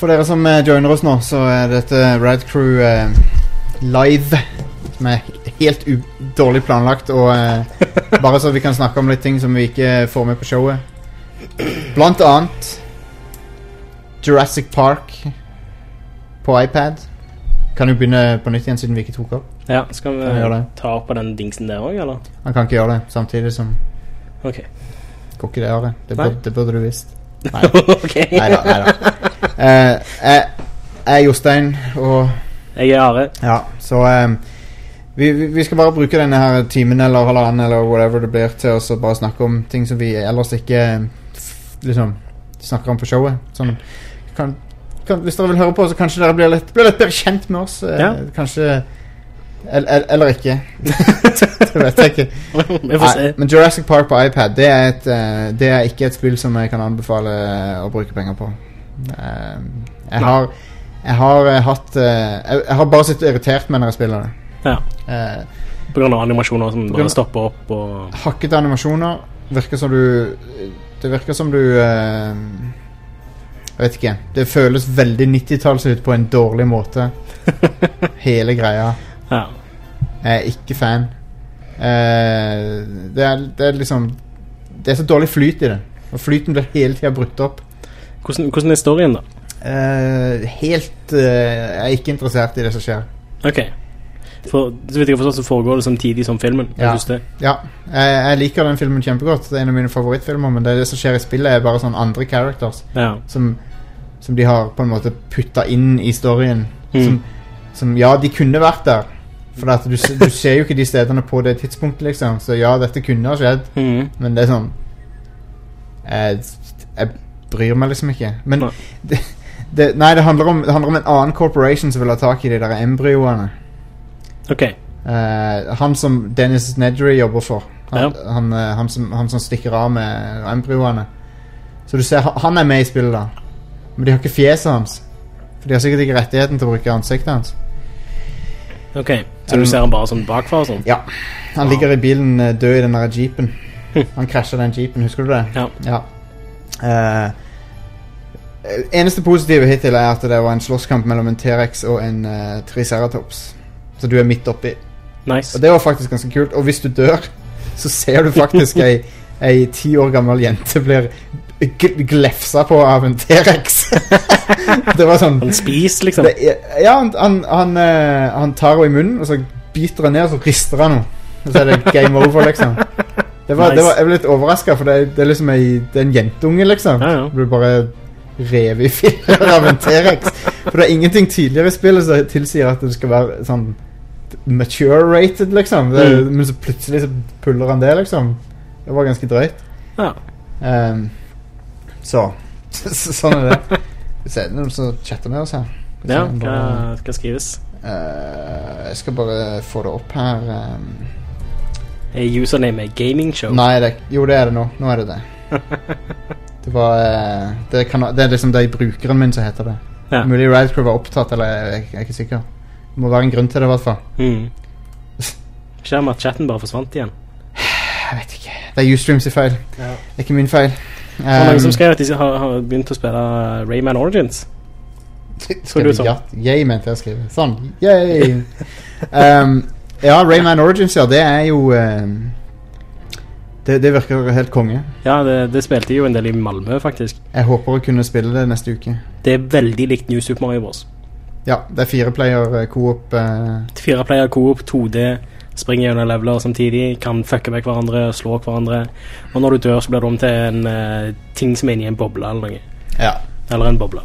For dere som joiner oss nå, så dette Rad Crew live, som helt dårlig planlagt, og bare så vi kan snakke om litt ting som vi ikke får med på showet. Blant annet Jurassic Park på iPad. Kan jo begynne på nytt igjen siden vi ikke tok opp. Ja, skal vi ta opp på den dingsen der også, eller? Han kan ikke gjøre det samtidig som... Ok. Går ikke det å gjøre. Det burde du visst. Nei. Ok. Neida. Jeg er Jostein, og... Jeg er Are. Ja, så... Vi skal bare bruke denne her timen eller halvannen eller whatever det blir til oss, og bare snakke om ting som vi ellers ikke liksom snakker om på showet. Sånn, hvis dere vil høre på, så kanskje dere blir litt bedre kjent med oss. Ja. Kanskje eller ikke. Det vet jeg ikke. Vi får se. Men Jurassic Park på iPad, det er ikke et spill som jeg kan anbefale å bruke penger på. Jeg har bare sitt irritert med når jeg spiller det. Ja. På grunn av animasjoner som bare stopper opp og... Hakkete animasjoner. Det virker som du jeg vet ikke. Det føles veldig 90-talls ut på en dårlig måte. Hele greia. Ja. Jeg er ikke fan. Det er liksom... Det er så dårlig flyt i det. Og flyten blir hele tiden brutt opp. Hvordan er storyen da? Jeg er ikke interessert i det som skjer. Ok. Så vidt jeg forstår så foregår det samtidig som filmen. Ja, jeg liker den filmen kjempegodt. Det er en av mine favorittfilmer, men det som skjer i spillet er bare sånn andre characters som de har på en måte puttet inn i storyen, som ja, de kunne vært der, for at du ser jo ikke de stedene på det tidspunktet liksom, så ja, dette kunne ha skjedd, men det er sånn jeg bryr meg liksom ikke, men det handler om en annen corporation som vil ha tak i de der embryoene. Ok. Han som Dennis Nedry jobber for, han som stikker av med embryoene, så du ser, han er med i spillet da, men de har ikke fjeset hans, for de har sikkert ikke rettigheten til å bruke ansiktet hans. Ok, så du ser han bare sånn bakfra og sånn? Ja, han ligger i bilen død i den der jeepen. Han krasjer den jeepen, husker du det? Ja. Eneste positive hittil er at det var en slåsskamp mellom en T-Rex og en Triceratops, så du er midt oppi. Nice. Og det var faktisk ganske kult. Og hvis du dør, så ser du faktisk ei 10 år gammel jente blir glefsa på av en T-Rex. Det var sånn... Han spiser liksom? Han tar henne i munnen, og så biter han ned, og så rister han henne. Og så er det game over, liksom. Jeg ble litt overrasket, for det er liksom det er en jentunge, liksom. Ja. Du blir bare revet i filler av en T-Rex. For det er ingenting tidligere i spillet som tilsier at det skal være sånn mature rated, liksom. Men så plutselig så puller han det, liksom. Det var ganske drøyt. Ja. Sånn er det. Vi ser noen som chatter med oss her. Ja, skal skrives. Jeg skal bare få det opp her. Username er gaming show. Nei, det er det nå. Nå er det. Det er liksom det i brukeren min som heter det. Mulig Radcrew var opptatt, eller jeg er ikke sikker. Det må være en grunn til det i hvert fall. Skjer med at chatten bare forsvant igjen? Jeg vet ikke. Det er Ustreams i feil. Det er ikke min feil. Det var noen som skrev at de har begynt å spille Rayman Origins. Skal du yay mente jeg å skrive. Sånn, yay. Ja, Rayman Origins, ja, det er jo det virker helt konge. Ja, det spilte jo en del i Malmö faktisk. Jeg håper å kunne spille det neste uke. Det er veldig likt New Super Mario Bros. Ja, det er 4-player co-op 4-player co-op, 2D, springer gjennom leveler samtidig, kan fucke med hverandre, slå hverandre, og når du dør så blir det om til en ting som er inne i en boble eller noe. Ja. Eller en boble.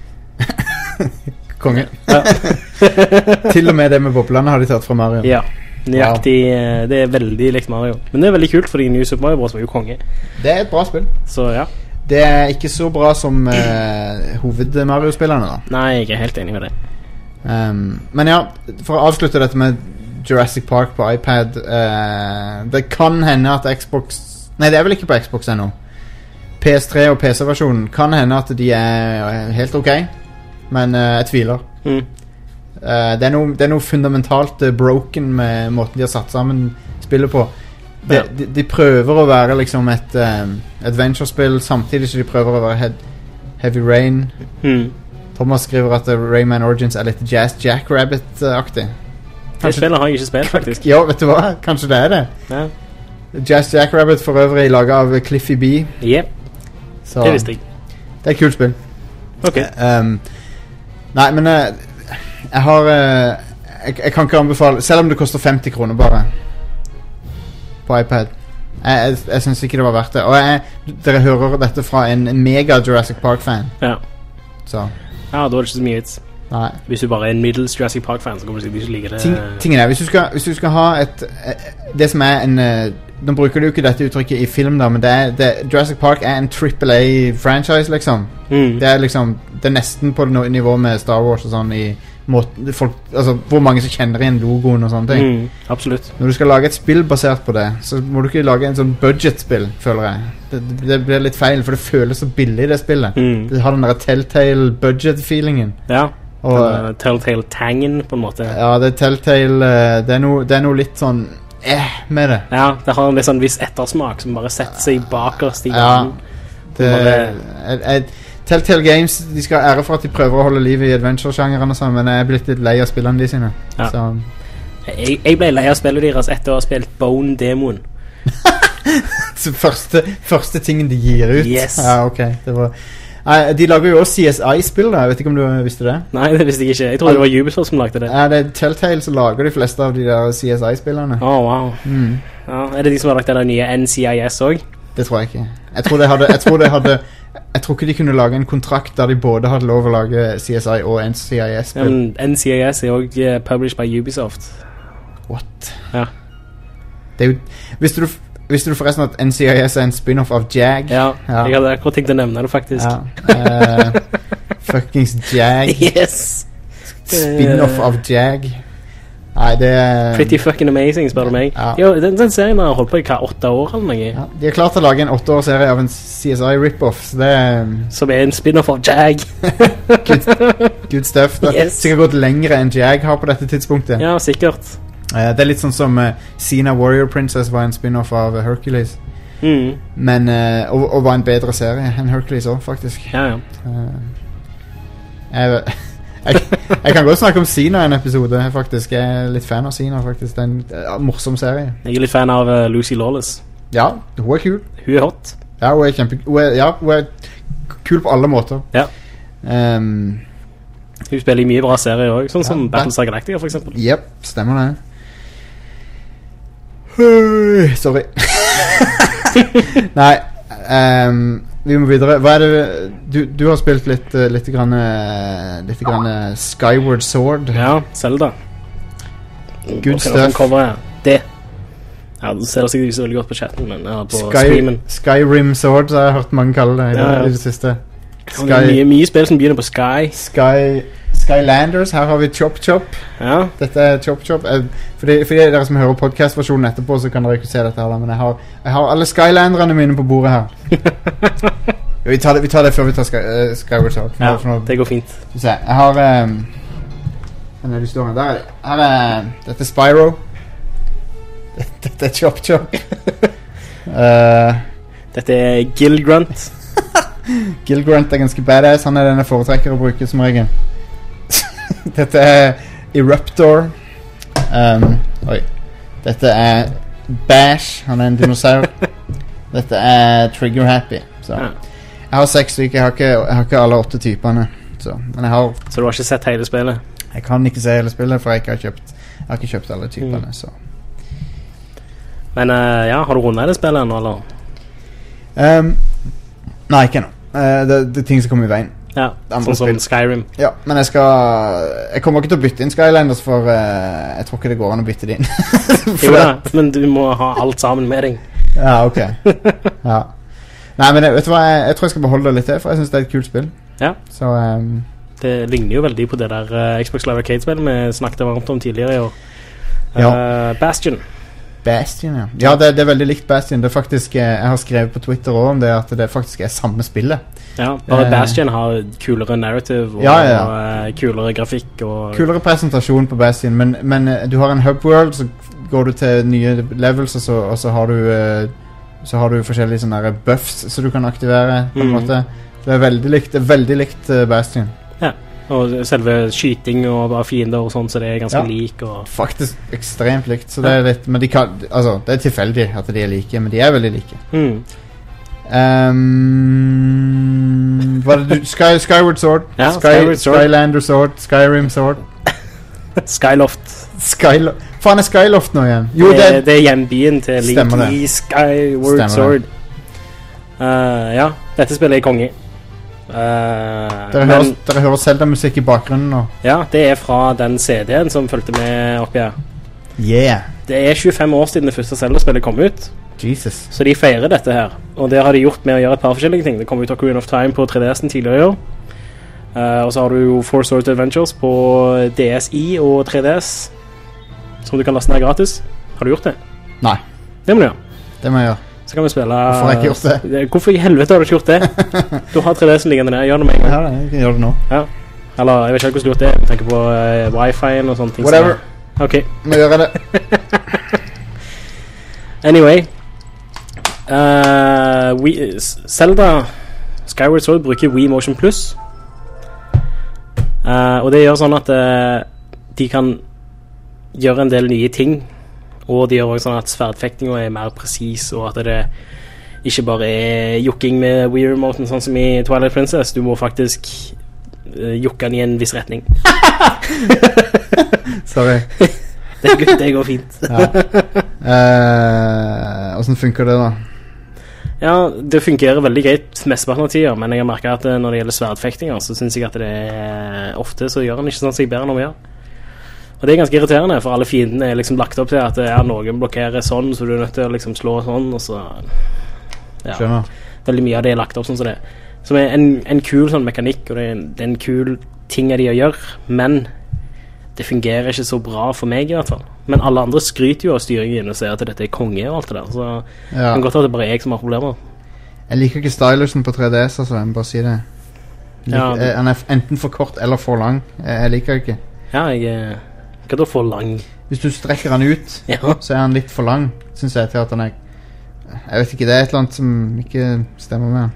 Konge. Til og med det med boblene har de tatt fra Mario. Ja, nøyaktig. Det er veldig likt Mario. Men det er veldig kult, fordi New Super Mario Bros var jo konge. Det er et bra spill. Så ja. Det er ikke så bra som hoved-Mario-spillerne da. Nei, jeg er helt enig med det. Men ja, for å avslutte dette med Jurassic Park på iPad, det kan hende at Xbox... Nei, det er vel ikke på Xbox ennå. PS3 og PC-versjonen kan hende at de er helt ok, men jeg tviler. Det er noe fundamentalt broken med måten de har satt sammen spillet på. De prøver å være liksom et adventure-spill samtidig som de prøver å være Heavy Rain. Thomas skriver at Rayman Origins er litt Jazz Jackrabbit-aktig. Det spillet har jeg ikke spilt, faktisk. Ja, vet du hva? Kanskje det er det. Ja. Jazz Jackrabbit for øvrig laget av Cliffy B. Yep, Så det visste jeg. det er et kult spill. Ok. Nei, men jeg har jeg kan ikke anbefale, selv om det koster 50 kroner bare på iPad. Jeg synes ikke det var verdt det. Og dere hører dette fra en mega Jurassic Park-fan. Ja. Så Ja, da er det ikke så mye vits. nei. Hvis du bare er en middels Jurassic Park-fan, så kommer du sikkert ikke like det. Tingen er, hvis du skal ha det som er en nå bruker du jo ikke dette uttrykket i film da, men Jurassic Park er en AAA-franchise liksom. Det er liksom, det er nesten på nivå med Star Wars og sånn i folk, altså hvor mange som kjenner igjen logoen og sånne ting. Absolutt. Når du skal lage et spill basert på det, så må du ikke lage en sånn budget-spill, føler jeg. Det blir litt feil, for det føles så billig det spillet. Det har den der Telltale budget-feelingen. Ja, og Telltale-tangen på en måte. Ja, det er Telltale, det er noe litt sånn med det. Ja, det har en litt sånn viss ettersmak som bare setter seg bakerst i gangen. Telltale Games, de skal ha ære for at de prøver å holde liv i adventure-sjangeren og sånn, men jeg er blitt litt lei av spillene de sine. Ja. Så. Jeg ble lei av spillet deres etter å ha spilt Bone-demoen. Så første tingen de gir ut. Yes. Ja, ok, det var de lager jo også CSI-spill da. Jeg vet ikke om du visste det. Nei, det visste jeg ikke. Jeg tror det var Ubisoft som lagde det. Ja, det er Telltale som lager de fleste av de der CSI-spillerne. Wow. Ja, er det de som har lagt den nye NCIS også? Det tror jeg ikke. Jeg tror ikke de kunne lage en kontrakt der de både hadde lov å lage CSI og NCIS-spill. Ja, men NCIS er også published by Ubisoft. What? Ja. Det er jo... Visste du forresten at NCIS er en spin-off av Jag? Ja, jeg hadde akkurat tenkt å nevne det faktisk. Ja. Fuckings Jag. Yes! Spin-off av Jag. Nei, det er... Pretty fucking amazing, spør du meg. Ja. Jo, den serien har holdt på i 8 år eller noe. Ja, de har klart å lage en 8-årsserie av en CSI rip-off, så det er... Som er en spin-off av Jag. Good stuff. Det har sikkert gått lengre enn Jag har på dette tidspunktet. Ja, sikkert. Det er litt sånn som Xena Warrior Princess var en spin-off av Hercules. Men, og var en bedre serie enn Hercules også, faktisk. Ja. Jeg kan godt snakke om Xena en episode, faktisk. Jeg er litt fan av Xena, faktisk. Det er en morsom serie. Jeg er litt fan av Lucy Lawless. Ja, hun er kul. Hun er hot. Ja, hun er kul på alle måter. Ja. Hun spiller i mye bra serier også, sånn som Battlestar Galactica for eksempel. Jep, stemmer det. Sorry. Nei, vi må videre. Hva er det du har spilt litt grann Skyward Sword? Ja, Zelda. Good stuff. Det. Ja, det ser sikkert ikke så veldig godt på chatten, men på streamen. Skyrim Sword, så har jeg hørt mange kalle det i det siste. Mye spill som begynner på Sky. Skylanders, her har vi Chop Chop. Ja. Dette er Chop Chop. For dere som hører podcast-versjonen etterpå, så kan dere ikke se dette her, men jeg har alle Skylanderne mine på bordet her. Vi tar det før vi tar Skyward Sword. Ja, det går fint. Jeg har den er de stående der. Dette er Spyro. Dette er Chop Chop. Dette er Gil Grunt. Gil Grunt er ganske badass. Han er den jeg foretrekker å bruke som regel. Dette er Eruptor. Oi. Dette er Bash. Han er en dinosaur. Dette er Trigger Happy. Så jeg har 6 stykker. Jeg har ikke alle 8 typene. Så du har ikke sett hele spillet? Jeg kan ikke se hele spillet, for jeg har ikke kjøpt alle typene. Så. Men har du rundet det spillet ennå, eller? Nei, ikke ennå. Det er ting som kommer i veien. Ja, sånn som Skyrim. Ja, men jeg kommer ikke til å bytte inn Skylanders, for jeg tror ikke det går an å bytte det inn. Jo da, men du må ha alt sammen med deg. Ja, ok. Ja. Nei, men vet du hva, jeg tror jeg skal beholde det litt til, for jeg synes det er et kult spill. Ja. Så, det ligner jo veldig på det der Xbox Live Arcade-spill vi snakket varmt om tidligere i år. Bastion. Bastion, ja. Ja, det er veldig likt Bastion. Det er faktisk, jeg har skrevet på Twitter også om det, at det faktisk er samme spillet. Ja, bare Bastion har kulere narrative og kulere grafikk og kulere presentasjon på Bastion, men du har en hub world, så går du til nye levels, og så har du forskjellige sånne buffs så du kan aktivere på en måte. Det er veldig likt Bastion. Ja. Og selve skyting og bare fiender og sånn, så det er ganske lik. Og faktisk ekstremt likt, så det er litt, men de kan, altså, det er tilfeldig at de er like, men de er veldig like. Var det Skyward Sword? Ja, Skyward Sword. Skylander Sword, Skyrim Sword. Skyloft. Faen er Skyloft nå igjen? Jo, det er hjembyen til Link i Skyward Sword. Ja, dette spiller jeg konge. Dere hører Zelda-musikk i bakgrunnen nå. Ja, det er fra den CD-en som følte med oppi her. Det er 25 år siden det første Zelda-spillet kom ut. Jesus. Så de feirer dette her. Og det har de gjort med å gjøre et par forskjellige ting. Det kom ut av Ocarina of Time på 3DS'en tidligere i år. Og så har du jo Four Swords Adventures på DSi og 3DS, som du kan laste ned gratis. Har du gjort det? Nei. Det må du gjøre. Det må jeg gjøre. Så kan vi spille... Hvorfor har jeg ikke gjort det? Hvorfor i helvete har du ikke gjort det? Du har 3DS'en liggende der, gjør det med en gang. Ja, jeg kan gjøre det nå. Ja. Eller, jeg vet ikke hvordan du har gjort det. Jeg tenker på Wi-Fi-en og sånne ting. Whatever. Ok. Må gjøre det. Anyway. Zelda Skyward Sword bruker Wii Motion Plus. Og det gjør sånn at de kan gjøre en del nye ting. Og de gjør også sånn at sverdfektinga er mer presis, og at det ikke bare er jukking med Wii-remoten sånn som i Twilight Princess. Du må faktisk jukke den i en viss retning. Sorry. Det går fint. Hvordan funker det da? Ja, det fungerer veldig greit mesteparten av tida, men jeg har merket at når det gjelder sverdfektinger, så synes jeg at det ofte så gjør den ikke sånn seg bedre enn å gjøre. Og det er ganske irriterende, for alle fiendene er liksom lagt opp til at noen blokkerer sånn, så du er nødt til å liksom slå sånn, og så... Ja, skjønner. Veldig mye av det er lagt opp sånn som det. Som er en kul sånn mekanikk, og det er en kul ting av de å gjøre, men det fungerer ikke så bra for meg i hvert fall. Men alle andre skryter jo av styringen og sier at dette er konge og alt det der, så det kan godt være at det bare er jeg som har problemer. Jeg liker ikke stylusen på 3DS, altså, jeg må bare si det. Han er enten for kort eller for lang. Jeg liker ikke. Ja, hva da for lang? Hvis du strekker han ut, så er han litt for lang, synes jeg, til at han er... Jeg vet ikke, det er et eller annet som ikke stemmer med han.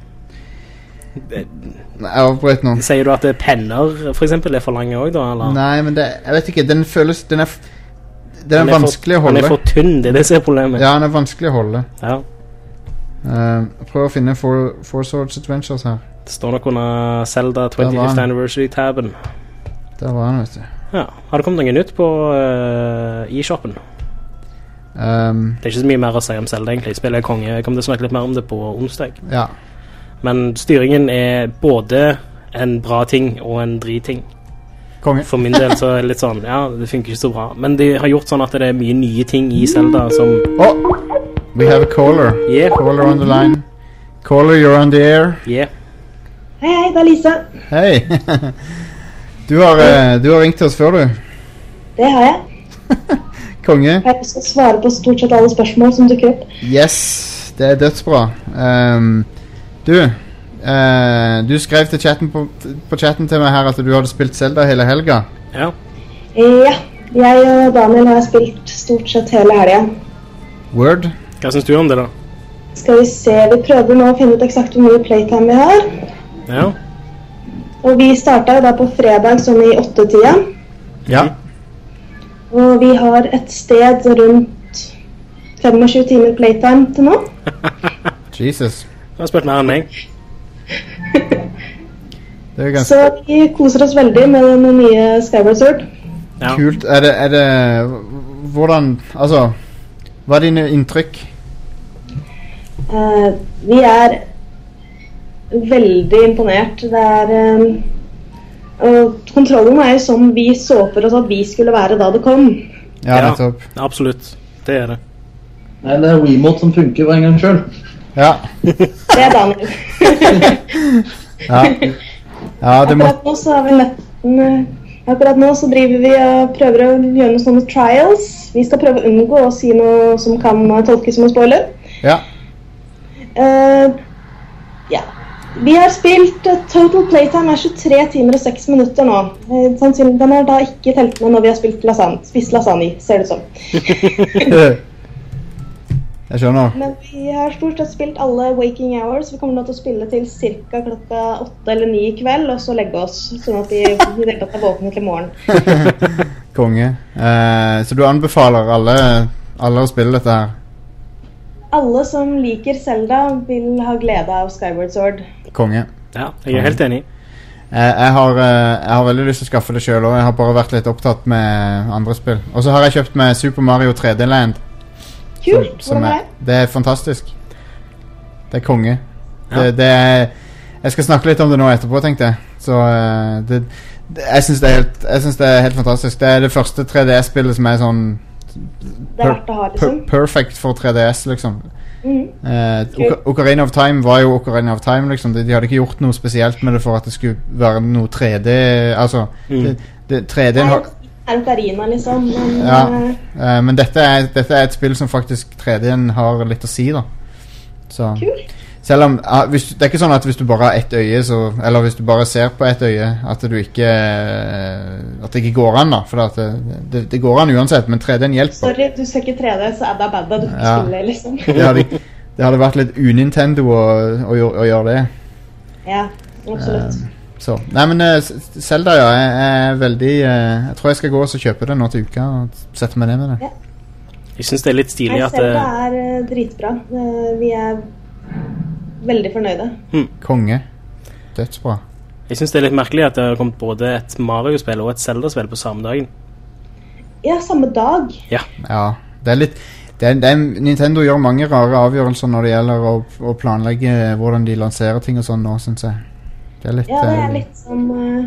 Jeg avbrøt nå. Sier du at penner, for eksempel, er for lange også, da? Eller? Nei, men jeg vet ikke, den føles... Den er vanskelig å holde. Den er for tynn, det er det som er problemet. Ja, den er vanskelig å holde. Ja. Prøv å finne Four Swords Adventures her. Det står nok under Zelda 25th Anniversary-taben. Der var han, vet du. Ja, har det kommet noe nytt på e-shoppen? Det er ikke så mye mer å si om Zelda egentlig. Spillet er konge. Jeg kommer til å snakke litt mer om det på onsdag. Ja. Men styringen er både en bra ting og en dritting. Konge. For min del så er det litt sånn, ja, det funker ikke så bra. Men de har gjort sånn at det er mye nye ting i Zelda som... We have a caller. Yeah. Caller on the line. Caller, you're on the air. Yeah. Hei, det er Lisa. Hei. Du har ringt til oss før, du. Det har jeg. Konge. Jeg skal svare på stort sett alle spørsmål som dukker opp. Yes, det er dødsbra. Du skrev til chatten på chatten til meg her at du hadde spilt Zelda hele helga. Ja. Ja, jeg og Daniel har spilt stort sett hele helga. Word. Hva synes du om det da? Skal vi se, vi prøver nå å finne ut eksakt hvor mye playtime vi har. Ja. Og vi startet jo da på fredag sånn i 8-tida. Ja. Og vi har et sted rundt 25 timer playtime til nå. Jesus. Du har spilt mer enn meg. Det er ganske... Så vi koser oss veldig med den nye Skyward Sword. Ja. Kult. Er det... Hvordan... Altså... Hva er dine inntrykk? Vi er veldig imponert. Det er... og kontrollen er jo som vi så for oss at vi skulle være da det kom. Ja, nettopp. Absolutt. Det er det. Nei, det er Wiimote som funker hver gang selv. Ja. Det er Daniel. Ja, det må... Akkurat nå så har vi akkurat nå så driver vi og prøver å gjøre noen sånne trials. Vi skal prøve å unngå å si noe som kan tolkes som en spoiler. Ja. Ja. Vi har spilt total playtime er 23 timer og 6 minutter nå. Den er da ikke telt med når vi har spist lasagne, ser det som. Jeg skjønner. Men vi har stort sett spilt alle Waking Hours. Vi kommer nå til å spille til ca. klokka 8 eller 9 i kveld, og så legge oss, sånn at vi er våkne til morgen. Konge. Så du anbefaler alle å spille dette her? Alle som liker Zelda vil ha glede av Skyward Sword. Konge. Ja, jeg er helt enig. Jeg har veldig lyst til å skaffe det selv også. Jeg har bare vært litt opptatt med andre spill. Og så har jeg kjøpt med Super Mario 3D Land. Kult, hvordan er det? Det er fantastisk. Det er konge. Ja. Det er, jeg skal snakke litt om det nå etterpå, tenkte jeg. Så jeg synes det er helt fantastisk. Det er det første 3DS-spillet som er sånn Det er verdt å ha, liksom. Perfect for 3DS, liksom. Ocarina of Time var jo Ocarina of Time, liksom. De hadde ikke gjort noe spesielt med det for at det skulle være noe 3D. Altså 3D Ocarina, liksom. Men dette er et spill som faktisk 3D-en har litt å si, da. Så Kult. selv om det er ikke sånn at hvis du bare har ett øye eller hvis du bare ser på ett øye at du ikke at det ikke går an, da. For at det går an uansett, men 3D-en hjelper. Sorry, du ser ikke 3D, så er det bad du ikke spiller, liksom. det hadde vært litt un-Nintendo å gjøre det. Ja, absolutt. Så, nei, men Zelda, ja, jeg er veldig jeg tror jeg skal gå og kjøpe det nå til uka og sette meg ned med det. Jeg synes det er litt stilig at Zelda er dritbra. Vi er veldig fornøyde. Konge. Dødsbra. Jeg synes det er litt merkelig at det har kommet både et Mario-spill og et Zelda-spill på samme dagen. Ja, samme dag. Ja, det er litt Nintendo gjør mange rare avgjørelser når det gjelder å planlegge hvordan de lanserer ting og sånn nå, synes jeg. Det er litt, det er litt som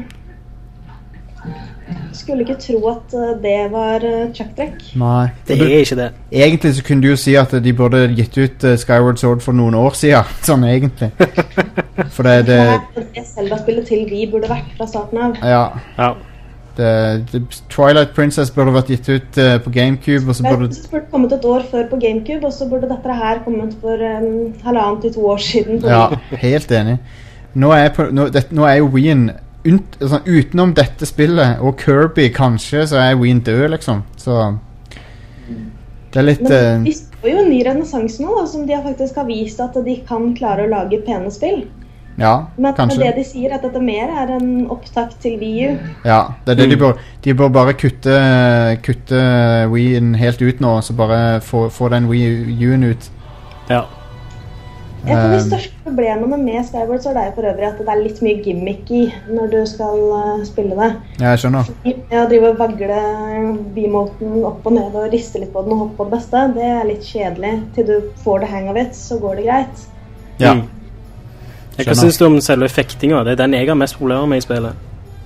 skulle ikke tro at det var sjakktrekk. Nei. det er ikke det. Egentlig så kunne du jo si at de burde gitt ut Skyward Sword for noen år siden. Sånn egentlig. For det Zelda-spillet til vi burde vært fra starten av. Ja. Twilight Princess burde vært gitt ut på GameCube, og så burde det burde kommet et år før på GameCube, og så burde dette her kommet for 1,5 til 2 år siden. Ja, helt enig. Nå er jo Wien utenom dette spillet og Kirby kanskje, så er Wien død, liksom. Så det er litt Men de får jo en ny renessanse nå, da, som de faktisk har vist at de kan klare å lage pene spill. Ja, men kanskje. det de sier, at dette mer er en opptak til Wii U. Ja, det er det de bør bare kutte Wien helt ut nå, så bare få den Wii U-en ut. Ja. Jeg tror de største problemene med Skyward Sword er for øvrig at det er litt mye gimmick i når du skal spille det. Ja, jeg skjønner. Å drive og vagle Wiimoten opp og ned og riste litt på den og hoppe på det beste, det er litt kjedelig. Til du får det hang of it, så går det greit. Ja. Hva synes du om selve fektinga? Det er den jeg har mest problemer med i spillet.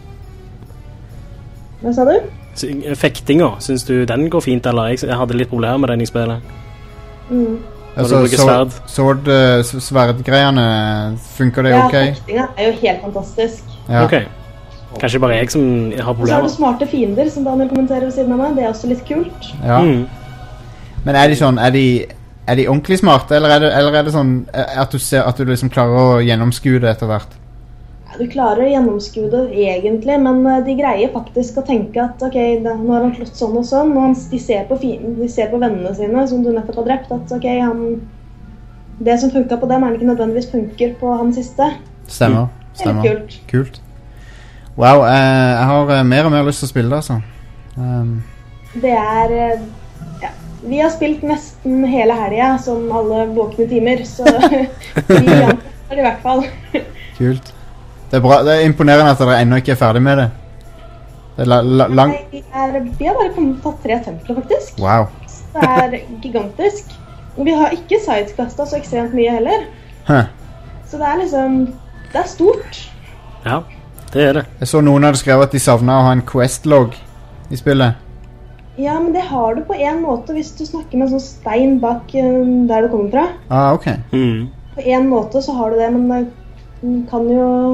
Hva sa du? Fektinga, synes du den går fint, eller? Jeg hadde litt problemer med den i spillet. Altså, sverdgreiene funker det ok? Ja, fektinga er jo helt fantastisk. Ja. Ok. Kanskje bare jeg som har problemer. Og så har du smarte fiender, som Daniel kommenterer ved siden av meg. Det er også litt kult. Ja. Men er de sånn, er de ordentlig smarte, eller er det sånn at du liksom klarer å gjennomskue det etter hvert? Ja, du klarer å gjennomskue det egentlig, men de greier faktisk å tenke at ok, nå har han slått sånn og sånn, og de ser på vennene sine som du nettopp har drept, at ok, det som funket på dem er ikke nødvendigvis funker på han siste. Stemmer. Det er kult. Wow, jeg har mer og mer lyst til å spille det, altså. Det er vi har spilt nesten hele helgen som alle våkne timer, så vi antar det i hvert fall. Kult. Det er bra, det er imponerende at dere ennå ikke er ferdig med det. Det er vi har bare tatt 3 templer, faktisk. Wow. Det er gigantisk. Og vi har ikke sidecastet så ekstremt mye heller. Så det er liksom, det er stort. Ja, det er det. Jeg så noen hadde skrevet at de savnet å ha en quest-log i spillet. Ja, men det har du på en måte hvis du snakker med en sånn stein bak der du kommer fra. Ah, ok. På en måte så har du det, men det kan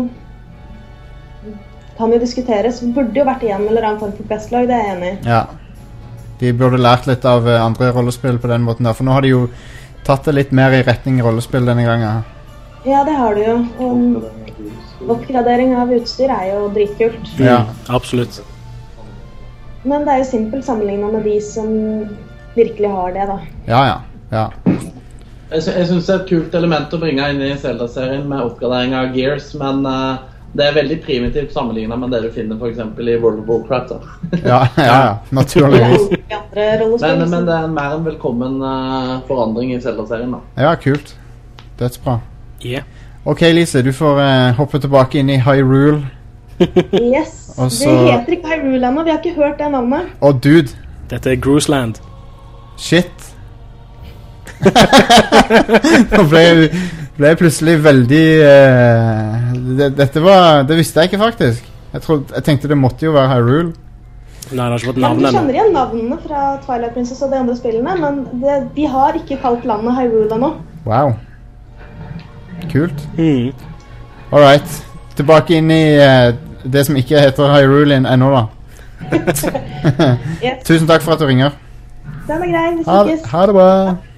jo diskuteres. Det burde jo vært en eller annen form for quest-log, det er jeg enig i. Ja. De burde lært litt av andre rollespill på den måten der, for nå har de jo tatt det litt mer i retning rollespill denne gangen. Ja, det har de jo. Oppgradering av utstyr er jo dritkult. Ja, absolutt. Men det er jo simpelt sammenlignet med de som virkelig har det, da. Ja. Jeg synes det er et kult element å bringe inn i Zelda-serien med oppgradering av gears, men det er veldig primitivt sammenlignet med det du finner for eksempel i World of Warcraft. Ja, naturligvis. Men det er en mer enn velkommen forandring i Zelda-serien da. Ja, kult. Dødsbra. Yeah. Ok, Lise, du får hoppe tilbake inn i Hyrule. Yes, Også... det heter ikke Hyrule ennå, vi har ikke hørt det navnet. Dude. Dette er Gruseland. Shit. Nå ble jeg plutselig veldig det visste jeg ikke faktisk. Jeg tenkte det måtte jo være Hyrule. Nei, det har ikke fått Ja, navn du ennå. kjenner igjen navnene fra Twilight Princess og de andre spillene, men de har ikke kalt landet Hyrule ennå. Wow. Kult. Mm. Alright. Tilbake inn i det som ikke heter Hyrule ennå da. Yes. Tusen takk for at du ringer. Den er grei, vi snakkes. Ha det bra.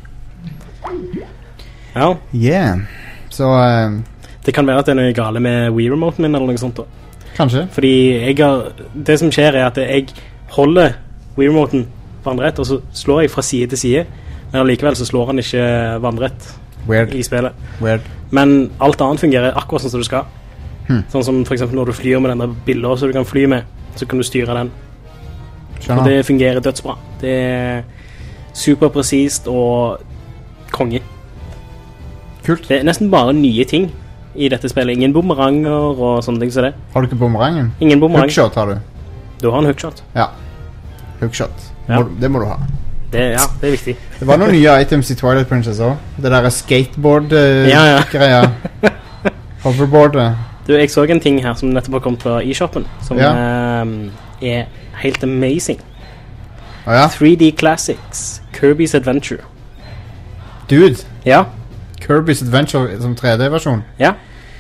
Ja, Yeah. Så det kan være at det er noe gale med Wii-remoten min eller noe sånt da. kanskje. Fordi det som skjer er at jeg holder Wii-remoten vannrett, og så slår jeg fra side til side, men allikevel så slår han ikke vannrett Weird. i spillet. Weird. Men alt annet fungerer akkurat sånn som det skal. Sånn som for eksempel når du flyr med denne bilder som du kan fly med, så kan du styre den. Og Skjønner. det fungerer dødsbra. Det er superpresist og konge. Kult. Det er nesten bare nye ting i dette spillet. Ingen boomeranger og sånne ting som det. Har du ikke bumerangen? Ingen boomerang. Hookshot har du. Du har en hookshot. Ja. Hookshot. Ja. Det må du ha. Det er viktig. Det var noen nye items i Twilight Princess også. Det der Ja. skateboard-greia. Hoverboardet. Du, jeg så en ting her som nettopp har kommet fra eShoppen, som Ja. er helt amazing. Åja. 3D Classics. Kirby's Adventure. Dude. Ja. Kirby's Adventure som 3D-versjon. Ja.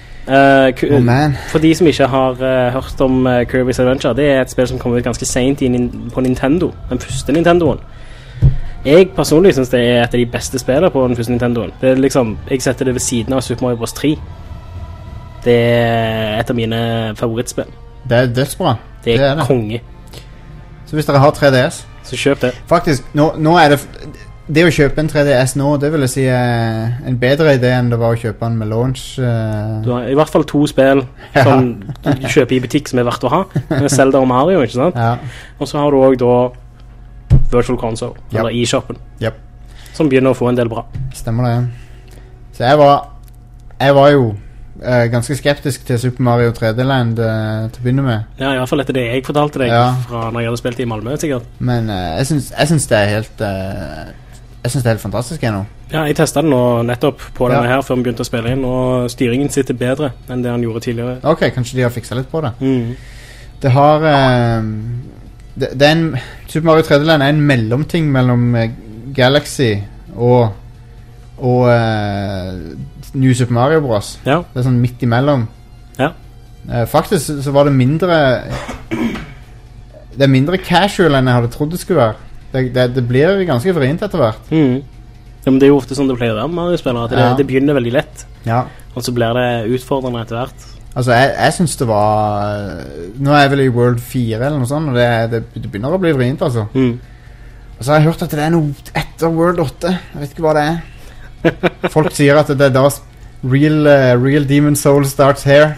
Oh man. For de som ikke har hørt om Kirby's Adventure, det er et spill som kom ut ganske sent på Nintendo. Den første Nintendoen. Jeg personlig synes det er et av de beste spillene på den første Nintendoen. Det er liksom, jeg setter det ved siden av Super Mario Bros. 3. Det er et av mine favorittspill. Det er dødsbra. Det er det. konge. Så hvis dere har 3DS, Så kjøp det. faktisk, nå er det å kjøpe en 3DS nå, det vil jeg si en bedre idé enn det var å kjøpe den med launch. Du har i hvert fall 2 spill som du kjøper i butikk som er verdt å ha. Med Zelda og Mario, ikke sant? Ja. Og så har du også da Virtual Console, Yep. eller eShoppen, Yep. som begynner å få en del bra. Stemmer det. Så jeg var jo ganske skeptisk til Super Mario 3D Land til å begynne med. Ja, i hvert fall etter det jeg fortalte deg Ja. fra når jeg hadde spilt i Malmö, sikkert. Men jeg synes det er helt jeg synes det er helt fantastisk ennå. Ja, jeg testet det nå nettopp på denne Ja. her før vi begynte å spille inn, og styringen sitter bedre enn det han gjorde tidligere. Ok, kanskje de har fikset litt på det. Mm. Det har det er en Super Mario 3D Land er en mellomting mellom Galaxy og New Super Mario Bros. Ja, Det er sånn midt imellom. ja. Faktisk så var det mindre det er mindre casual enn jeg hadde trodd det skulle være. Det blir ganske vrient etter hvert. Mm. Ja, men det er jo ofte sånn det pleier å være med Mario-spillere, at Ja. det begynner veldig lett, Ja. og så blir det utfordrende etter hvert. Altså, jeg synes det var nå er jeg vel i World 4 eller noe sånt, og det begynner å bli vrient, altså. Mm. Og så har jeg hørt at det er noe etter World 8. Jeg vet ikke hva det er. Folk sier at det er da real Demon Soul starts here.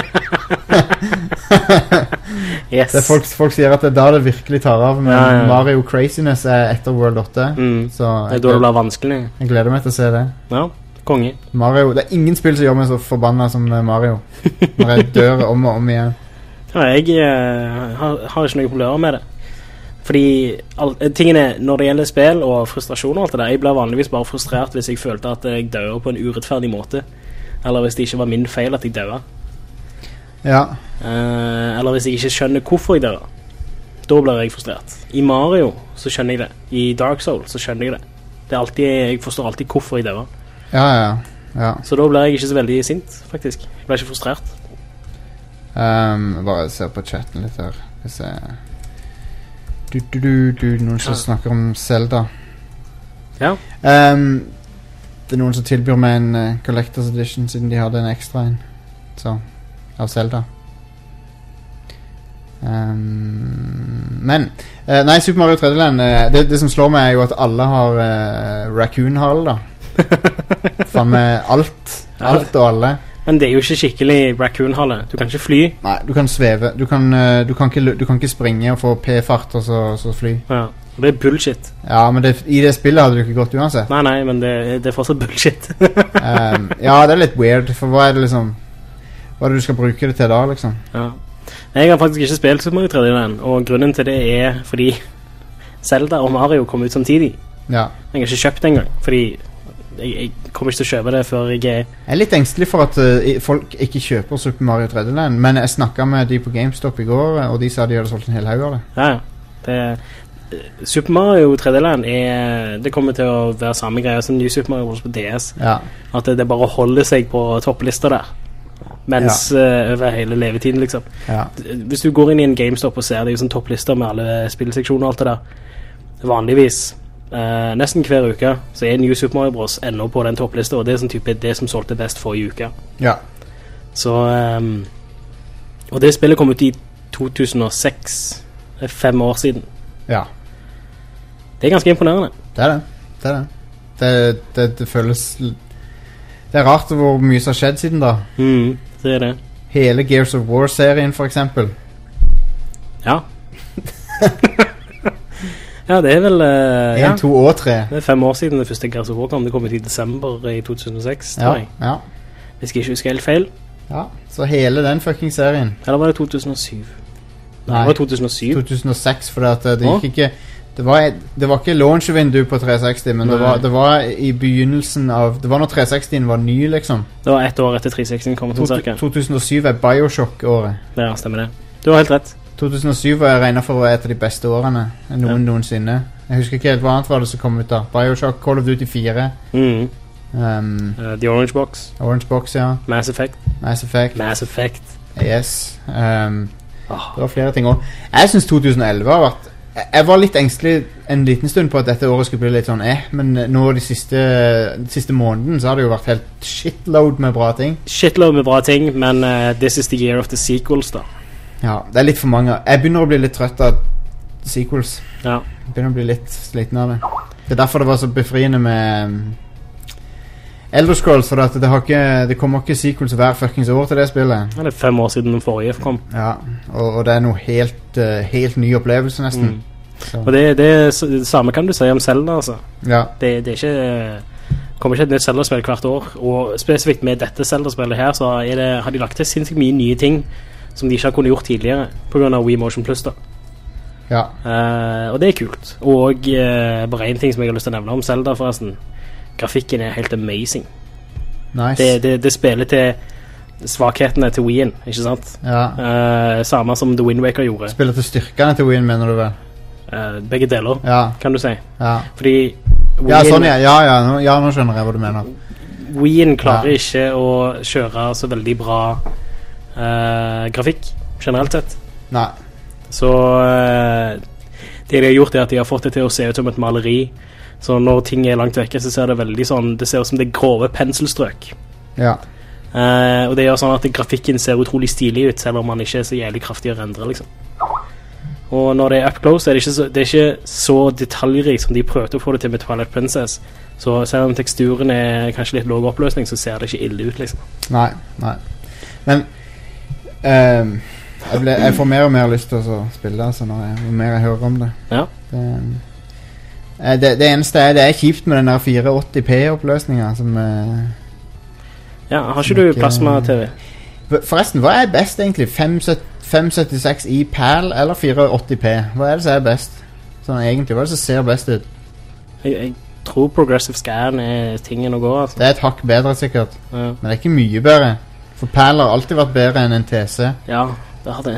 Yes. Det er folk sier at det er da det virkelig tar av, men Ja. Mario Craziness er etter World 8. Mm. Så Det er da det blir vanskelig. jeg gleder meg til å se det. Ja, konge. Mario, det er ingen spill som gjør meg så forbanna som Mario. Når jeg dør om og om igjen. Ja, jeg har ikke noen problemer med det. Fordi tingene når det gjelder spill og frustrasjon og alt det der, jeg blir vanligvis bare frustrert hvis jeg følte at jeg dør på en urettferdig måte. Eller hvis det ikke var min feil at jeg dør. Ja. Eller hvis jeg ikke skjønner hvorfor jeg dør. Da blir jeg frustrert. I Mario så skjønner jeg det. I Dark Souls så skjønner jeg det. Det er alltid, jeg forstår alltid hvorfor jeg dør. Ja. Så da blir jeg ikke så veldig sint, faktisk. Jeg blir ikke frustrert. Bare se på chatten litt her. Skal vi se. Noen som snakker om Zelda. Ja. Det er noen som tilbyr meg en Collector's Edition siden de hadde en ekstra en. Så, av Zelda. Men nei, Super Mario 3D Land det som slår meg er jo at alle har Raccoon Hall da. Faen med alt og alle. Men det er jo ikke skikkelig Raccoon-halle. Du kan ikke fly. Nei, du kan sveve. Du kan ikke springe og få P-fart og så fly. Ja, det er bullshit. Ja, men i det spillet hadde du ikke gått uansett. Nei, men det er fortsatt bullshit. Ja, det er litt weird, for hva er det liksom... Hva er det du skal bruke det til da, liksom? Ja. Jeg har faktisk ikke spilt Super Mario 3D-land, og grunnen til det er fordi Zelda og Mario kom ut samtidig. Ja. Jeg har ikke kjøpt det engang, fordi jeg kommer ikke til å kjøpe det før jeg er litt engstelig for at folk ikke kjøper Super Mario 3D-land, men jeg snakket med de på GameStop i går, og de sa de hadde solgt en hel haug av det. Ja. Super Mario 3D-land det kommer til å være samme greie som New Super Mario Bros. På DS. Ja. At det bare holder seg på topplister der. Mens over hele levetiden, liksom. Ja. Hvis du går inn i en GameStop og ser det er jo sånn topplister med alle spillseksjoner og alt det der, vanligvis nesten hver uke så er New Super Mario Bros. Ennå på den topplista, og det er sånn type det som solgte best forrige uke. Ja. Så og det spillet kom ut i 2006. Det er 5 år siden. Ja. Det er ganske imponerende. Det er det. Det føles... Det er rart hvor mye som har skjedd siden da. Det er det. Hele Gears of War-serien, for eksempel. Ja. Ja, det er vel 1, 2 og 3. Det er 5 år siden det første Gears of War kom. Det kom ut i desember i 2006, tror jeg. Ja. Hvis jeg ikke husker helt feil. Ja, så hele den fucking serien. Eller var det 2007? Nei, det var 2007. 2006, for det gikk ikke... Det var ikke launch-vindu på 360, men det var i begynnelsen av... Det var når 360 var ny, liksom. Det var 1 år etter 360 kom til cirka. 2007 er Bioshock-året. Ja, stemmer det. Du har helt rett. 2007 var jeg regnet for å være et av de beste årene noensinne. Jeg husker ikke helt hva annet var det som kom ut da. Bioshock, Call of Duty 4. The Orange Box. Orange Box, ja. Mass Effect. Yes. Det var flere ting også. Jeg synes 2011 har vært... Jeg var litt engstelig en liten stund på at dette året skulle bli litt sånn men nå de siste måneden så har det jo vært helt shitload med bra ting. Men this is the year of the sequels da. Ja, det er litt for mange. Jeg begynner å bli litt trøtt av sequels. Ja. Jeg begynner å bli litt sliten av det. Det er derfor det var så befriende med Elder Scrolls, for at det kommer ikke sequels hver fuckings år til det spillet. Ja, det er 5 år siden den forrige kom. Ja, og det er noe helt ny opplevelse nesten. Og det samme kan du si om Zelda, altså. Ja. Det er ikke... kommer ikke et nytt Zelda-spill hvert år, og spesifikt med dette Zelda-spillet her, så har de lagt til sinnssykt mye nye ting som de ikke har kunnet gjort tidligere, på grunn av Wii Motion Plus da. Ja. Og det er kult. Og bare en ting som jeg har lyst til å nevne om Zelda, forresten. Grafikken er helt amazing. Nice. Det spiller til svakhetene til Wii-en, ikke sant? Ja. Samme som The Wind Waker gjorde. Spiller til styrkene til Wii-en, mener du vel? Begge deler, kan du si. Ja. Fordi ja, sånn, ja, nå skjønner jeg hva du mener. Wii-en klarer ikke å kjøre så veldig bra grafikk, generelt sett. Nei. Så det de har gjort er at de har fått det til å se ut som et maleri. Så når ting er langt vekke, så ser det veldig sånn, det ser ut som det grove penselstrøk. Ja. Og det gjør sånn at grafikken ser utrolig stilig ut, selv om man ikke er så jævlig kraftig å rendre, liksom. Og når det er up close, er det ikke så detaljrikt som de prøvde å få det til med Twilight Princess. Så selv om teksturen er kanskje litt lav oppløsning, så ser det ikke ille ut, liksom. Nei. Men jeg får mer og mer lyst til å spille, altså, jo mer jeg hører om det. Ja. Det eneste det er kjipt med den der 480p-oppløsningen som... Ja, har ikke du plasma-TV? Forresten, hva er best egentlig? 576 i PAL eller 480p? Hva er det som er best? Sånn egentlig, hva er det som ser best ut? Jeg tror Progressive Scan er tingen å gå, altså. Det er et hakk bedre sikkert, ja. Men det er ikke mye bedre. For PAL har alltid vært bedre enn en TC. Ja, det har det.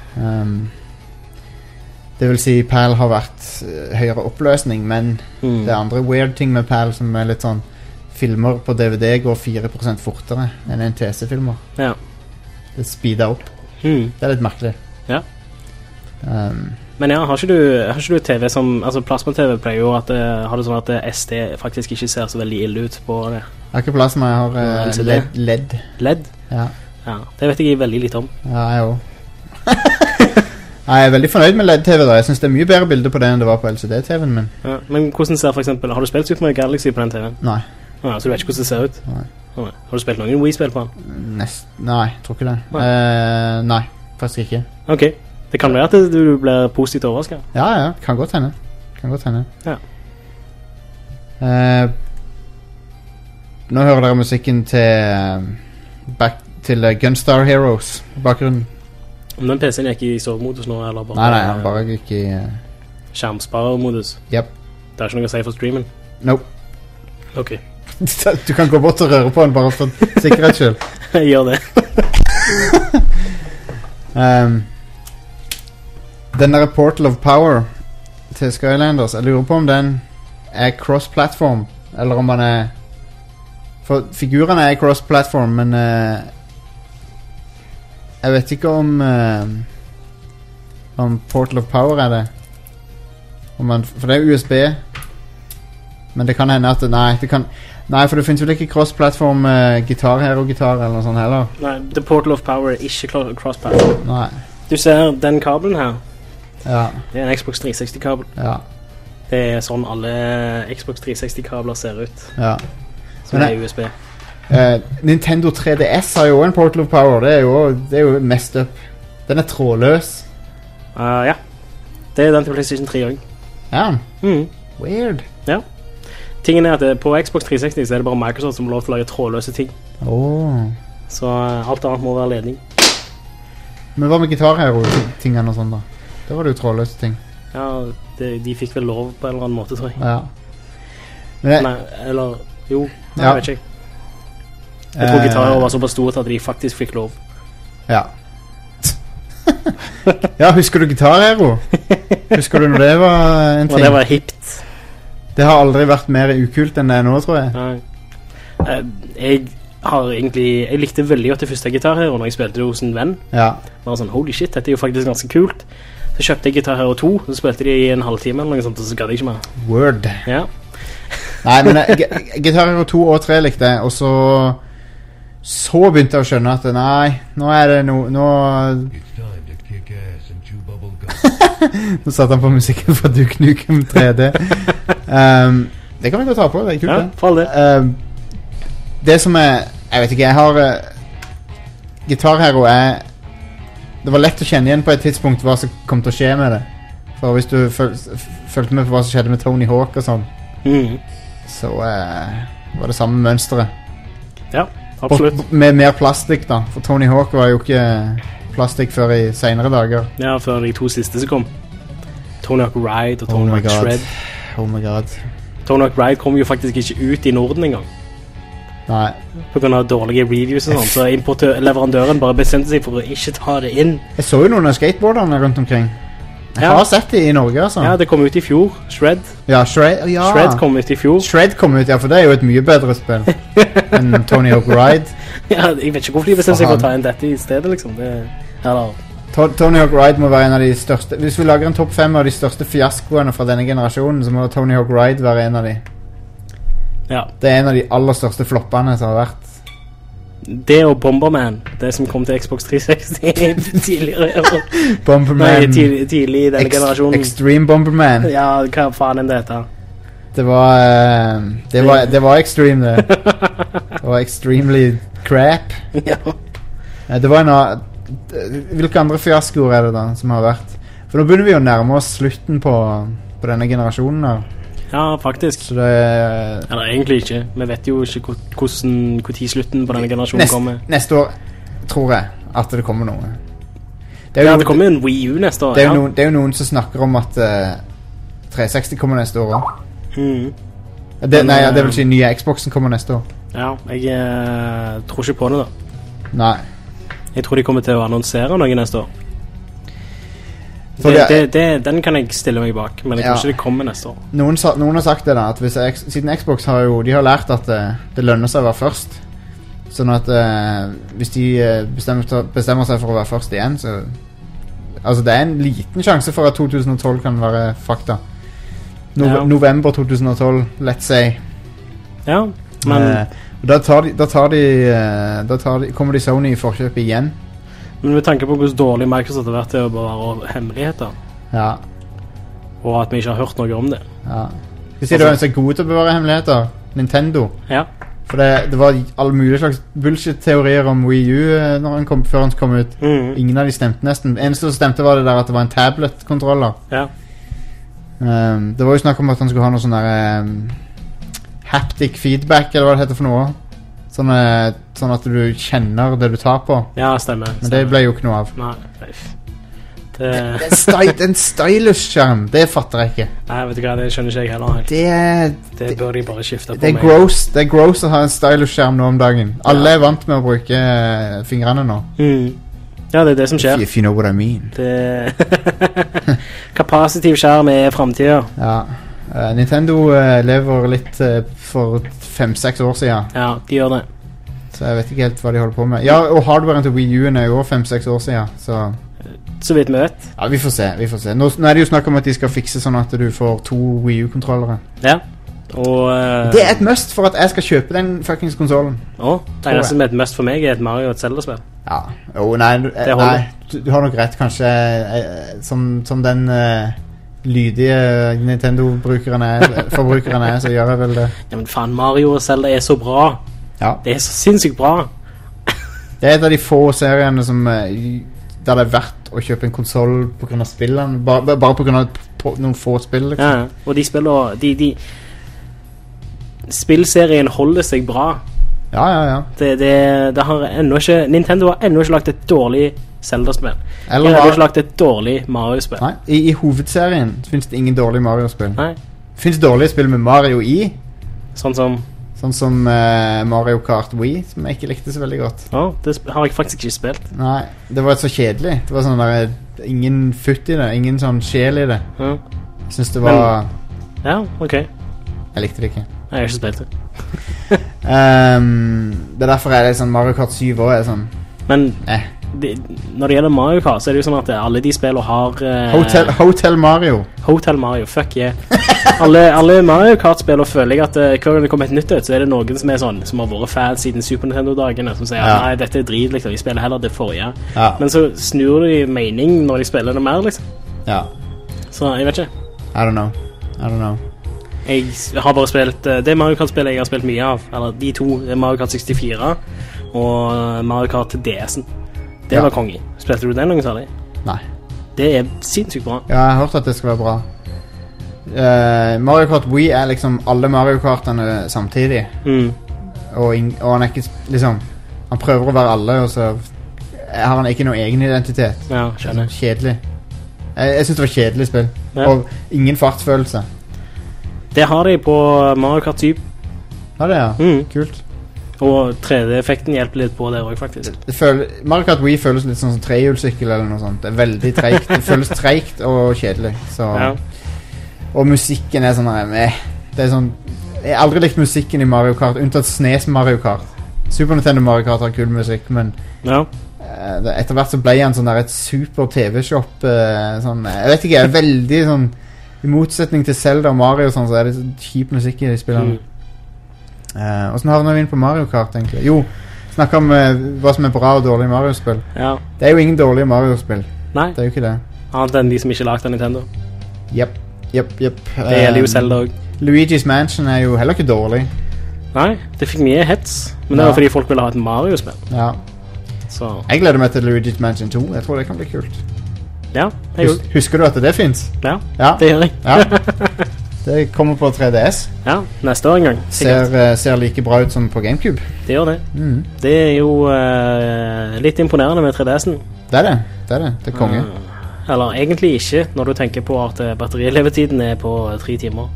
Det vil si PAL har vært høyere oppløsning, men det er andre weird ting med PAL som er litt sånn, filmer på DVD går 4% fortere enn en TC-filmer. Ja. Det speeder opp. Det er litt merkelig. Ja. Men ja, har ikke du TV som, altså plasma-TV pleier jo at har det sånn at SD faktisk ikke ser så veldig ille ut på det. Jeg har ikke plasma, jeg har LED. LED? Ja. Ja, det vet jeg veldig litt om. Ja, jeg også. Jeg er veldig fornøyd med LED-TV da. Jeg synes det er mye bedre bilder på det enn det var på LCD-TV'en min. Ja, men hvordan ser for eksempel, har du spilt Super Mario Galaxy på den TV'en? Nei. Ja, så du vet ikke hvordan det ser ut? Nei. Har du spilt noen Wii-spill på den? Nei, tror ikke det. Nei, faktisk ikke. Ok, det kan være at du blir positivt overrasket. Ja, kan godt hende. Ja. Nå hører dere musikken til Gunstar Heroes i bakgrunnen. Om den PC-en gikk i sovemodus nå, eller bare... Nei, han bare gikk i... skjermsparemodus? Yep. Det er ikke noe å si for streamen? Nope. Ok. Du kan gå bort og røre på den bare for sikkerhets skyld. Gjør det. Den der Portal of Power til Skylanders, jeg lurer på om den er cross-platform, eller om han er... For figurerne er cross-platform, men jeg vet ikke om Portal of Power er det. For det er USB, men det kan hende at Nei, for det finnes vel ikke cross-platform Guitar Hero-gitar eller noe sånt heller. Nei, The Portal of Power er ikke cross-platform. Nei. Du ser den kabelen her. Ja. Det er en Xbox 360-kabel. Ja. Det er sånn alle Xbox 360-kabler ser ut. Ja. Så det er USB. Nintendo 3DS har jo en Portal of Power. Det er jo messed up. Den er trådløs. Ja. Det er den til PlayStation 3 også. Ja. Weird. Ja. Tingen er at på Xbox 360 så er det bare Microsoft som har lov til å lage trådløse ting. Så alt annet må være ledning. Men hva med Guitar Hero-tingene og sånn da? Det var det jo trådløse ting. Ja, de fikk vel lov på en eller annen måte, tror jeg. Ja. Men Nei, eller... Jo, jeg vet ikke. Jeg tror Guitar Hero var såpass stort at de faktisk fikk lov. Ja. Ja, husker du Guitar Hero? Husker du når det var en ting? Og det var hipt. Det har aldri vært mer ukult enn det nå, tror jeg. Nei. Jeg likte veldig godt det første Guitar Hero når jeg spilte det hos en venn. Ja. Bare sånn, holy shit, dette er jo faktisk ganske kult. Så kjøpte jeg Guitar Hero 2, så spilte de i en halvtime eller noe sånt, og så gadd jeg ikke mer. Word. Ja. Nei, men Guitar Hero 2 og 3 likte jeg, og så begynte jeg å skjønne at nei, nå er det nå satte han på musikken fra Duke Nukem 3D. Det kan vi gå ta på, det er kult. Ja, for all det. Det som er, jeg vet ikke, jeg har Guitar Hero det var lett å kjenne igjen på et tidspunkt hva som kom til å skje med det. For hvis du følte med på hva som skjedde med Tony Hawk og sånn, så var det samme mønstret. Ja, absolutt. Med mer plastikk da, for Tony Hawk var jo ikke plastikk før i senere dager. Ja, før de 2 siste som kom. Tony Hawk Ride og Tony Hawk Shred. Oh my god. Tony Hawk Ride kom jo faktisk ikke ut i Norden engang. Nei. På grunn av dårlige reviews og sånt, så leverandøren bare bestemte seg for å ikke ta det inn. Jeg så jo noen av skateboarderne rundt omkring. Jeg har sett det i Norge, altså. Ja, det kom ut i fjor. Shred. Ja, Shred kom ut i fjor. Shred kom ut, ja, for det er jo et mye bedre spill enn Tony Hawk Ride. Ja, jeg vet ikke hvorfor de bestemte seg for å ta inn dette i stedet, liksom. Tony Hawk Ride må være en av de største. Hvis vi lager en topp 5 av de største fiaskoene fra denne generasjonen, så må Tony Hawk Ride være en av de. Ja. Det er en av de aller største floppene som har vært. Det og Bomberman, det som kom til Xbox 360 tidligere. Bomberman. Nei, tidlig i denne generasjonen. Extreme Bomberman. Ja, hva faen enn det heter. Det var extreme, det. Det var extremely crap. Ja. Det var hvilke andre fiaskoer er det da som har vært? For nå begynner vi å nærme oss slutten på denne generasjonen her. Ja, faktisk. Så det eller egentlig ikke. Vi vet jo ikke hvor tid slutten på denne generasjonen kommer. Neste år tror jeg at det kommer noe. Det kommer en Wii U neste år. Det er jo noen som snakker om at 360 kommer neste år også. Det vil si nye Xboxen kommer neste år. Ja, jeg tror ikke på det da. Nei. Jeg tror de kommer til å annonsere noe neste år. Den kan jeg stille meg bak, men jeg tror ikke det kommer neste år. Noen har sagt det da, at siden Xbox har lært at det lønner seg å være først. Sånn at hvis de bestemmer seg for å være først igjen, så altså det er en liten sjanse for at 2012 kan være fakta. November 2012, let's say. Ja, men da kommer de Sony i forkjøpet igjen. Men med tanke på hvordan dårlig Microsoft har vært til å bevare hemmeligheter, og at vi ikke har hørt noe om det. Ja. Skal si du er så god til å bevare hemmeligheter? Nintendo. Ja. For det var alle mulige slags bullshit-teorier om Wii U før han kom ut. Ingen av de stemte nesten. Eneste som stemte var det der at det var en tablet-kontroller. Ja. Det var jo snakk om at han skulle ha noe sånn der haptic feedback, eller hva det heter for noe. Sånn at du kjenner det du tar på. Ja, stemmer. Men det ble jo ikke noe av. Nei. En stylus-skjerm, det fatter jeg ikke. Nei, vet du hva, det skjønner ikke jeg heller helt. Det bør de bare skifte på. Det er gross å ha en stylus-skjerm nå om dagen. Alle er vant med å bruke fingrene nå. Ja, det er det som skjer. If you know what I mean. Kapasitiv skjerm er fremtiden. Ja. Nintendo lever litt for 5-6 år siden. Ja, de gjør det. Så jeg vet ikke helt hva de holder på med. Ja, og hardwaren til Wii U er jo 5-6 år siden, så vidt vi vet. Ja, vi får se. Nå er det jo snakk om at de skal fikse sånn at du får 2 Wii U-kontrollere. Ja. Og det er et must for at jeg skal kjøpe den fuckings konsolen. Det eneste som er et must for meg er et Mario og et Zelda-spill. Ja. Nei, du har nok rett. Kanskje som den lydige Nintendo-forbrukeren er, så gjør jeg vel det. Ja, men faen, Mario og Zelda er så bra. Ja. Det er så sinnssykt bra. Det er et av de få seriene som der det er verdt å kjøpe en konsol på grunn av spillene. Bare på grunn av noen få spill, liksom. Ja, og de spiller spillserien holder seg bra. Ja. Det har ennå ikke Nintendo har ennå ikke lagt et dårlig Zelda-spill. De har ikke lagt et dårlig Mario-spill. Nei, i hovedserien finnes det ingen dårlige Mario-spill. Nei. Finnes dårlige spill med Mario i. Sånn som Mario Kart Wii, som jeg ikke likte så veldig godt. Det har jeg faktisk ikke spilt. Nei, det var så kjedelig. Det var sånn der, ingen futt i det, ingen sånn sjel i det. Jeg synes det var... Ja, ok. Jeg likte det ikke. Jeg har ikke spilt det. Det er derfor jeg er sånn Mario Kart 7 også er sånn... Men når det gjelder Mario Kart, så er det jo sånn at alle de spillene har... Hotel Mario. Hotel Mario, fuck yeah. Alle Mario Kart-spillene føler jeg at hver gang det kommer et nytt ut, så er det noen som er sånn, som har vært fans siden Super Nintendo-dagene, som sier nei, dette er drit, liksom. Vi spiller heller det forrige. Men så snur de mening når de spiller noe mer, liksom. Ja. Så jeg vet ikke. I don't know. Jeg har bare spilt det Mario Kart-spillet jeg har spilt mye av, eller de to, det er Mario Kart 64 og Mario Kart til DS-en. Det var konge. Spilte du den noen særlig? Nei. Det er sinnssykt bra. Ja, jeg har hørt at det skal være bra. Mario Kart Wii er liksom alle Mario Kartene samtidig. Og han er ikke liksom, han prøver å være alle, og så har han ikke noen egen identitet. Ja, skjønner. Kjedelig. Jeg synes det var kjedelig spill. Og ingen fartfølelse. Det har de på Mario Kart 7. Ja, det er kult. Og 3D-effekten hjelper litt på det også, faktisk. Mario Kart Wii føles litt sånn som trehjulssykkel eller noe sånt. Det er veldig tregt. Det føles tregt og kjedelig. Så. Ja. Og musikken er sånn det er sånn, jeg har aldri likt musikken i Mario Kart, unntatt SNES Mario Kart. Super Nintendo Mario Kart har kul musikk, men etter hvert så ble han sånn der et super TV-shop sånn, jeg vet ikke, jeg er veldig sånn i motsetning til Zelda og Mario sånn, så er det sånn kjip musikk i de spillene. Og så havner vi inn på Mario Kart egentlig. Jo, snakker om hva som er bra og dårlig Mario-spill. Ja. Det er jo ingen dårlige Mario-spill. Nei. Det er jo ikke det. Annet enn de som ikke lagde Nintendo. Jep. Det gjelder jo Zelda også. Luigi's Mansion er jo heller ikke dårlig. Nei, det fikk mye hets. Men det var fordi folk ville ha et Mario-spill. Ja. Så. Jeg gleder meg til Luigi's Mansion 2. Jeg tror det kan bli kult. Ja, husker du at det finnes? Ja, det gjør jeg. Ja. Det kommer på 3DS. Ja, neste år en gang. Ser like bra ut som på GameCube. Det gjør det. Det er jo litt imponerende med 3DS'en. Det er det. Det er konge. Eller egentlig ikke, når du tenker på at batterilevetiden er på 3 timer.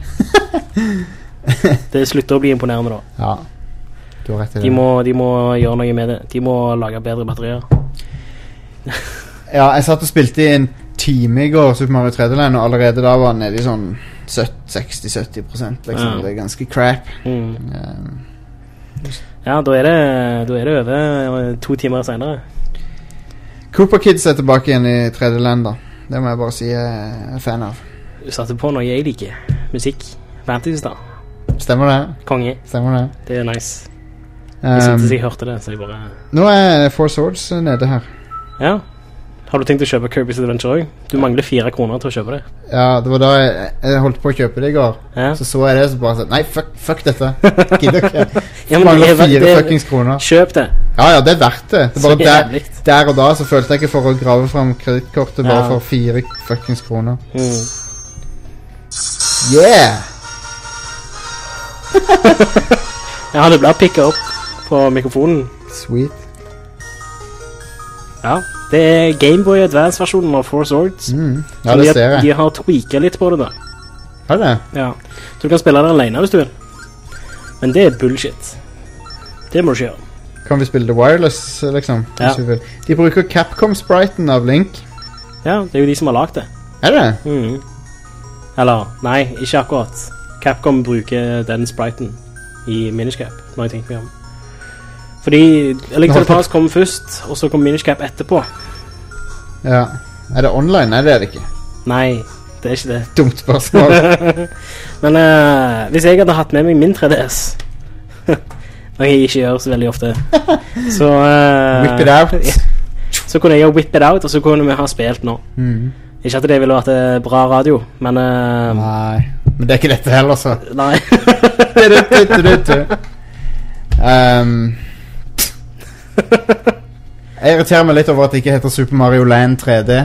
Det slutter å bli imponerende da. Ja, du har rett i det. De må gjøre noe med det. De må lage bedre batterier. Ja, jeg satt og spilte i en time i går Super Mario 3D Land, og allerede da var den nede i sånn 60-70% liksom. Det er ganske crap. Ja, da er det over 2 timer senere. Koopa Kids er tilbake igjen i 3D Land da. Det må jeg bare si jeg er fan av. Du satte på noe jeg liker. Musikk. Fantasy Star. Stemmer det. Konge. Stemmer det. Det er nice. Jeg syntes jeg hørte det, så jeg bare... Nå er Four Swords nede her. Ja. Har du tenkt å kjøpe Kirby's Adventure også? Du mangler 4 kroner til å kjøpe det. Ja, det var da jeg holdt på å kjøpe det i går. Ja. Så jeg det, så bare sånn, nei, fuck dette. Gidder ikke. Ja, men Mangler 4 fuckings kroner. Kjøp det. Ja, det er verdt det. Det er bare Så der og da så følte jeg ikke for å grave frem kredittkortet bare for 4 fuckings kroner. Yeah! Ja, det blir pikket opp på mikrofonen. Sweet. Ja, det er Gameboy Advance-versjonen av Four Swords. Ja, det ser jeg. De har tweaket litt på det da. Har det? Ja, så du kan spille det alene hvis du vil. Men det er bullshit. Det må du ikke gjøre. Kan vi spille det wireless, liksom? Ja. Hvis vi vil. De bruker Capcom-spriten av Link. Ja, det er jo de som har lagt det. Er det? Eller, nei, ikke akkurat. Capcom bruker den spriten i Minish Cap, når jeg tenker meg om. Fordi Electronic Arts kom først, og så kom Minish Cap etterpå. Ja. Er det online? Nei, det er det ikke. Nei, det er ikke det. Dumt spørsmål. Men hvis jeg hadde hatt med meg min 3DS, noe jeg ikke gjør så veldig ofte, så whip it out. Så kunne jeg jo whip it out, og så kunne vi ha spilt nå. Ikke at det ville vært bra radio, men nei, men det er ikke dette heller, så. Nei. Jeg irriterer meg litt over at det ikke heter Super Mario Land 3D.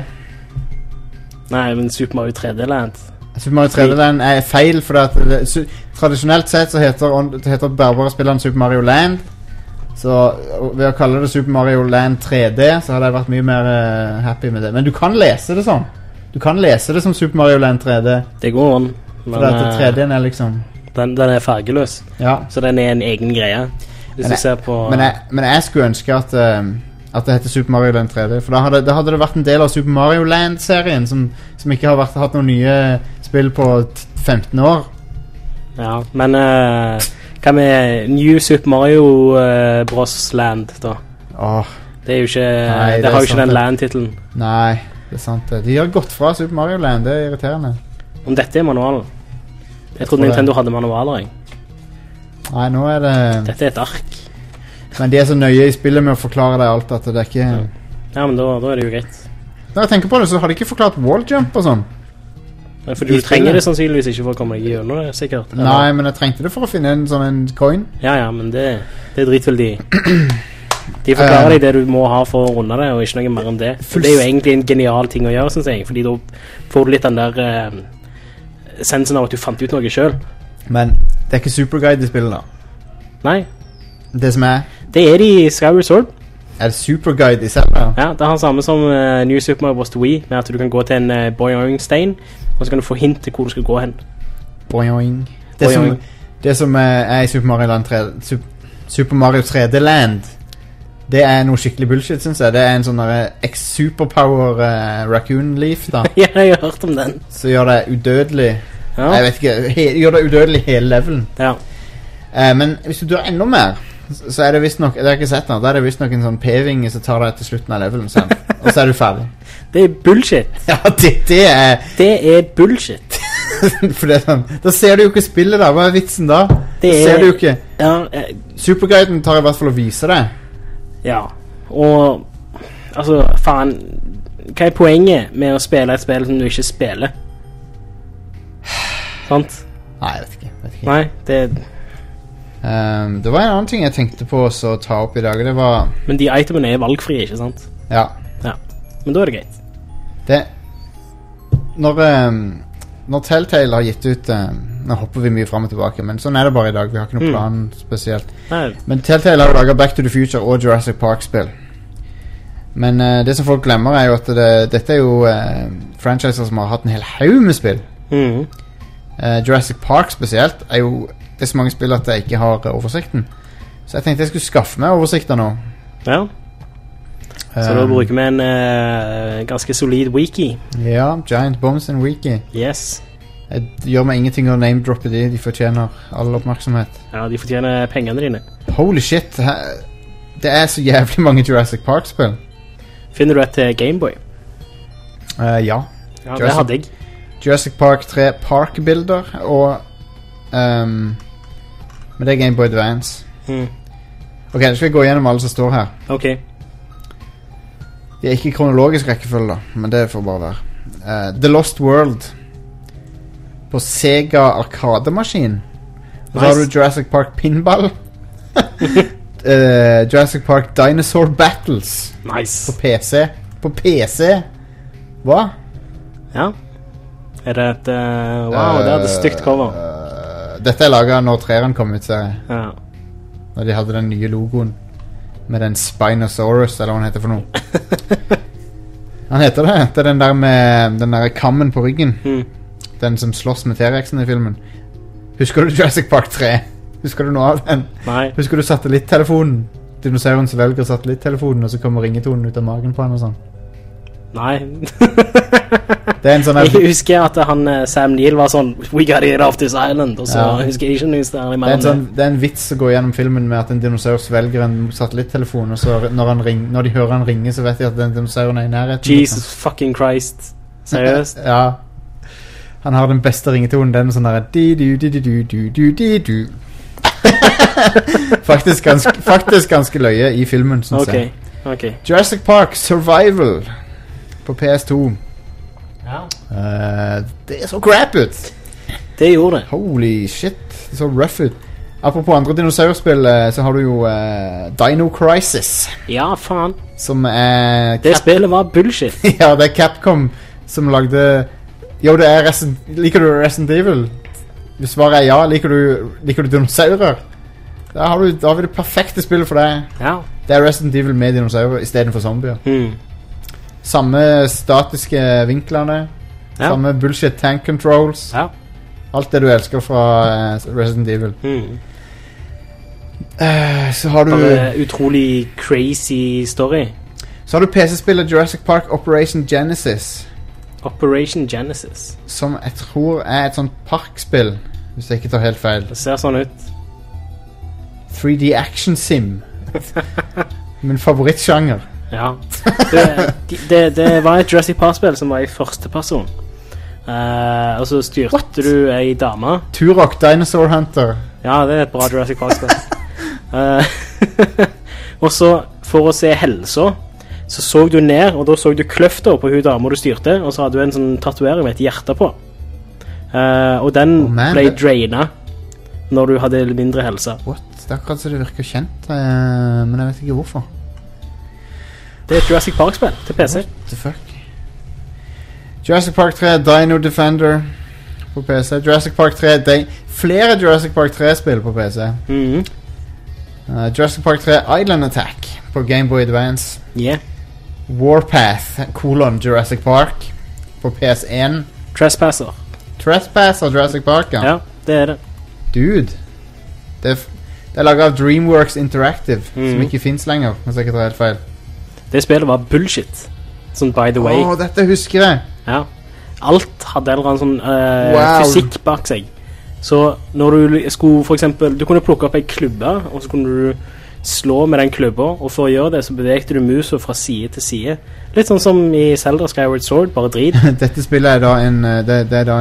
Nei, men Super Mario 3D Land Super Mario 3D Land er feil, for tradisjonelt sett så heter bare spilleren Super Mario Land. Så ved å kalle det Super Mario Land 3D så hadde jeg vært mye mer happy med det. Men du kan lese det sånn. Du kan lese det som Super Mario Land 3D. Det går an. For at 3D-en er liksom den er fargeløs. Ja. Så den er en egen greie. Hvis du ser på men jeg skulle ønske at det heter Super Mario Land 3D. For da hadde det vært en del av Super Mario Land-serien som ikke har hatt noen nye spill på 15 år. Ja, men hva med New Super Mario Bros. Land da? Det er jo ikke nei, det har jo ikke den Land-titelen. Nei, det er sant det. De har gått fra Super Mario Land, det er irriterende. Om dette er manualen? Jeg trodde Nintendo hadde manualer. Nei, nå er det dette er et ark. Men de er så nøye i spillet med å forklare deg alt at det er ikke ja, men da er det jo greit. Når jeg tenker på det, så har de ikke forklart wall jump og sånn. For du trenger det sannsynligvis ikke for å komme deg gjennom det, sikkert. Eller? Nei, men jeg trengte det for å finne en coin. Ja, men det driter vel de. De forklarer deg det du må ha for å runde det, og ikke noe mer enn det. For det er jo egentlig en genial ting å gjøre, synes jeg. Fordi da får du litt den der sensen av at du fant ut noe selv. Men det er ikke Superguide de spiller da. Nei. Det som er det er de Skyward Sword. Er det Superguide de selv da? Ja, det er han samme som New Super Mario Bros. Wii, med at du kan gå til en Boing-stein, og så kan du få hint til hvor du skal gå hen. Boing. Det som er i Super Mario Land 3, Super Mario 3D Land, det er noe skikkelig bullshit, synes jeg. Det er en sånn X-Superpower Raccoon Leaf da. Ja, jeg har hørt om den. Så gjør det udødelig. Ja. Jeg vet ikke, gjør det udødelig hele levelen. Ja. Men hvis du dør enda mer, så er det visst nok, det har jeg ikke sett nå, da er det visst nok en sånn p-vinge som tar deg til slutten av levelen sen. Og så er du ferdig. Det er bullshit. Ja, det er bullshit. For det er sånn, da ser du jo ikke spillet da. Hva er vitsen da? Da ser du jo ikke. Ja, Superguiden tar i hvert fall å vise deg. Ja, og altså, faen, hva er poenget med å spille et spill som du ikke spiller? Sant? Nei, jeg vet ikke. Nei, det var en annen ting jeg tenkte på å ta opp i dag. Det var men de itemene er valgfrie, ikke sant? Ja. Men da er det greit. Når Telltale har gitt ut nå hopper vi mye frem og tilbake, men sånn er det bare i dag. Vi har ikke noen plan spesielt. Nei. Men Telltale har laget Back to the Future og Jurassic Park-spill. Men det som folk glemmer er jo at dette er jo franchiser som har hatt en hel haug med spill. Jurassic Park spesielt er jo det er så mange spill at jeg ikke har oversikten. Så jeg tenkte jeg skulle skaffe meg oversikter nå. Ja. Så da bruker vi en ganske solid wiki. Ja, Giant Bombs and Wiki. Yes. Det gjør meg ingenting å name-droppe de fortjener all oppmerksomhet. Ja, de fortjener pengene dine. Holy shit, det er så jævlig mange Jurassic Park-spill. Finner du et Gameboy? Ja. Ja, det hadde jeg. Jurassic Park 3 Park-bilder, og men det er Game Boy Advance. Ok, nå skal vi gå gjennom alle som står her. Ok. De er ikke kronologisk rekkefølge da, men det får bare være. The Lost World på Sega Arcade-maskin. Og så har du Jurassic Park Pinball. Jurassic Park Dinosaur Battles. Nice. På PC. På PC? Hva? Ja. Er det et... wow, det er et stygt cover. Dette er laget når 3'eren kom ut, ser jeg. Ja. Når de hadde den nye logoen med den Spinosaurus, eller hva han heter for noe. Han heter det. Det er den der med den der kammen på ryggen. Den som slåss med T-rexen i filmen. Husker du Jurassic Park 3? Husker du noe av den? Nei. Husker du satellittelefonen? Dinosauren som velger satellittelefonen, og så kommer ringetonen ut av magen på han og sånn. Nei. Det er en sånn Jeg husker at han Sam Neill var sånn We gotta get off this island. Og så husker jeg ikke noe der i mellom. Det er en vits å gå gjennom filmen med at en dinosaur velger en satellittelefon, og så når de hører han ringe, så vet de at den dinosauren er i nærheten. Jesus fucking Christ. Seriøst? Ja. Han har den beste ringetonen, den sånn der di-du-di-di-du-du-du-di-du. Faktisk ganske løye i filmen, synes jeg. Okay. Jurassic Park Survival på PS2. Ja. Det er så crap ut. Det gjorde det. Holy shit, det så rough ut. Apropos andre dinosaurspill, så har du jo Dino Crisis. Ja, faen. Som er det spillet var bullshit. Ja, det er Capcom som lagde... Jo, det er liker du Resident Evil? Hvis svaret er ja, liker du dinosaurer? Da har vi det perfekte spillet for deg. Ja. Det er Resident Evil med dinosaurer i stedet for zombier. Samme statiske vinklerne. Samme bullshit tank controls. Ja. Alt det du elsker fra Resident Evil. Så har du... Bare utrolig crazy story. Så har du PC-spillet Jurassic Park Operation Genesis. Operation Genesis. Som jeg tror er et sånt parkspill, hvis jeg ikke tar helt feil. Det ser sånn ut. 3D action sim. Min favorittsjanger. Ja. Det var et Jurassic Park-spill som var i første person. Og så styrte du ei dame. Turok Dinosaur Hunter. Ja, det er et bra Jurassic Park-spill. Og så, for å se helsa, så du ned, og da så du kløfter på hun dame du styrte, og så hadde du en sånn tatuering med et hjerte på. Og den ble drainet når du hadde mindre helse. What? Det er akkurat så det virker kjent, men jeg vet ikke hvorfor. Det er et Jurassic Park-spill til PC. What the fuck? Jurassic Park 3 Dino Defender på PC. Jurassic Park 3 flere Jurassic Park 3-spill på PC. Jurassic Park 3 Island Attack på Game Boy Advance. Warpath Jurassic Park på PS1. Trespasser Jurassic Park, ja. Ja, det er det. Dude, det er laget av DreamWorks Interactive, som ikke finnes lenger, hvis jeg ikke tar helt feil. Det spillet var bullshit. Sånn by the way. Dette husker jeg. Ja. Alt hadde en sånn fysikk bak seg. Så når du skulle, for eksempel, du kunne plukke opp en klubbe, og så kunne du slå med den klubba, og for å gjøre det så bevegte du musa fra side til side. Litt sånn som i Zelda Skyward Sword, bare drit. Dette spillet er da det er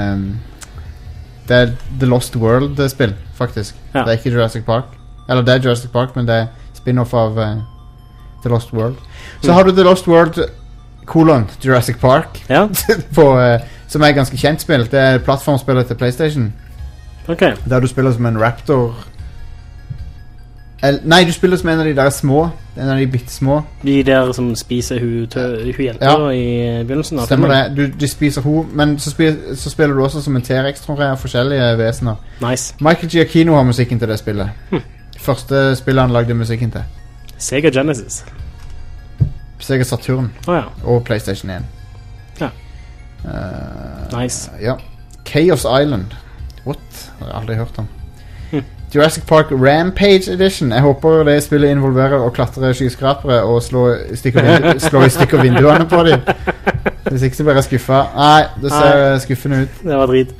The Lost World-spill, faktisk. Ja. Det er ikke Jurassic Park. Eller det er Jurassic Park, men det er spin-off av The Lost World. Så har du The Lost World Jurassic Park, som er ganske kjent spill. Det er plattformspillet til PlayStation. Der du spiller som en raptor. Nei, du spiller som en av de der små. En av de bittesmå. De der som spiser hun jenter i begynnelsen. Stemmer det. De spiser hun, men så spiller du også som en T-rex, tror jeg, forskjellige vesener. Nice. Michael Giacchino har musikken til det spillet. Første spillet han lagde musikken til. Sega Genesis. Sega Saturn. Og PlayStation 1. Ja. Nice. Ja. Chaos Island. What? Det har jeg aldri hørt om. Jurassic Park Rampage Edition. Jeg håper det spillet involverer å klatre skyskrapere og slå i stykker vinduene på dem. Hvis ikke så blir jeg skuffet. Nei, det ser skuffende ut. Det var drit.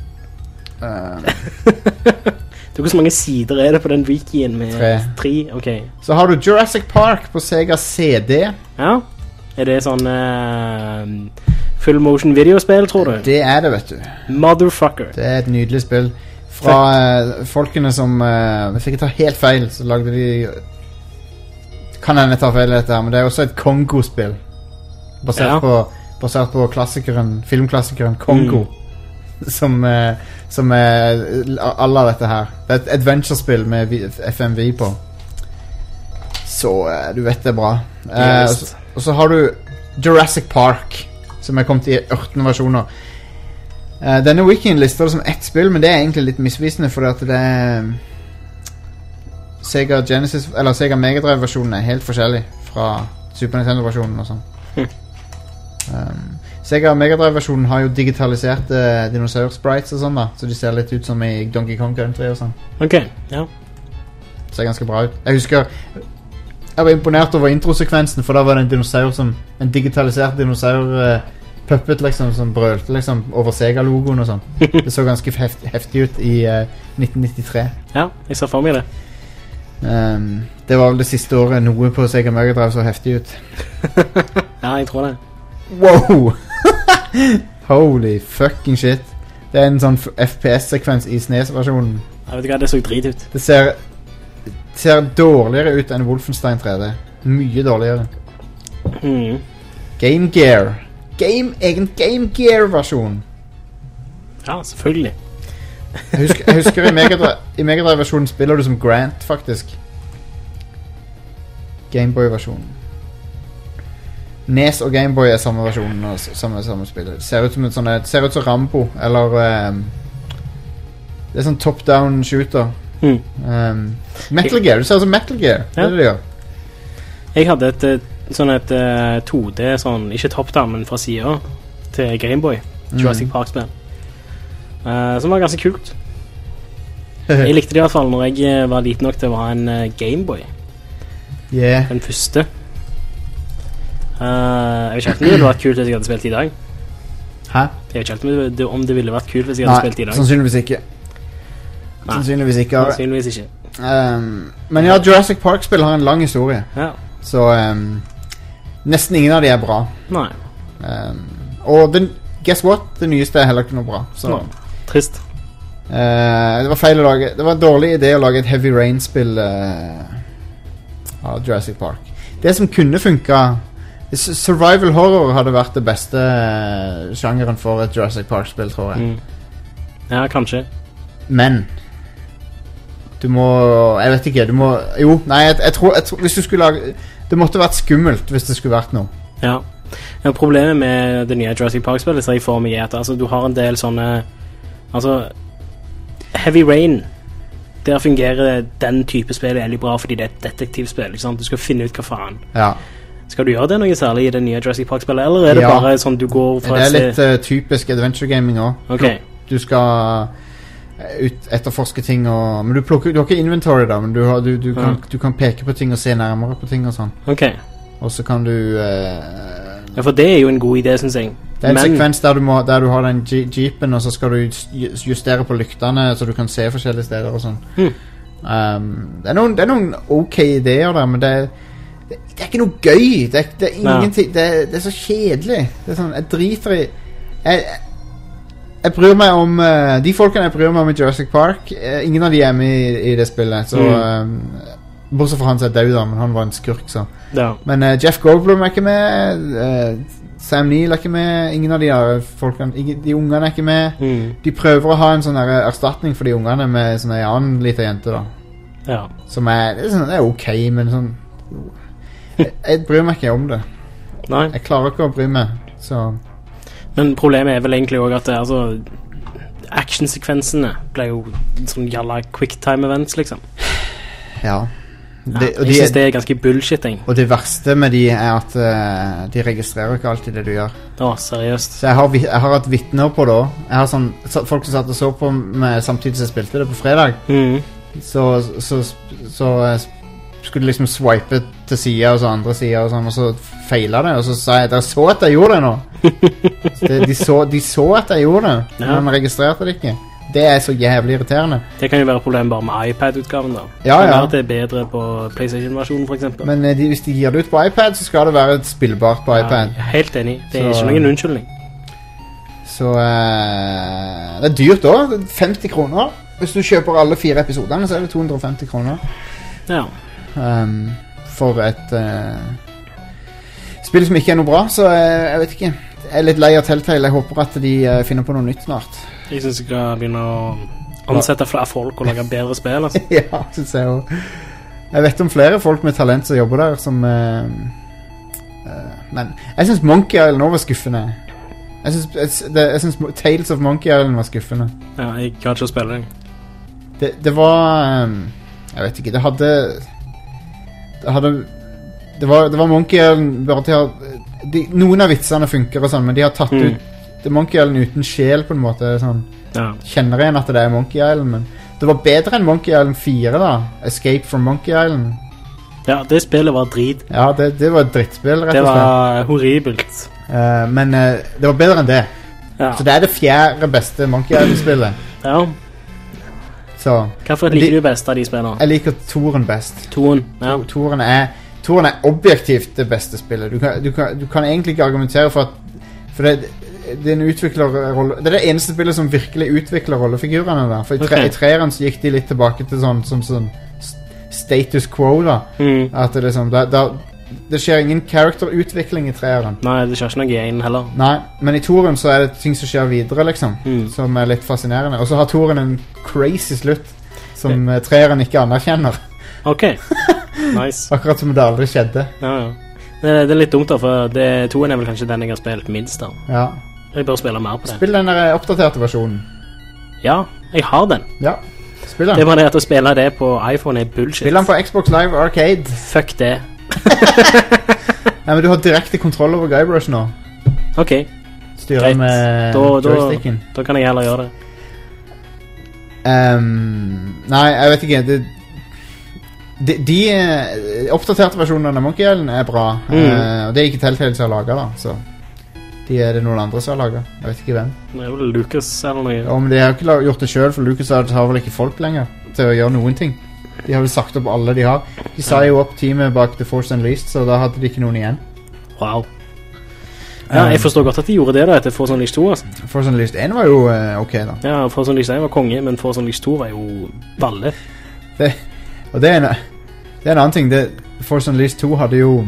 Hvor mange sider er det på den wikien med 3? Ok. Så har du Jurassic Park på Sega CD. Ja. Er det sånn full motion videospill, tror du? Det er det, vet du. Motherfucker. Det er et nydelig spill. Fra folkene som hvis jeg ikke tar helt feil, så lagde de kan hende ta feil dette her, men det er også et Kongo-spill. basert på filmklassikeren Kongo, som er alle dette her. Det er et adventure-spill med FMV på. Så du vet det er bra. Og så har du Jurassic Park, som er kommet i 18 versjoner. Denne wikien lister det som ett spill, men det er egentlig litt misvisende, fordi at det er Sega Genesis, eller Sega Mega Drive-versjonen er helt forskjellig fra Super Nintendo-versjonen og sånn. Sega Mega Drive-versjonen har jo digitalisert dinosaur-sprites og sånn da, så de ser litt ut som i Donkey Kong Country og sånn. Ok, ja. Ser ganske bra ut. Jeg husker jeg var imponert over introsekvensen, for da var det en digitalisert dinosaur-puppet liksom, som brølte liksom over Sega-logoen og sånn. Det så ganske heftig ut i 1993. Ja, jeg ser for meg det. Det var vel det siste året noe på Sega Mega Drive så heftig ut. Ja, jeg tror det. Wow! Holy fucking shit. Det er en sånn FPS-sekvens i SNES-versjonen. Jeg vet ikke, det så drit ut. Det ser dårligere ut enn Wolfenstein 3D. Mye dårligere. Game Gear. Egen Game Gear-versjon. Ja, selvfølgelig. Jeg husker i Mega Drive-versjonen spiller du som Grant, faktisk. Gameboy-versjonen. NES og Gameboy er samme versjonen og samme spiller. Det ser ut som Rambo, eller det er sånn top-down shooter. Metal Gear, det ser ut som Metal Gear. Ja. Det gjør. Jeg hadde et 2D, sånn, ikke top-down, men fra siden til Gameboy, Jurassic Park-spill. Som var ganske kult. Jeg likte det i hvert fall når jeg var liten nok til å ha en Gameboy. Den første. Jeg vet ikke om det ville vært kult hvis jeg hadde spilt i dag. Hæ? Jeg vet ikke om det ville vært kult hvis jeg hadde spilt i dag. Sannsynligvis ikke. Sannsynligvis ikke. Men ja, Jurassic Park-spill har en lang historie. Ja. Så nesten ingen av de er bra. Nei. Og guess what? Det nyeste er heller ikke noe bra. Så trist. Det var feil å lage. Det var en dårlig idé å lage et Heavy Rain-spill av Jurassic Park. Det som kunne funka, survival horror hadde vært det beste sjangeren for et Jurassic Park-spill, tror jeg. Ja, kanskje. Men du må, jeg vet ikke, du må, jo, nei, jeg tror hvis du skulle lage, det måtte vært skummelt hvis det skulle vært noe. Ja. Ja, problemet med det nye Jurassic Park-spillet så jeg får meg at altså, du har en del sånne altså Heavy Rain, der fungerer den type spill veldig bra fordi det er et detektivspill, ikke sant? Du skal finne ut hva faen. Ja. Skal du gjøre det noe særlig i det nye Jurassic Park-spillet, eller er det bare sånn du går fra det er litt typisk adventure gaming også. Okay. Du skal etterforske ting men du har ikke inventory da, men du kan peke på ting og se nærmere på ting og sånn. Ok. Og så kan du ja, for det er jo en god idé, synes jeg. Det er en sekvens der du har den jeepen, og så skal du justere på lyktene så du kan se forskjellige steder og sånn. Det er noen ok ideer der, men det er ikke noe gøy. Det er ingenting. Det er så kjedelig. Det er sånn, jeg driter i jeg bryr meg om de folkene jeg bryr meg om i Jurassic Park. Ingen av de er med i det spillet, så bortsett fra han som er død da, men han var en skurk, så ja. Men Jeff Goldblum er ikke med, Sam Neill er ikke med, ingen av de folkene, de ungene er ikke med. De prøver å ha en sånn erstatning for de ungene med sånn en annen liten jente da, ja. Som det er ok, men sånn jeg bryr meg ikke om det. Nei. Jeg klarer ikke å bry meg, så men problemet er vel egentlig også at altså, actionsekvensene ble jo sånn jalla quicktime events liksom. Ja. Jeg synes det er ganske bullshit, jeg. Og det verste med de er at de registrerer ikke alltid det du gjør. Seriøst. Så jeg har hatt vitner på det også. Jeg har sånn, folk som satt og så på meg samtidig som jeg spilte det på fredag. Så skulle de liksom swipe til siden og så andre siden og sånn, og så feilet det, og så sa jeg, dere så at jeg gjorde det nå. De så at jeg gjorde det, men de registrerte det ikke. Det er så jævlig irriterende. Det kan jo være problem bare med iPad-utgaven da. Ja. At det er bedre på PlayStation-versjonen for eksempel. Men hvis de gir det ut på iPad, så skal det være spillbart på iPad. Helt enig. Det er ikke noen unnskyldning. Så det er dyrt også. 50 kroner. Hvis du kjøper alle 4 episoderne, så er det 250 kroner. Ja. For et spill som ikke er noe bra, så jeg vet ikke. Jeg er litt lei av Telltale. Jeg håper at de finner på noe nytt snart. Jeg synes jeg skal begynne å ansette flere folk og lage bedre spill, altså. Ja, synes jeg også. Jeg vet om flere folk med talent som jobber der, som... men jeg synes Monkey Island også var skuffende. Jeg synes Tales of Monkey Island var skuffende. Ja, jeg kan ikke spille den. Det var... jeg vet ikke, det var Monkey Island bare til å... noen av vitsene funker og sånn, men de har tatt ut det Monkey Island uten sjel på en måte, sånn. Ja. Kjenner igjen at det er Monkey Island, men det var bedre enn Monkey Island 4 da. Escape from Monkey Island. Ja, det spillet var drit. Ja, det var et drittspill, rett og slett. Det var horribelt. Men det var bedre enn det. Ja. Så det er det 4. beste Monkey Island-spillet. Ja. Så Hvorfor liker du best av de spillene? jeg liker Toren best. Toen, ja. Toren er objektivt det beste spillet. Du kan egentlig ikke argumentere for at det er en utviklerrolle. Det er det eneste spillet som virkelig utvikler rollefigurene da. For i treeren så gikk de litt tilbake til sånn status quo da. At det liksom det skjer ingen character-utvikling i treeren. Nei, det skjer ikke noe i en heller. Nei, men i toren så er det ting som skjer videre liksom, som er litt fascinerende. Og så har toren en crazy slutt som treeren ikke anerkjenner. Ok, nice. Akkurat som det aldri skjedde. Ja. Det er litt dumt da, for toen er vel kanskje den jeg har spilt minst da. Ja. Jeg bør spille mer på det. Spill den der oppdaterte versjonen. Ja, jeg har den. Ja, spill den. Det er bare det at å spille det på iPhone er bullshit. Spill den på Xbox Live Arcade. Fuck det. Nei, men du har direkte kontroll over Guybrush nå. Ok. Styrer med joysticken. Da kan jeg heller gjøre det. Nei, jeg vet ikke. De oppdaterte versjonene av Monkey Island er bra. Og det er ikke Telltale som har laget da, så de er det noen andre som har laget. Jeg vet ikke hvem. Det er vel Lucas eller noe. Ja, men de har ikke gjort det selv, for Lucas har vel ikke folk lenger til å gjøre noen ting. De har vel sagt opp alle de har. De sa jo opp teamet bak The Force Unleashed, så da hadde de ikke noen igjen. Wow. Ja, jeg forstår godt at de gjorde det da etter Force Unleashed 2, altså. Force Unleashed 1 var jo ok da. Ja, Force Unleashed 1 var konge, men Force Unleashed 2 var jo balle. Og det er en annen ting. Force Unleashed 2 hadde jo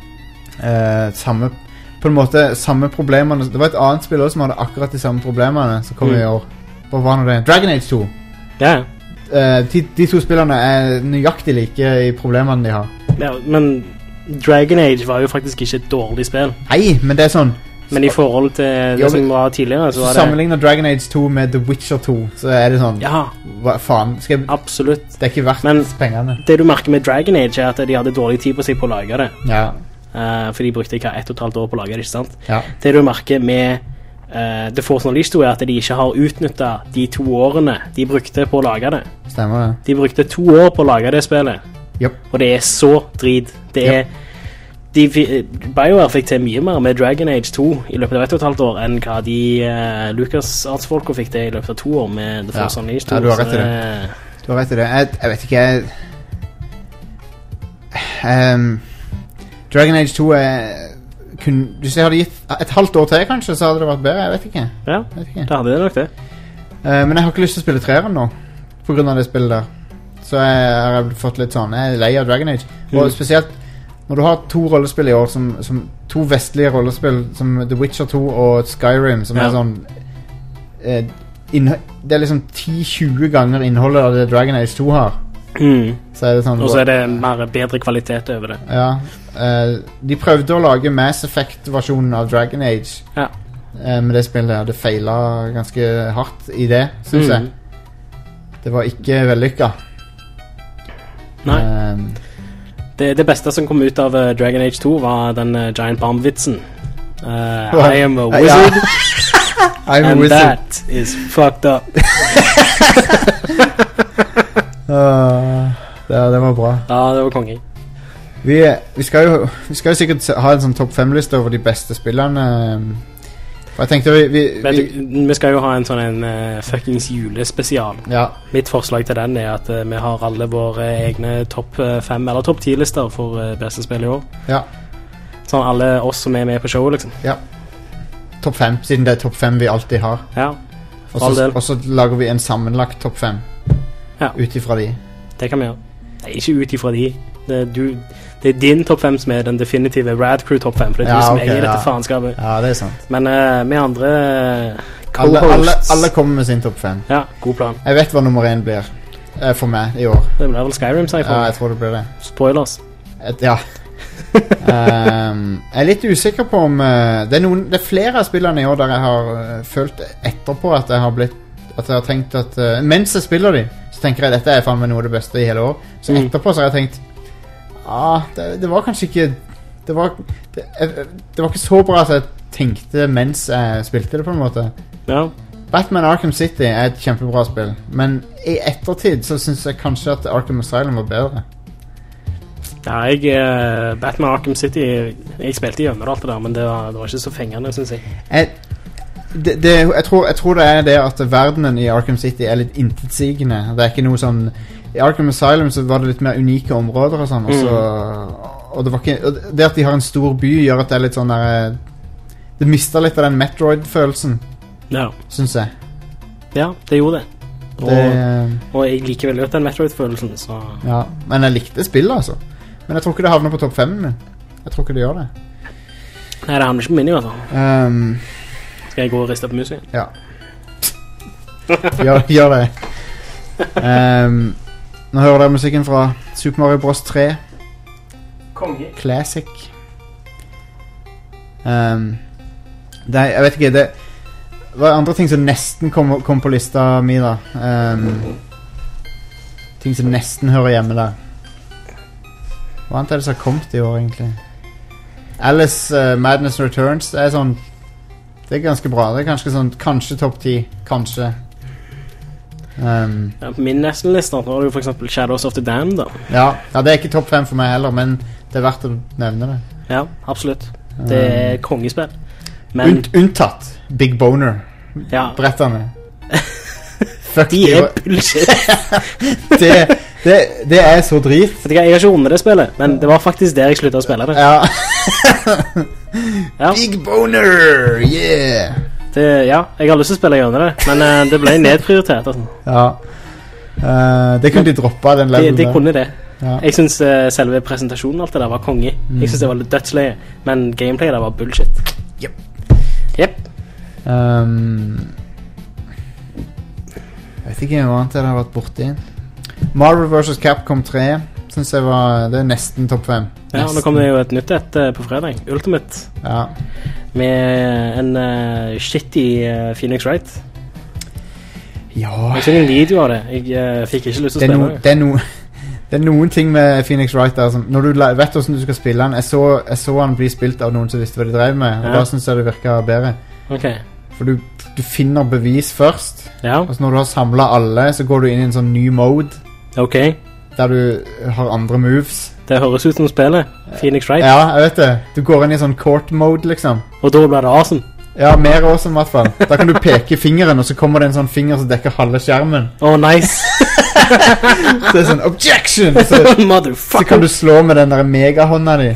på en måte samme problemene. Det var et annet spill også som hadde akkurat de samme problemene som kom i år. Hva var det? Dragon Age 2. Ja. De to spillerne er nøyaktig like i problemene de har. Ja, men Dragon Age var jo faktisk ikke et dårlig spill. Nei, men det er sånn. Men i forhold til det som var tidligere, så var det... Sammenligner Dragon Age 2 med The Witcher 2, så er det sånn... Ja. Hva faen? Absolutt. Det er ikke verdt pengene. Det du merker med Dragon Age er at de hadde dårlig tid på seg på å lage det. Ja. For de brukte ikke 1,5 år på å lage det, ikke sant? Ja. Det du merker med The Force Unleashed er at de ikke har utnyttet de 2 årene de brukte på å lage det. Stemmer det. De brukte 2 år på å lage det spillet. Yep. Og det er så drit. Det er... BioWare fikk til mye mer med Dragon Age 2 i løpet av 1,5 år enn hva de LucasArts-folka fikk til i løpet av 2 år med The Force Unleashed 2. Ja, du har rett i det. Du har rett i det. Jeg vet ikke... Dragon Age 2 hvis jeg hadde gitt et halvt år til kanskje, så hadde det vært bedre. Jeg vet ikke. Ja, det hadde det nok det. Men jeg har ikke lyst til å spille treeren nå på grunn av det spillet der. Så jeg har fått litt sånn... Jeg er lei av Dragon Age. Og spesielt når du har 2 rollespill i år, som 2 vestlige rollespill, som The Witcher 2 og Skyrim, som er sånn... det er liksom 10-20 ganger innholdet av det Dragon Age 2 har. Så er det sånn... Og så er det bedre kvalitet over det. Ja. De prøvde å lage Mass Effect-versjonen av Dragon Age. Ja. Med det spillet. Det feilet ganske hardt i det, synes jeg. Det var ikke vellykket. Nei. Det beste som kom ut av Dragon Age 2 var den Giant Bomb-vitsen. I am a wizard, I'm and a wizard. That is fucked up. Det var bra. Ja, det var konge. Vi skal jo sikkert ha en sånn topp 5-liste over de beste spillerne. Jeg tenkte vi skal jo ha en sånn fuckings julespesial. Ja. Mitt forslag til den er at vi har alle våre egne topp 5 eller topp 10 lister for beste spill i år. Ja. Sånn alle oss som er med på showet liksom. Ja. Topp 5, siden det er topp 5 vi alltid har. Ja. Og så lager vi en sammenlagt topp 5. Ja. Ut ifra de. Det kan vi gjøre. Nei, ikke ut ifra de. Det din topp 5 som er den definitive Rad Crew topp 5, for det er du som eier dette faenskapet. Ja, det er sant. Men vi andre co-hosts alle kommer med sin topp 5. Ja, god plan. Jeg vet hva nummer 1 blir for meg i år. Det blir vel Skyrim, sier jeg for. Ja, jeg tror det blir det. Spoilers. Ja. Jeg er litt usikker på om det er flere av spillene i år der jeg har følt etterpå at jeg har tenkt at mens jeg spiller de, så tenker jeg dette er faen meg noe av det beste i hele år. Så etterpå så har jeg tenkt det var kanskje ikke det var ikke så bra at jeg tenkte mens jeg spilte det, på en måte. Ja. Batman Arkham City er et kjempebra spill, men i ettertid så synes jeg kanskje at Arkham Asylum var bedre. Ja, Batman Arkham City, jeg spilte gjennom alt det der, men det var ikke så fengende, synes jeg. Jeg tror det er det at verdenen i Arkham City er litt intetsigende. Det er ikke noe sånn. I Arkham Asylum så var det litt mer unike områder og sånn, og det var ikke, og det at de har en stor by gjør at det er litt sånn der, det mistet litt av den Metroid-følelsen. Ja, synes jeg. Ja, det gjorde det. Og jeg liker veldig godt den Metroid-følelsen, så. Ja, men jeg likte spillet, altså. Men jeg tror ikke det havner på topp 5 min. Jeg tror ikke det gjør det. Nei, det havner ikke på min i hvert fall. Skal jeg gå og riste på musen? Ja. Gjør det. Nå hører dere musikken fra Super Mario Bros. 3. Konge. Classic. Jeg vet ikke, det var andre ting som nesten kom på lista mi da. Ting som nesten hører hjemme der. Hva annet er det som har kommet i år egentlig? Alice Madness Returns, det er sånn, det er ganske bra. Det er kanskje topp 10, kanskje. Ja, på min nesten-liste har du for eksempel Shadows of the Dam da. Ja, det er ikke topp 5 for meg heller, men det er verdt å nevne det. Ja, absolutt. Det er kongespill. Men unntatt Big Boner brettene. Fuck de er bullshit. det er så drit. Jeg har ikke unnet det spillet, men det var faktisk der jeg sluttet å spille det. Ja. Big Boner, yeah. Jeg har lyst til å spille gjennom det, men det ble nedprioritert altså. Ja. Det kunne de droppe den levelen. De kunne det. Ja. Jeg synes selve presentasjonen og alt det der var konge. Jeg synes det var litt dødsleie, men gameplay der var bullshit. Yep. Jeg vet ikke hva annet jeg har vært borte i. Marvel vs. Capcom 3 synes jeg det er nesten topp 5. Ja, nå kommer det jo et nytt på fredag. Ultimate. Ja. Med en shitty Phoenix Wright. Ja. Jeg så en video av det. Jeg fikk ikke lyst til å spille det. Det er noen ting med Phoenix Wright der som, når du vet hvordan du skal spille han, jeg så han bli spilt av noen som visste hva de drev med, og da synes jeg det virker bedre. Ok. For du finner bevis først, og så når du har samlet alle, så går du inn i en sånn ny mode. Ok. Der du har andre moves. Det høres ut som spillet, Phoenix Wright. Ja, jeg vet det. Du går inn i sånn court mode, liksom. Og da blir det awesome. Ja, mer awesome i hvert fall. Da kan du peke fingeren, og så kommer det en sånn finger som dekker halve skjermen. Nice. Så det er sånn, objection! Så kan du slå med den der megahånda di.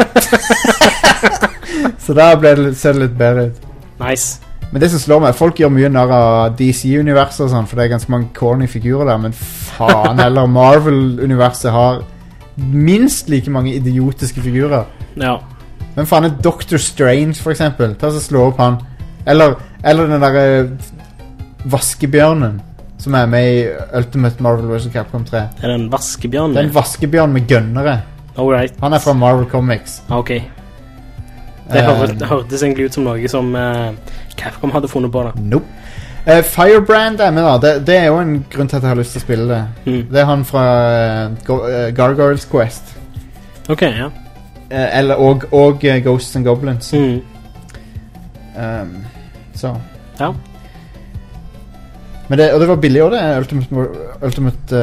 Så da ser det litt bedre ut. Nice. Men det som slår meg, folk gjør mye nær av DC-universet og sånn, for det er ganske mange corny figurer der, men faen heller, Marvel-universet har minst like mange idiotiske figurer. Ja. Men faen er Doctor Strange for eksempel, ta så slå opp han. Eller den der vaskebjørnen som er med i Ultimate Marvel vs. Capcom 3. Er det en vaskebjørn? Det er en vaskebjørn med gønnere. Alright. Han er fra Marvel Comics. Ok. Det hørtes egentlig ut som noe som Capcom hadde funnet på da. Nope. Firebrand er med da. Det er jo en grunn til at jeg har lyst til å spille det. Det er han fra Gargoyles Quest. Ok, ja. Og Ghosts and Goblins. Så ja. Men det var billig også det, Ultimate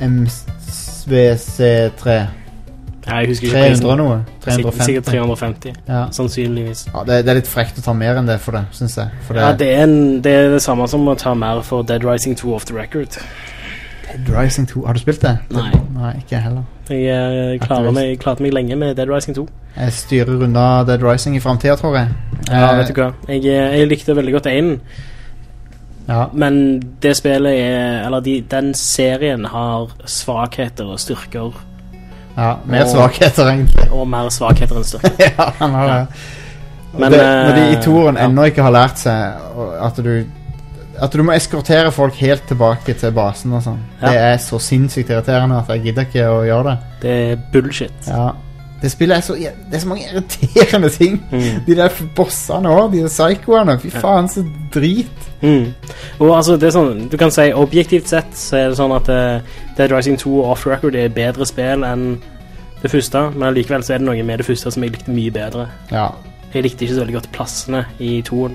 MVC3. Ja, jeg husker ikke 300 noe 350. Sikkert 350 sannsynligvis. Ja, det er litt frekt å ta mer enn det for det, synes jeg for det. Ja, det er det samme som å ta mer for Dead Rising 2 off the record. Dead Rising 2, har du spilt det? Nei, ikke heller. Jeg klarte meg lenge med Dead Rising 2. Jeg styrer unna Dead Rising i fremtiden, tror jeg. Ja, vet du hva, jeg likte veldig godt 1. Ja. Men det spillet den serien har svakheter og styrker Ja, mer svakheter egentlig. Og mer svakheter enn styrke. Ja, han har det. Men, når de i toren ennå ikke har lært seg at du må eskortere folk helt tilbake til basen og sånn. Det er så sinnssykt irriterende at jeg gidder ikke å gjøre det. Det er bullshit. Ja. Det spillet det er så mange irriterende ting. De der bossene også, de der psykoene. Fy faen, så drit. Og altså, det er sånn, du kan si objektivt sett så er det sånn at Dead Rising 2 Off Record er bedre spill enn det første, men likevel så er det noe med det første som jeg likte mye bedre. Ja. Jeg likte ikke så veldig godt plassene i toen.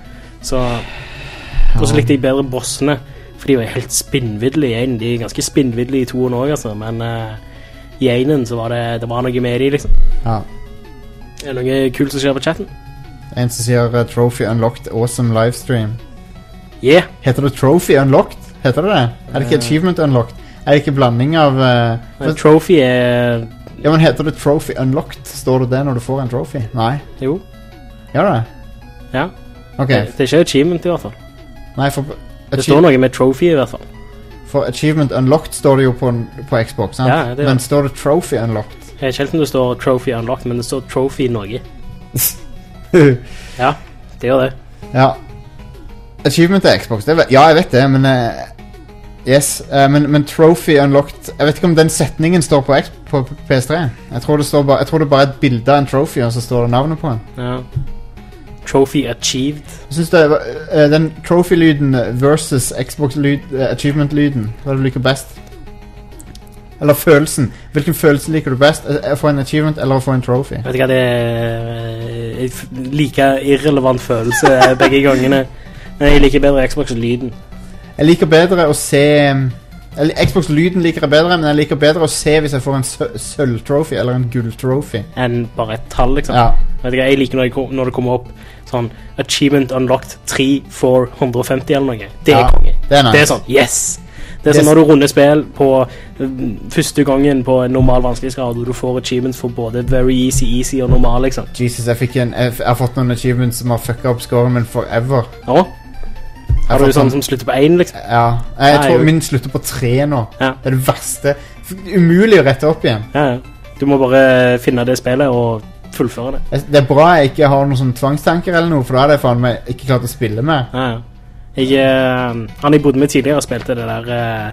Og så likte jeg bedre bossene, for de var helt spinnviddelige i en. De er ganske spinnviddelige i toen også, altså, men i enen så var det var noe med de, liksom. Ja. Er det noe kult som skjer på chatten? En som sier Trophy Unlocked Awesome Livestream. Yeah. Heter det Trophy Unlocked? Heter det det? Er det ikke Achievement Unlocked? Er det ikke blanding av Trophy er... Ja, men heter det Trophy Unlocked? Står det når du får en trophy? Nei. Jo. Gjør det? Ja. Ok. Det er ikke Achievement i hvert fall. Nei, for... Det står noe med Trophy i hvert fall. For Achievement Unlocked står det jo på Xbox, sant? Ja, men står det Trophy Unlocked? Jeg er ikke helt om det står Trophy Unlocked, men det står Trophy Norge. Ja, det gjør det. Ja. Achievement er Xbox, ja, jeg vet det, men... yes, men Trophy Unlocked... Jeg vet ikke om den setningen står på PS3. Jeg tror det bare er et bilde av en trophy, og så står det navnet på den. Ja. Trophy Achieved. Jeg synes det den trophy-lyden versus Xbox-achievement-lyden, hva er det du liker best? Eller følelsen. Hvilken følelse liker du best? Å få en achievement eller å få en trophy? Jeg vet ikke, det er like irrelevant følelse begge gangene. Men jeg liker bedre Xbox-lyden. Jeg liker bedre å se... Xbox-lyden liker jeg bedre, men jeg liker bedre å se hvis jeg får en sølv-trophy eller en gull-trophy. Enn bare et tall, liksom. Ja. Jeg liker når det kommer opp sånn Achievement Unlocked 3 for 150 eller noe. Det er konge. Det er nice. Det er sånn, yes! Det er sånn når du runder spill på første gangen på en normal vanskelighetsgrad, og du får achievements for både very easy og normal, liksom. Jesus, jeg har fått noen achievements som har fucka opp scoren min forever. Ja. Har du sånn som slutter på 1, liksom? Ja, jeg tror min slutter på 3 nå. Ja. Det er det verste. Umulig å rette opp igjen. Ja. Du må bare finne det spillet og fullføre det. Det er bra jeg ikke har noen sånne tvangstanker eller noe, for da hadde jeg faen meg ikke klart å spille med. Ja. Han jeg bodde med tidligere spilte det der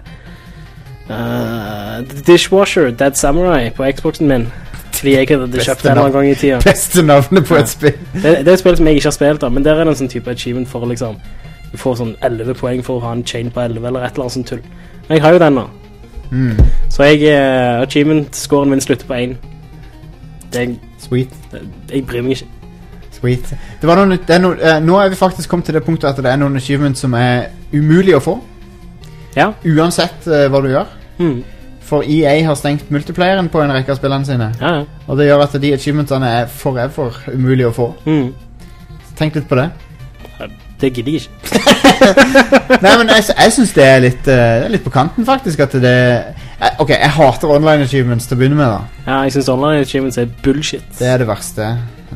Dishwasher, Dead Samurai på Xboxen min. Fordi jeg hadde kjøpt det en gang i tida. Beste navnet på et spill. Det er et spill som jeg ikke har spilt da, men der er det en sånn type achievement for liksom du får sånn 11 poeng for å ha en chain på 11 eller et eller annet sånt tull. Men jeg har jo den nå. Så achievement-scoren min slutter på 1. Sweet. Jeg bryr meg ikke. Sweet. Nå er vi faktisk kommet til det punktet at det er noen achievements som er umulig å få. Ja. Uansett hva du gjør. For EA har stengt multiplayeren på en rekke av spillene sine. Ja. Og det gjør at de achievementene er forever umulig å få. Tenk litt på det. Det gidder jeg ikke. Nei, men jeg synes det er litt på kanten faktisk at det... Ok, jeg hater online achievements til å begynne med da. Ja, jeg synes online achievements er bullshit. Det er det verste.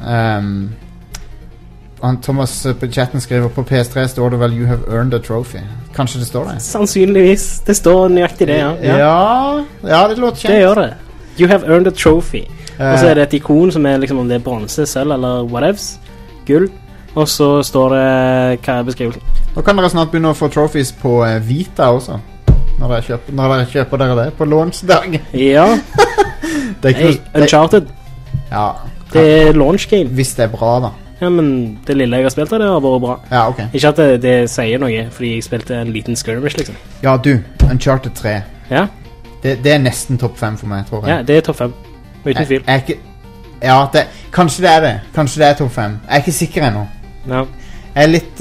Thomas på chatten skriver på PS3 står det vel You have earned a trophy. Kanskje det står det? Sannsynligvis. Det står nøyaktig det, ja. Ja, det låter kjent. Det gjør det. You have earned a trophy. Og så er det et ikon som er liksom om det er bronse, sølv eller whatevs. Gull. Og så står det hva er beskrivelsen. Nå kan dere snart begynne å få trophies på Vita også. Når dere kjøper dere det på launchdag. Ja. Det er Uncharted. Ja. Det er launch game. Hvis det er bra da. Ja, men det lille jeg har spilt av det har vært bra. Ja, ok. Ikke at det sier noe, fordi jeg spilte en liten skirmish, liksom. Ja, du. Uncharted 3. Ja. Det er nesten topp 5 for meg, tror jeg. Ja, det er topp 5. Uten tvil. Ja, kanskje det er det. Kanskje det er topp 5. Jeg er ikke sikker ennå. Ja. Jeg er litt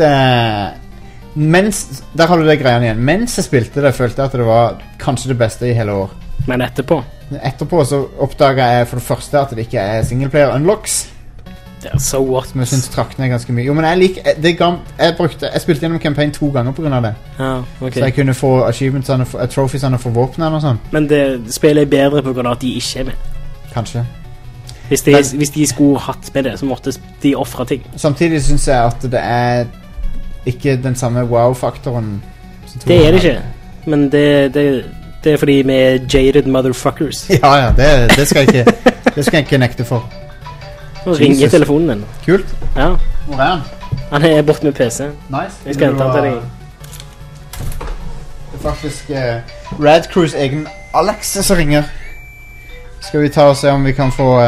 der har du det greiene igjen. Mens jeg spilte det, følte jeg at det var kanskje det beste i hele år. Men etterpå så oppdaget jeg for det første at det ikke er singleplayer unlocks. Det er so what? Som jeg synes trakk ned ganske mye. Jo, men jeg spilte gjennom campaign 2 ganger på grunn av det. Ja, okay. Så jeg kunne få achievementsene, trophiesene for våpnene og sånn. Men det spiller jeg bedre på grunn av at de ikke er med. Kanskje. Hvis de skulle hatt med det, så måtte de offre ting. Samtidig synes jeg at det er ikke den samme wow-faktoren. Det er det ikke. Men det Det er fordi vi er jaded motherfuckers. Ja, det skal jeg ikke nekte for. Nå ringer telefonen din. Kult. Ja. Hvor er han? Han er borte med PC. Nice. Jeg skal hente han til deg. Det er faktisk Rad Crews egen Alex som ringer. Skal vi ta og se om vi kan få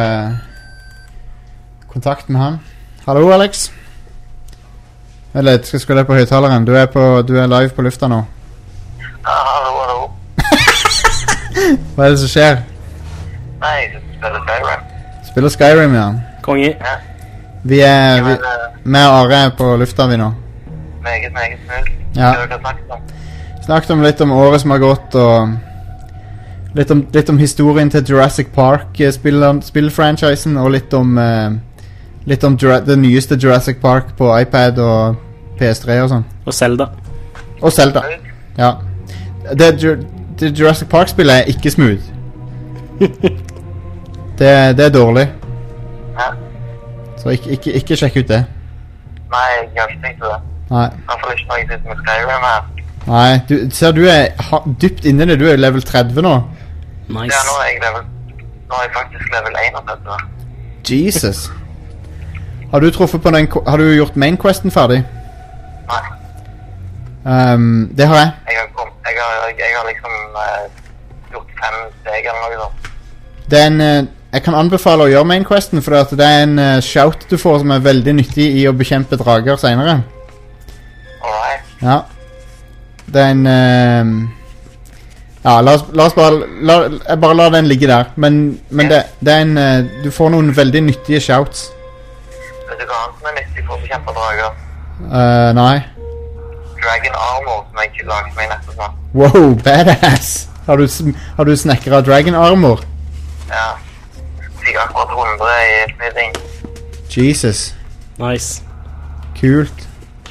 kontakt med han. Hallo, Alex. Eller, skal skru deg på høyttaleren. Du er live på lufta nå. Hallo. Hva er det som skjer? Nei, jeg spiller Skyrim. Spiller Skyrim, ja. Konge. Ja. Vi og Are er på lufta vi nå. Meget snill. Ja. Hva har dere snakket om? Snakket om litt om året som har gått, og litt om historien til Jurassic Park spillfranchisen, og litt om det nyeste Jurassic Park på iPad og PS3 og sånn. Og Zelda. Og Zelda. Ja. Det Jurassic Park-spillet er ikke smooth. Det er dårlig. Ja. Så ikke sjekk ut det. Nei, jeg har ikke tenkt på det. Nei. I hvert fall ikke når jeg sitter med Skyrim her. Nei, du er dypt inne i det. Du er level 30 nå. Nice. Ja, nå er jeg faktisk level 31. Jesus. Har du gjort mainquesten ferdig? Nei. Det har jeg. Jeg har liksom gjort 5 steg eller noe sånt. Det er jeg kan anbefale å gjøre mainquesten, for det er en shout du får som er veldig nyttig i å bekjempe drager senere. Alright. Ja. Det er en ja, la oss bare la den ligge der. Men det er en du får noen veldig nyttige shouts. Vet du hva annet som er nyttig for å bekjempe drager? Nei. Dragon Armor, som jeg ikke laget meg nettopp nå. Wow, badass. Har du snekret Dragon Armor? Ja. Fikk akkurat 100 i smiding. Jesus. Nice. Kult.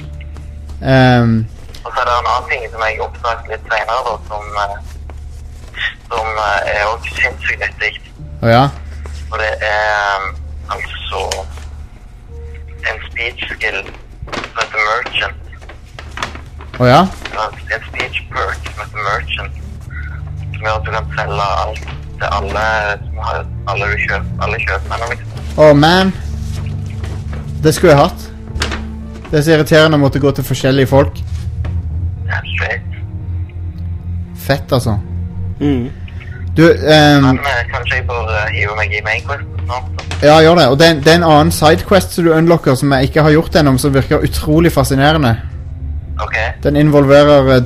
Og så er det en annen ting som jeg oppdaget litt senere da, som er også sinnssykt nyttig. Ja? Og det er altså en speech skill som heter Merchant. Ja? En speech perk som heter Merchant, som gjør at du kan selge alt til alle kjøpmennene liksom. Man. Det skulle jeg hatt. Det er så irriterende å måtte gå til forskjellige folk. Ja, straight. Fett, altså. Du, Men kanskje jeg bør hive meg i mainquest snart. ja, gjør det. Og det er en annen sidequest som du unlocker som jeg ikke har gjort ennå, som virker utrolig fascinerende. Ok. Den involverer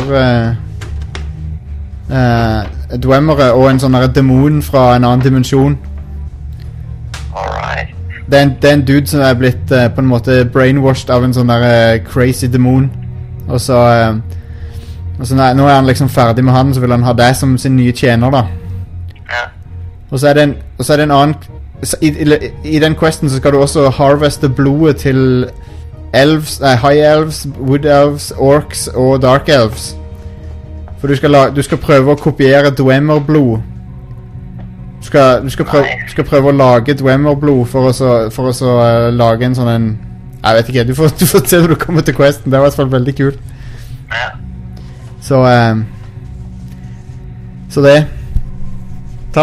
dwemmere og en sånn der demon fra en annen dimensjon. Alright. Det er en dude som er blitt på en måte brainwashed av en sånn der crazy demon. Og så nå er han liksom ferdig med han, så vil han ha deg som sin nye tjener da. Ja. Og så er det en annen i den questen så skal du også harveste blodet til high elves, wood elves, orcs og dark elves. For du skal prøve å kopiere dwemer-blod. Du skal prøve å lage dwemer-blod for å så lage en sånn en jeg vet ikke, du får se når du kommer til questen. Det var i hvert fall veldig kult. Ja. Så det ta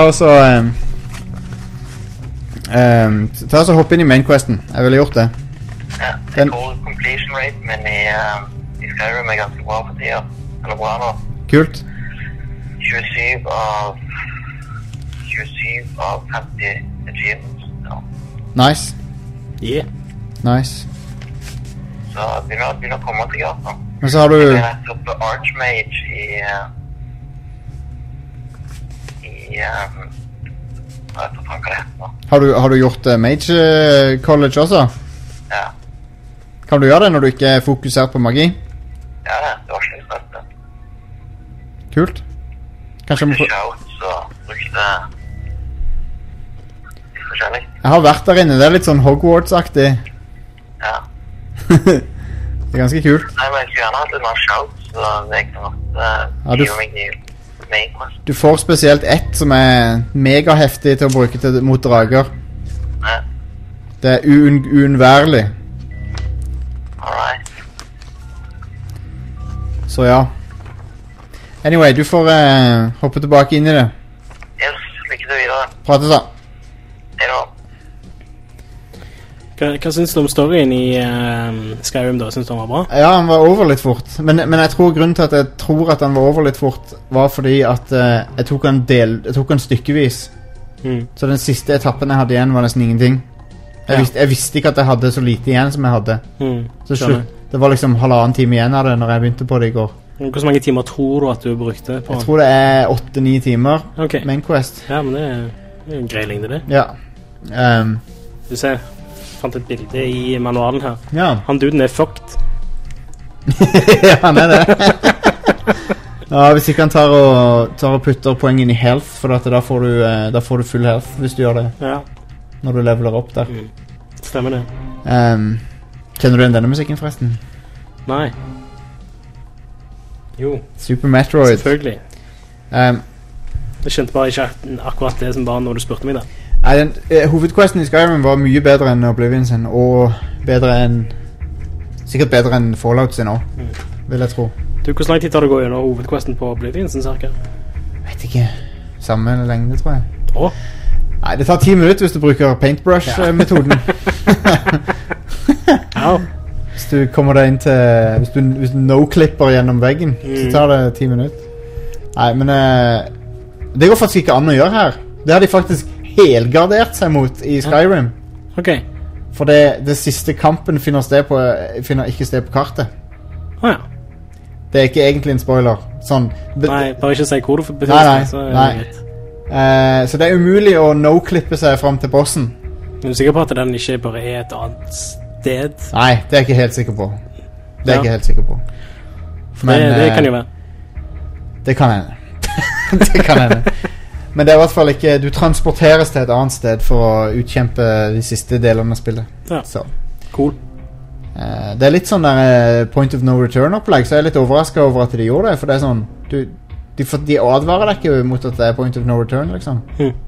og hopp inn i main-questen. Jeg ville gjort det. Ja. Jeg tror completion rate min i Skyrim er ganske bra for tida. Eller bra nå. Kult. 27 av 50 achievements. Ja. Nice. Yeah. Nice. Så begynner å komme til gata. Men så har du Jeg er rett oppe Archmage hva vet du hva det heter nå? Har du gjort Mage College også? Ja. Kan du gjøre det når du ikke er fokusert på magi? Ja, det var slik rett. Kult. Kanskje jeg må Brukte shouts og brukte litt forskjellig. Jeg har vært der inne. Det er litt sånn Hogwarts-aktig. Ja. Det er ganske kult. Nei, men jeg skulle gjerne hatt litt mer shouts, så jeg kan Ja, hive meg i mainquest. Du får spesielt ett som er megaheftig til å bruke mot drager. Ja. Det er uunnværlig. Alright. Så ja. Anyway, du får hoppe tilbake inn i det. Yes, lykke til videre. Prates da. Hei da. Hva synes du om storyen i Skyrim da? Synes du han var bra? Ja, han var over litt fort. Men jeg tror grunnen til at jeg tror at han var over litt fort, var fordi at jeg tok han stykkevis. Så den siste etappen jeg hadde igjen var nesten ingenting. Jeg visste ikke at jeg hadde så lite igjen som jeg hadde. Så slutt, det var liksom 1,5 time igjen av det når jeg begynte på det i går. Hvor mange timer tror du at du brukte på? Jeg tror det er 8-9 timer Main Quest. Ja, men det er en grei lengde det. Ja. Du ser, fant et bilde i manualen her. Ja. Han duden er fucked. Ja, han er det. Ja, hvis ikke han tar og putter poeng inn i health, for da får du full health hvis du gjør det. Ja. Når du leveler opp der. Stemmer det. Kjenner du igjen denne musikken forresten? Nei. Jo. Super Metroid. Selvfølgelig. Jeg skjønte bare ikke akkurat det som bare når du spurte meg da. Nei, hovedquesten i Skyrim var mye bedre enn Oblivion sin, og sikkert bedre enn Fallout sin også, vil jeg tro. Du, hvor lang tid tar det å gå gjennom hovedquesten på Oblivion sin, cirka? Vet ikke. Samme lengde, tror jeg. Åh? Nei, det tar 10 minutter hvis du bruker paintbrush-metoden. Ja. Hvis du kommer deg inn til hvis du no-klipper gjennom veggen, så tar det 10 minutter. Nei, men det går faktisk ikke an å gjøre her. Det har de faktisk helgardert seg mot i Skyrim. Ok. For det siste kampen finner ikke sted på kartet. Ja. Det er ikke egentlig en spoiler. Sånn, nei, bare ikke si hvor du befinner deg, så er det greit. Så det er umulig å no-klippe seg frem til bossen. Er du sikker på at den ikke bare er et annet sted? Nei, det er jeg ikke helt sikker på. Men, det kan jo være. Det kan hende. Det kan hende. Men det er i hvert fall ikke. Du transporteres til et annet sted for å utkjempe de siste delene av spillet. Ja, så. Cool. Det er litt sånn der point of no return-opplegg, så jeg er litt overrasket over at de gjorde det. For det er sånn de advarer deg ikke mot at det er point of no return, liksom.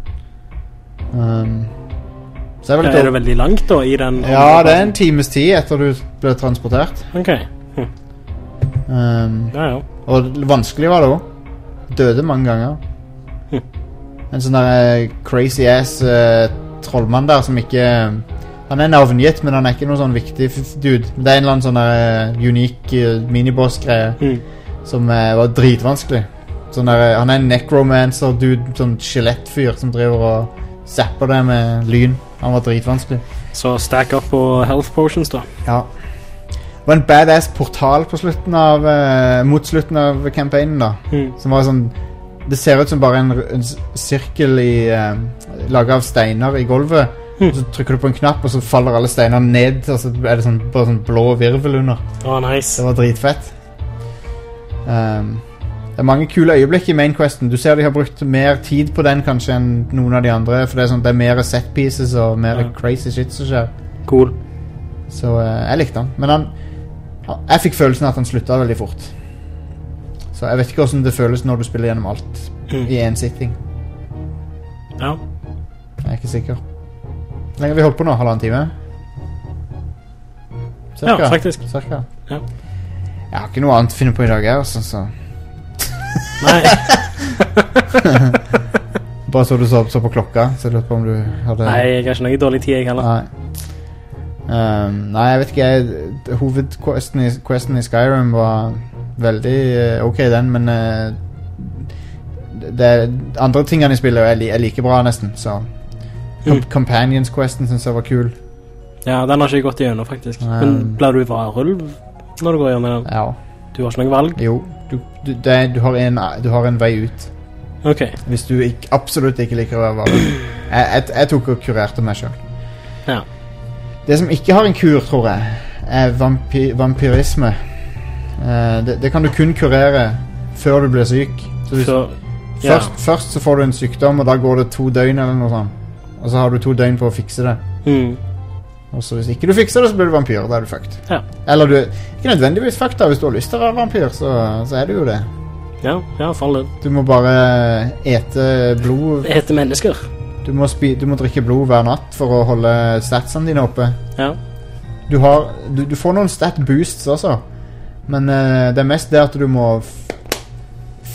Så er det veldig langt da i den? Ja, det er en times tid etter du ble transportert. Ok. Ja. Og vanskelig var det også. Døde mange ganger. En sånn der crazy ass trollmann der som ikke... Han er navngitt, men han er ikke noe sånn viktig dude. Det er en eller annen sånn der unik miniboss-greie som var dritvanskelig. Sånn der, han er en necromancer dude, sånn skjelettfyr som driver og zapper det med lyn. Han var dritvanskelig. Så stack up på health potions da. Ja. Det var en badass portal på mot slutten av campaignen da. Som var sånn, det ser ut som bare en sirkel laget av steiner i gulvet. Så trykker du på en knapp, og så faller alle steinene ned, og så er det bare sånn blå virvel under. Nice. Det var dritfett. Det er mange kule øyeblikk i main questen. Du ser de har brukt mer tid på den kanskje enn noen av de andre, for det er mer set pieces og mer crazy shit som skjer. Cool. Så jeg likte han. Men jeg fikk følelsen at han sluttet veldig fort. Så jeg vet ikke hvordan det føles når du spiller gjennom alt i en sitting. Ja. Jeg er ikke sikker. Hvor lenge har vi holdt på nå? 1,5 time? Cirka. Ja, faktisk. Cirka. Ja. Jeg har ikke noe annet å finne på i dag her, så. Nei. Bare så du så på klokka, så jeg lurte på om du hadde... Nei, jeg har ikke noe dårlig tid, jeg heller. Nei, jeg vet ikke. Hovedquesten i Skyrim var veldig ok den, men det andre tingene i spillet er like bra nesten, så... Companions-questen synes jeg var kul. Ja, den har ikke jeg gått igjennom faktisk. Men blir du varulv når du går gjennom den? Ja. Du har ikke noe valg? Jo, du har en vei ut. Ok. Hvis du absolutt ikke liker å være varulv. Jeg tok og kurerte meg selv. Ja. Det som ikke har en kur, tror jeg, er vampyrisme. Det kan du kun kurere før du blir syk. Så først så får du en sykdom, og da går det 2 døgn eller noe sånt. Og så har du 2 døgn på å fikse det. Og så hvis ikke du fikser det, så blir du vampyr. Da er du fucked. Ja. Eller du ikke nødvendigvis fucked da. Hvis du har lyst til å være vampyr, så er du jo det. Ja, fall det. Du må bare ete blod. Ete mennesker. Du må drikke blod hver natt for å holde statsene dine oppe. Ja. Du får noen stat boosts også. Men det er mest det at du må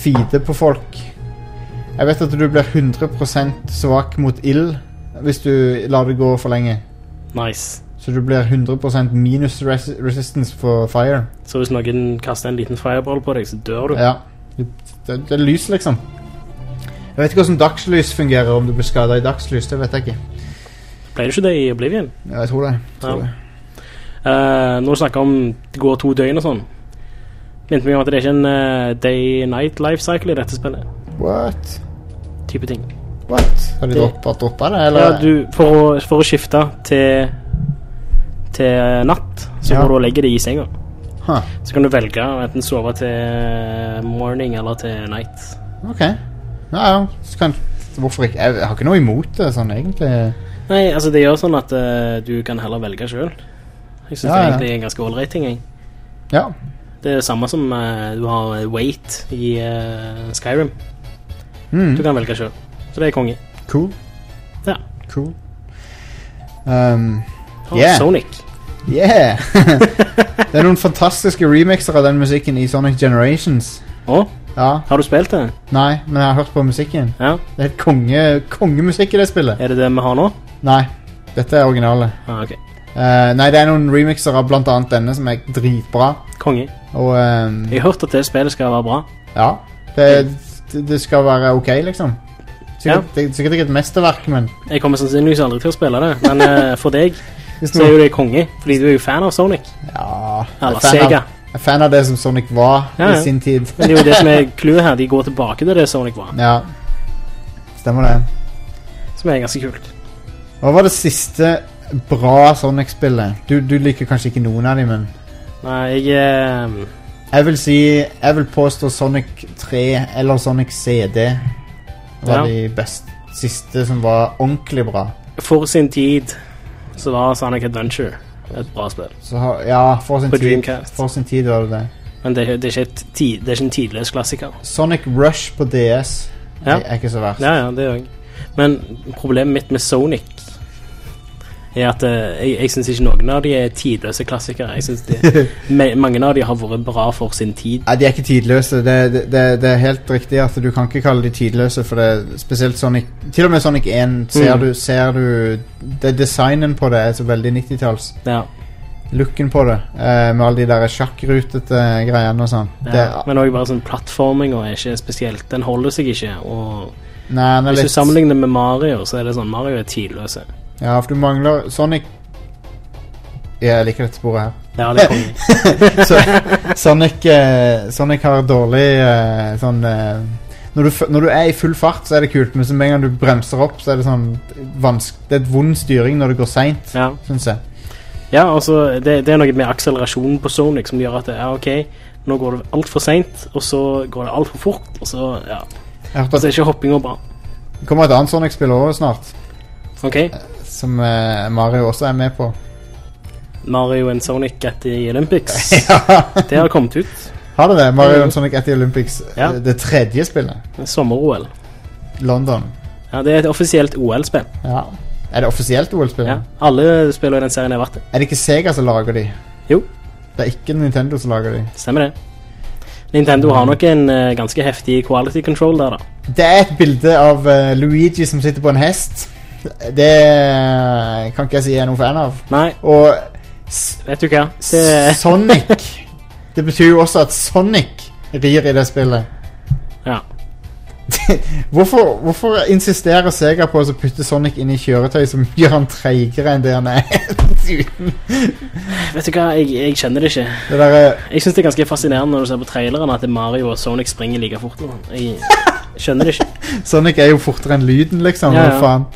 feede på folk. Jeg vet at du blir 100% svak mot ild hvis du lar det gå for lenge. Nice. Så du blir 100% minus resistance for fire. Så hvis noen kaster en liten fireball på deg, så dør du? Ja. Det er lys, liksom. Jeg vet ikke hvordan dagslys fungerer, om du blir skadet i dagslys, det vet jeg ikke. Ble det ikke det i Oblivion? Ja, jeg tror det. Når du snakker om det går 2 døgn og sånn, minnet meg om at det er ikke en day-night life cycle i dette spillet. What? Type ting. What? Har de droppet det, eller? Ja, for å skifte til natt, så må du legge det i senga. Huh. Så kan du velge enten sove til morning eller til night. Ok. Ja. Hvorfor ikke? Jeg har ikke noe imot det, sånn egentlig. Nei, altså det gjør sånn at du kan heller velge selv. Jeg synes det egentlig er en ganske all-right ting, jeg. Ja. Det er det samme som du har wait i Skyrim. Du kan velge selv. Så det er konge. Cool. Ja. Cool. Sonic. Yeah! Det er noen fantastiske remixer av den musikken i Sonic Generations. Ja. Har du spilt det? Nei, men jeg har hørt på musikken. Ja. Det er kongemusikk i det spillet. Er det det vi har nå? Nei, dette er originale. Ok. Nei, det er noen remixer av blant annet denne som er dritbra. Konge. Og, jeg har hørt at det spillet skal være bra. Ja, det skal være ok, liksom. Det er sikkert ikke et mesterverk, men jeg kommer sannsynligvis aldri til å spille det. Men for deg så er jo det konge, fordi du er jo fan av Sonic. Ja. Eller Sega. Jeg er fan av det som Sonic var i sin tid. Men det er jo det som er clouet her. De går tilbake til det Sonic var. Ja. Stemmer det. Som er ganske kult. Hva var det siste bra Sonic-spillet? Du liker kanskje ikke noen av dem, men nei, jeg vil påstå Sonic 3 eller Sonic CD var de siste som var ordentlig bra. For sin tid så var Sonic Adventure et bra spill. For sin tid var det. Men det er ikke en tidløs klassiker. Sonic Rush på DS er ikke så verst. Ja, det er også. Men problemet mitt med Sonic er at jeg synes ikke noen av de er tidløse klassikere. Jeg synes mange av de har vært bra for sin tid. Nei, de er ikke tidløse. Det er helt riktig at du kan ikke kalle de tidløse, for det spesielt Sonic, til og med Sonic 1 ser du det designen på det er så veldig 90-talls. Ja. Looken på det, med alle de der sjakkrutete greiene og sånn. Men også bare sånn plattforming og er ikke spesielt. Den holder seg ikke, og hvis du sammenligner med Mario, så er det sånn, Mario er tidløse. Ja, for du mangler Sonic. Jeg liker dette sporet her. Ja, det kommer. Sonic har dårlig sånn når du er i full fart, så er det kult, men så med en gang du bremser opp, så er det sånn det er et vond styring når det går sent, synes jeg. Ja, altså det er noe med akselerasjonen på Sonic som gjør at ok, nå går det alt for sent, og så går det alt for fort, og så så er ikke hopping og bra. Det kommer et annet Sonic-spill over snart. Ok. Som Mario også er med på. Mario and Sonic at the Olympics. Det har kommet ut. Har det? Mario and Sonic at the Olympics. Det tredje spillet. Sommer-OL. London. Ja, det er et offisielt OL-spill. Ja. Er det offisielt OL-spill? Ja, alle spiller i den serien er verdt det. Er det ikke Sega som lager de? Jo. Det er ikke Nintendo som lager de? Stemmer det. Nintendo har nok en ganske heftig quality control der da. Det er et bilde av Luigi som sitter på en hest. Det kan ikke jeg si jeg er noen fan av. Nei. Og vet du hva? Sonic. Det betyr jo også at Sonic rir i det spillet. Ja. Hvorfor insisterer Sega på å putte Sonic inn i kjøretøy som gjør han treigere enn det han er? Vet du hva? Jeg kjenner det ikke. Jeg synes det er ganske fascinerende når du ser på traileren at Mario og Sonic springer like fort. Jeg skjønner det ikke. Sonic er jo fortere enn lyden, liksom. Hva faen?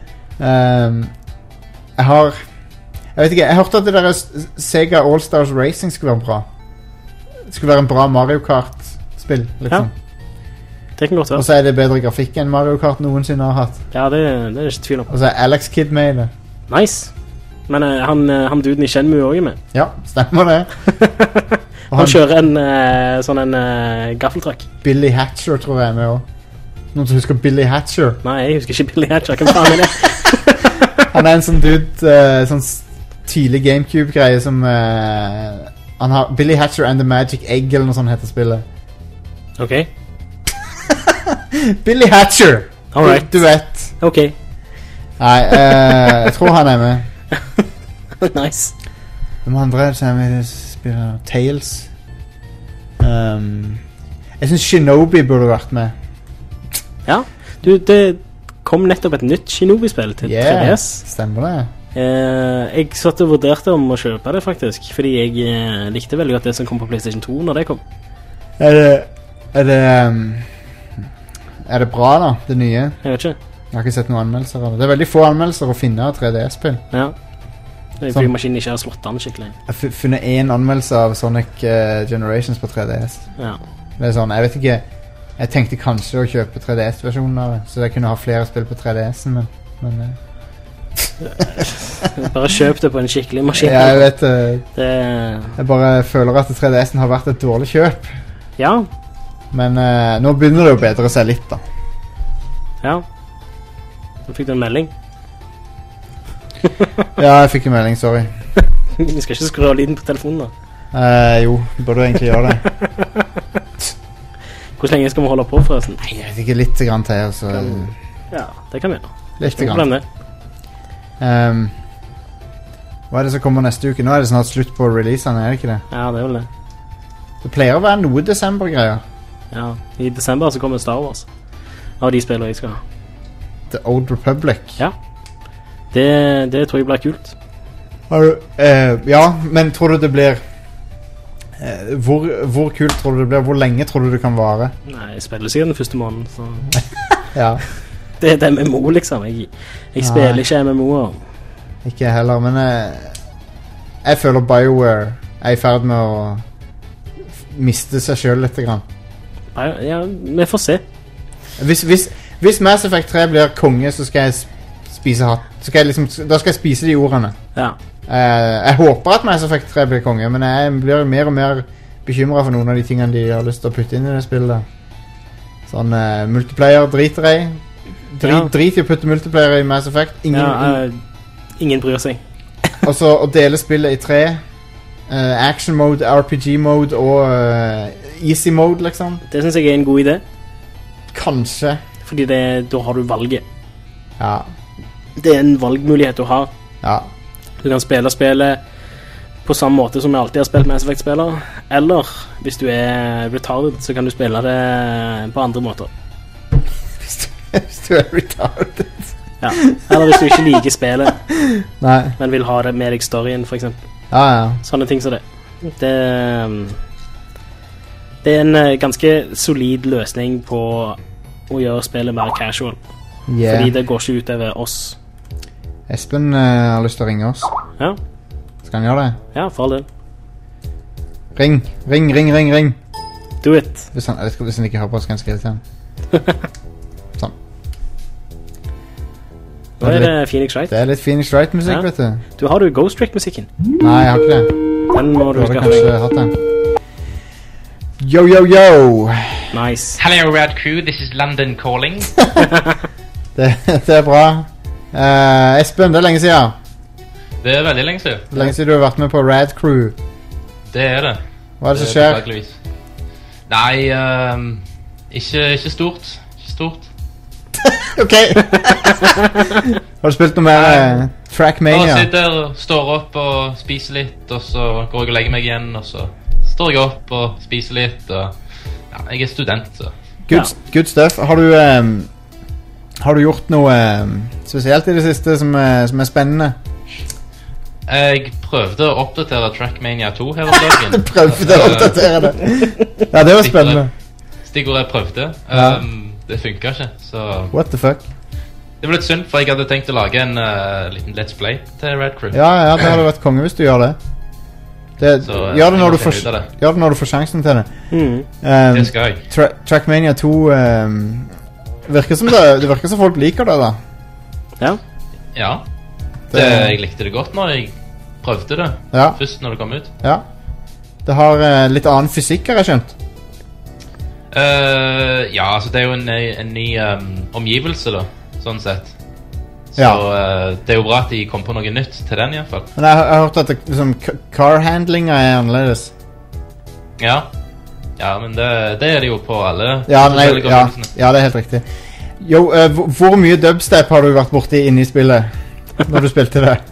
Jeg vet ikke, jeg hørte at det der Sega All-Stars Racing skulle være bra. Det skulle være en bra Mario Kart-spill, liksom. Det kan godt være. Og så er det bedre grafikk enn Mario Kart noensinne har hatt. Ja, det er ikke tvil om. Og så er Alex Kidd med i det. Nice. Men han duden i Shenmue også er med. Ja, stemmer det. Han kjører en gaffeltruck. Billy Hatcher tror jeg er med også. Noen som husker Billy Hatcher? Nei, jeg husker ikke Billy Hatcher. Hvem faen er det? Han er en sånn dude, sånn tidlig GameCube-greie som han har Billy Hatcher and the Magic Egg eller noe sånt heter spillet. Ok. Billy Hatcher. All right. Du vet. Ok. Nei, jeg tror han er med. Nice. Hvem andre er det som er med i det spillet? Tales. Jeg synes Shinobi burde vært med. Ja. Du, det kom nettopp et nytt Shinobi-spill til 3DS. Stemmer det. Jeg satt og vurderte om å kjøpe det faktisk, fordi jeg likte veldig godt det som kom på PlayStation 2 når det kom. Er det bra da, det nye? Jeg vet ikke. Jeg har ikke sett noen anmeldelser av det. Det er veldig få anmeldelser å finne av 3DS-spill. Ja. Det er fordi maskinen ikke har slått an skikkelig. Jeg har funnet en anmeldelse av Sonic Generations på 3DS. Ja. Det er sånn, jeg vet ikke. Jeg tenkte kanskje å kjøpe 3DS-versjonen av det, så jeg kunne ha flere spill på 3DS-en, men bare kjøp det på en skikkelig maskin. ja, jeg vet Jeg bare føler at 3DS-en har vært et dårlig kjøp. Ja. Men nå begynner det jo bedre seg litt da. Ja. Nå fikk du en melding. Ja, jeg fikk en melding, sorry. Vi skal ikke skru av lyden på telefonen da. Jo, vi burde egentlig gjøre det. Hvor lenge skal vi holde på forresten? Nei, jeg vet ikke, litt grann til så... Ja, det kan vi gjøre. Litt Ikke grann. problem det. Hva er det som kommer neste uke? Nå er det snart slutt på releasene, er det ikke det? Ja, det er vel det. Det pleier å være noe desember-greier. Ja, i desember så kommer Star Wars. Av de spillene jeg skal ha. The Old Republic. Ja. Det tror jeg blir kult. Ja, men tror du det blir... Hvor kult tror du det blir? Hvor lenge tror du det kan vare? Nei, jeg spiller sikkert den første måneden, så... Ja. Det er MMO liksom. Jeg spiller ikke MMO-er. Ikke jeg heller, men jeg føler BioWare er i ferd med å miste seg selv litt grann. Ja, vi får se. Hvis Mass Effect 3 blir konge, så skal jeg spise hatt. Da skal jeg spise de ordene. Ja. Jeg håper at Mass Effect 3 blir konge, men jeg blir mer og mer bekymret for noen av de tingene de har lyst til å putte inn i det spillet. Sånn multiplayer driter jeg. Drit i å putte multiplayer i Mass Effect. Ingen bryr seg. Og så å dele spillet i 3. Action mode, RPG mode og easy mode, liksom. Det synes jeg er en god idé. Kanskje. Fordi da har du valget. Ja. Det er en valgmulighet du har. Ja. Du kan spille spillet på samme måte som jeg alltid har spilt Mass Effect-spiller. Eller, hvis du er retarded, så kan du spille det på andre måter. Hvis du er retarded. Ja. Eller hvis du ikke liker spillet, Nei. men vil ha det med deg storyen, for eksempel. Ja. Sånne ting som det. Det er en ganske solid løsning på å gjøre spillet mer casual. Yeah. Fordi det går ikke ut over oss. Espen har lyst til å ringe oss. Ja. Skal han gjøre det? Ja, for all del. Ring. Do it. Hvis han ikke hører på, skal han skrive til han. Sånn. Nå er det Phoenix Wright. Det er litt Phoenix Wright-musikk, Ja. vet du. Du har jo Ghost Trick-musikken. Nei, jeg har ikke det. Den må du Du hadde skaffe kanskje deg. hatt den. Yo, yo, yo! Nice. Hello, Rad Crew. This is London calling. Det er bra. Espen, det er lenge siden. Det er veldig lenge siden. Lenge siden du har vært med på Rad Crew. Det er det. Hva er det som skjer? beklageligvis. Nei, ikke stort. Ikke stort. Ok. Har du spilt noe mer Bare Trackmania? sitter og står opp og spiser litt, og så går jeg og legger meg igjen, og så står jeg opp og spiser litt, og ja, jeg er student, så. Good stuff. Har du gjort noe spesielt i det siste som er spennende? Jeg prøvde å oppdatere Trackmania 2 her om dagen. Du prøvde å oppdatere det. Ja, det var spennende. Stikkordet jeg prøvde. Ja. Det funket ikke, så What the fuck? det var litt synd, for jeg hadde tenkt å lage en liten Let's Play til Red Crew. Ja, det hadde vært konge hvis du gjør det. Så, Gjør det når jeg du må får finne ut av det. Gjør det når du får sjansen til det. Det skal jeg. Trackmania 2 virker som det virker som folk liker det, da. Ja. Ja. Jeg likte det godt når jeg prøvde det. Ja. Først når det kom ut. Ja. Det har litt annen fysikk, har jeg skjønt. Ja, altså det er jo en ny omgivelse da, sånn sett. Så Ja. det er jo bra at de kom på noe nytt til den i hvert fall. Men jeg har hørt at car-handlinga er annerledes. Ja, Ja, men det er det jo på alle Ja, nei, forskjellige ja, konsollene. ja, det er helt riktig. Jo, hvor mye dubstep har du vært borti inne i spillet når du spilte det?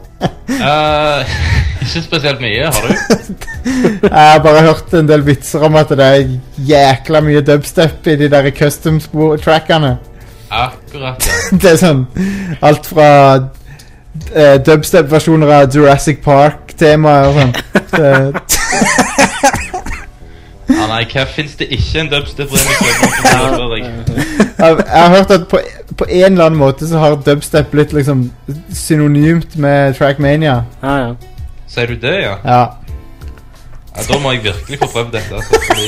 Ikke spesielt mye, har du? Jeg har bare hørt en del vitser om at det er jækla mye dubstep i de der custom-trackene. Akkurat, ja. Det er sånn alt fra dubstep-versjoner av Jurassic Park-temaer og sånn. Ja, nei, hva finnes det ikke en dubstep-remix? Jeg har hørt at på en eller annen måte så har dubstep blitt liksom synonymt med Trackmania. Ja. Sier du det, ja? Ja. Ja, da må jeg virkelig få prøvd dette, altså. Fordi,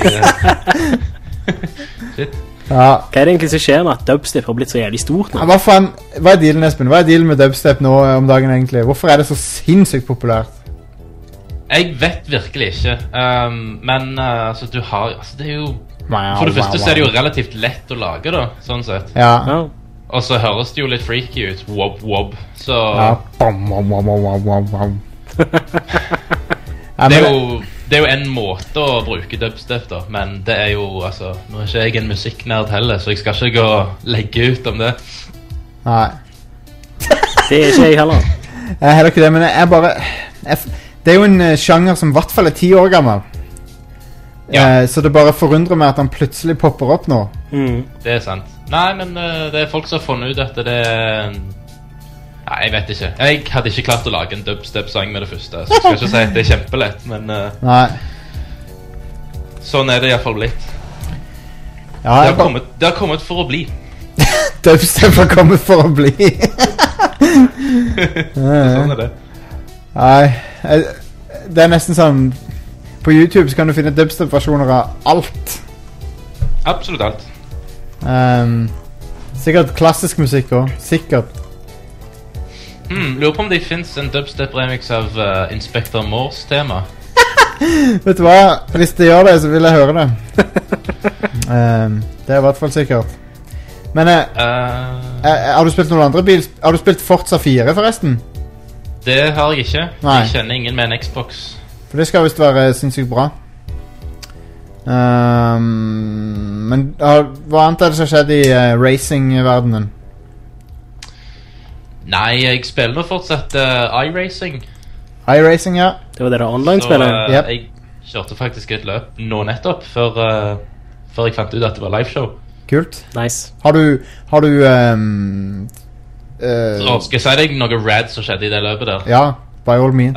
shit. Ja. Hva er det egentlig som skjer med at dubstep har blitt så jævlig stort nå? Hva faen, hva er dealen, Espen? Hva er dealen med dubstep nå om dagen egentlig? Hvorfor er det så sinnssykt populært? Jeg vet virkelig ikke. Men altså, du har altså, det er jo for det første så er det jo relativt lett å lage, da, sånn sett. Ja. Ja. Og så høres det jo litt freaky ut. Wob, wob. Så Ja. Bam, bam, bam, bam, bam, bam. Ja, det er men- jo en måte å bruke dubstep, da. Men det er jo altså nå er ikke jeg en musikknerd heller, så jeg skal ikke gå og legge ut om det. Nei. Det er ikke jeg heller. Jeg er heller ikke det, men jeg bare... det er jo en sjanger som i hvert fall er 10 år gammel. Ja. Så det bare forundrer meg at han plutselig popper opp nå. Mm. Det er sant. Nei, men det er folk som har funnet ut at det er Nei, jeg vet ikke. Jeg hadde ikke klart å lage en dubstep-sang med det første. Så jeg skal ikke si at det er kjempelett, men Nei. sånn er det i hvert fall blitt. Ja, Det har kommet for å bli. dubstep har kommet for å bli. Sånn er det. Nei, det er nesten sånn... På YouTube så kan du finne dubstep-versjoner av alt. Absolutt alt. Sikkert klassisk musikk også. Sikkert. Lurer på om det finnes en dubstep-remix av Inspector Morse tema. Vet du hva? Hvis det gjør det, så vil jeg høre det. Det er i hvert fall sikkert. Men har du spilt noen andre bil? Har du spilt Forza 4 forresten? Det har jeg ikke. Nei. Jeg kjenner ingen med en Xbox. For det skal visst være sinnssykt bra. Men hva annet er det som har skjedd i racing-verdenen? Nei, jeg spiller nå fortsatt iRacing. iRacing, ja. Det var det der online-spillet. Yep. Jeg kjørte faktisk et løp nå nettopp, før jeg fant ut at det var liveshow. Kult. Nice. Har du Så skal jeg si deg noe rad som skjedde i det løpet der? Ja, by all means.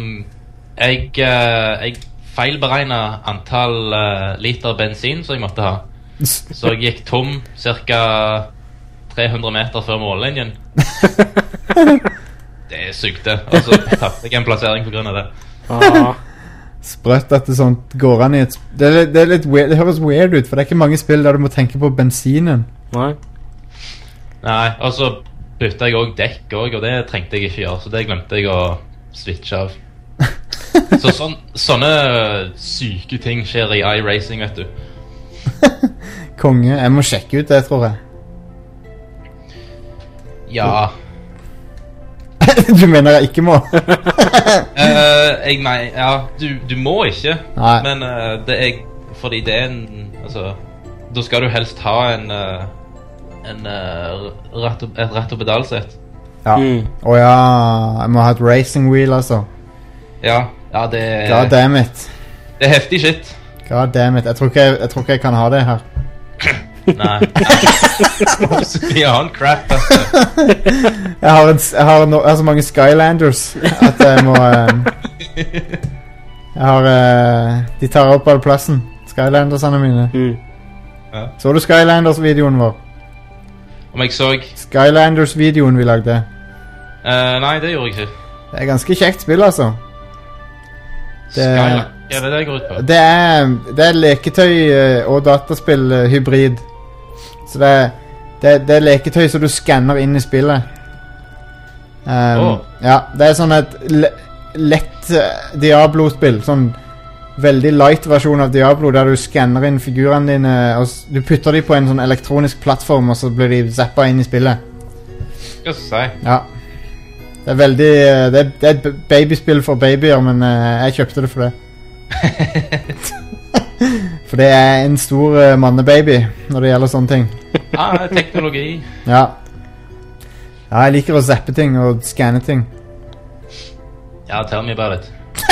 Jeg feilberegnet antall liter bensin som jeg måtte ha. Så jeg gikk tom cirka 300 meter før mållinjen. Det sugde. Og så tappte jeg en plassering på grunn av det. Ah. Sprøtt at det sånt går an i et det er litt weird. Det høres weird ut, for det er ikke mange spill der du må tenke på bensinen. Nei. Nei, og så bytta jeg også dekk også, og det trengte jeg ikke gjøre, så det glemte jeg å switche av. Så sånne syke ting skjer i iRacing, vet du. Konge. Jeg må sjekke ut det, tror jeg. Ja. Du mener jeg ikke må? Nei, ja, du må ikke. Nei. Men det er fordi det er en altså, da skal du helst ha et rett og pedalsett. Ja. Å ja, jeg må ha et racing wheel, altså. Ja, det God damn it. Det er heftig shit. God damn it. Jeg tror ikke jeg kan ha det her. Nei. Vi har en crap, altså. Jeg har så mange Skylanders at jeg må de tar opp all plassen. Skylandersene mine. Ja. Så du Skylanders-videoen vår? Om jeg så Skylanders-videoen vi lagde. Nei, det gjorde jeg ikke. Det er ganske kjekt spill, altså. Skylar. Ja, det er det jeg går ut på. Det er leketøy og dataspill-hybrid. Så det er leketøy som du skanner inn i spillet. Ja, det er sånn et lett Diablo-spill. Sånn veldig light versjon av Diablo, der du skanner inn figurene dine, og du putter de på en sånn elektronisk plattform, og så blir de zappa inn i spillet. Skal jeg si. Ja. Det er veldig det er et babyspill for babyer, men jeg kjøpte det for det. For det er en stor mannebaby når det gjelder sånne ting. Teknologi. Ja, jeg liker å zappe ting og skanne ting. Ja, tell me about it.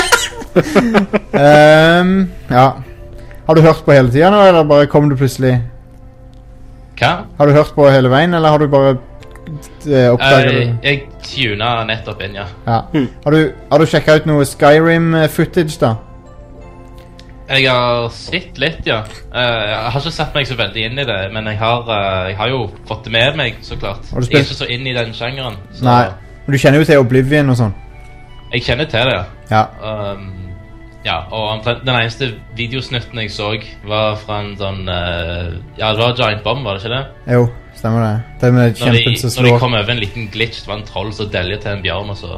Ja. Har du hørt på hele tiden nå, eller bare kom du plutselig? Hva? Har du hørt på hele veien, eller har du bare oppdaget det? Jeg tunet nettopp inn, ja. Har du sjekket ut noe Skyrim-footage da? Jeg har sett litt, ja. Jeg har ikke satt meg så veldig inn i det, men jeg har jo fått det med meg, så klart. Jeg er ikke så inn i den sjangeren. Så nei, men du kjenner jo til Oblivion og sånn. Jeg kjenner til det, ja. Ja, og den eneste videosnutten jeg så var fra en sånn ja, det var Giant Bomb, var det ikke det? Jo, stemmer det. Det med kjempen som slår. Når de kom over en liten glitch, det var en troll som delget til en bjørn, og så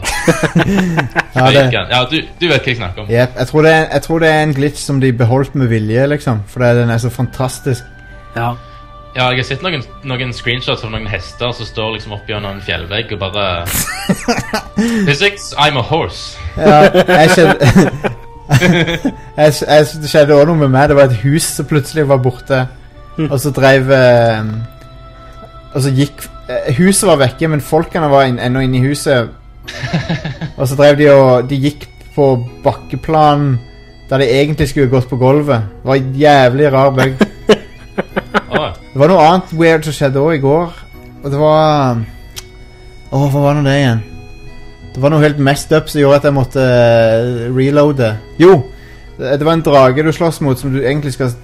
ja, du vet hva jeg snakker om. Yep, jeg tror det er en glitch som de beholdt med vilje, liksom, for den er så fantastisk. Ja, jeg har sett noen screenshots av noen hester som står liksom oppi en fjellvegg og bare Physics, I'm a horse. Ja, det skjedde også noe med meg. Det var et hus som plutselig var borte, og så drev og så gikk huset var vekke, men folkene var ennå inne i huset. Og så drev de gikk på bakkeplan der de egentlig skulle gått på gulvet. Det var en jævlig rar bug. Det var noe annet weird som skjedde også i går. Og det var hva var det igjen? Det var noe helt messed up som gjorde at jeg måtte reloade. Jo, det var en drage du slåss mot som du egentlig skal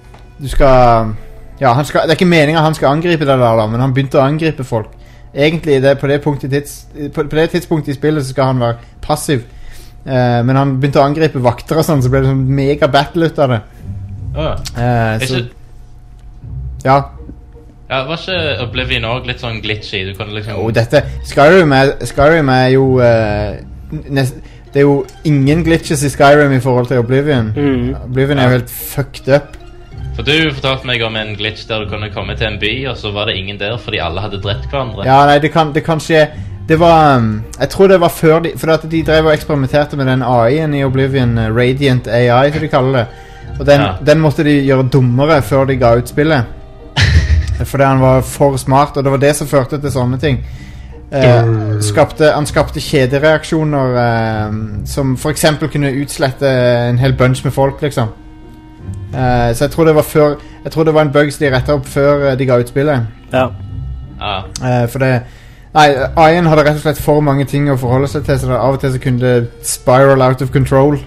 ja, det er ikke meningen han skal angripe deg der da, men han begynte å angripe folk. Egentlig på det tidspunktet i spillet så skal han være passiv. Men han begynte å angripe vakter og sånn, så ble det sånn mega battle ut av det. Så ja. Ja, var ikke Oblivion også litt sånn glitchy? Du kan liksom... Skyrim er jo det er jo ingen glitches i Skyrim i forhold til Oblivion. Oblivion er jo helt fucked up. For du fortalte meg om en glitch der du kunne komme til en by, og så var det ingen der fordi alle hadde drept hverandre. Ja, nei, det kan skje. Det var jeg tror det var før for at de drev og eksperimenterte med den AI-en i Oblivion, Radiant AI, som de kaller det. Og den måtte de gjøre dummere før de ga ut spillet. Fordi han var for smart, og det var det som førte til sånne ting. Han skapte kjedereaksjoner som for eksempel kunne utslette en hel bunch med folk, liksom. Så jeg tror det var en bug som de rettet opp før de ga ut spillet. Ja. For det AI-en hadde rett og slett for mange ting å forholde seg til, så av og til så kunne det spiral out of control.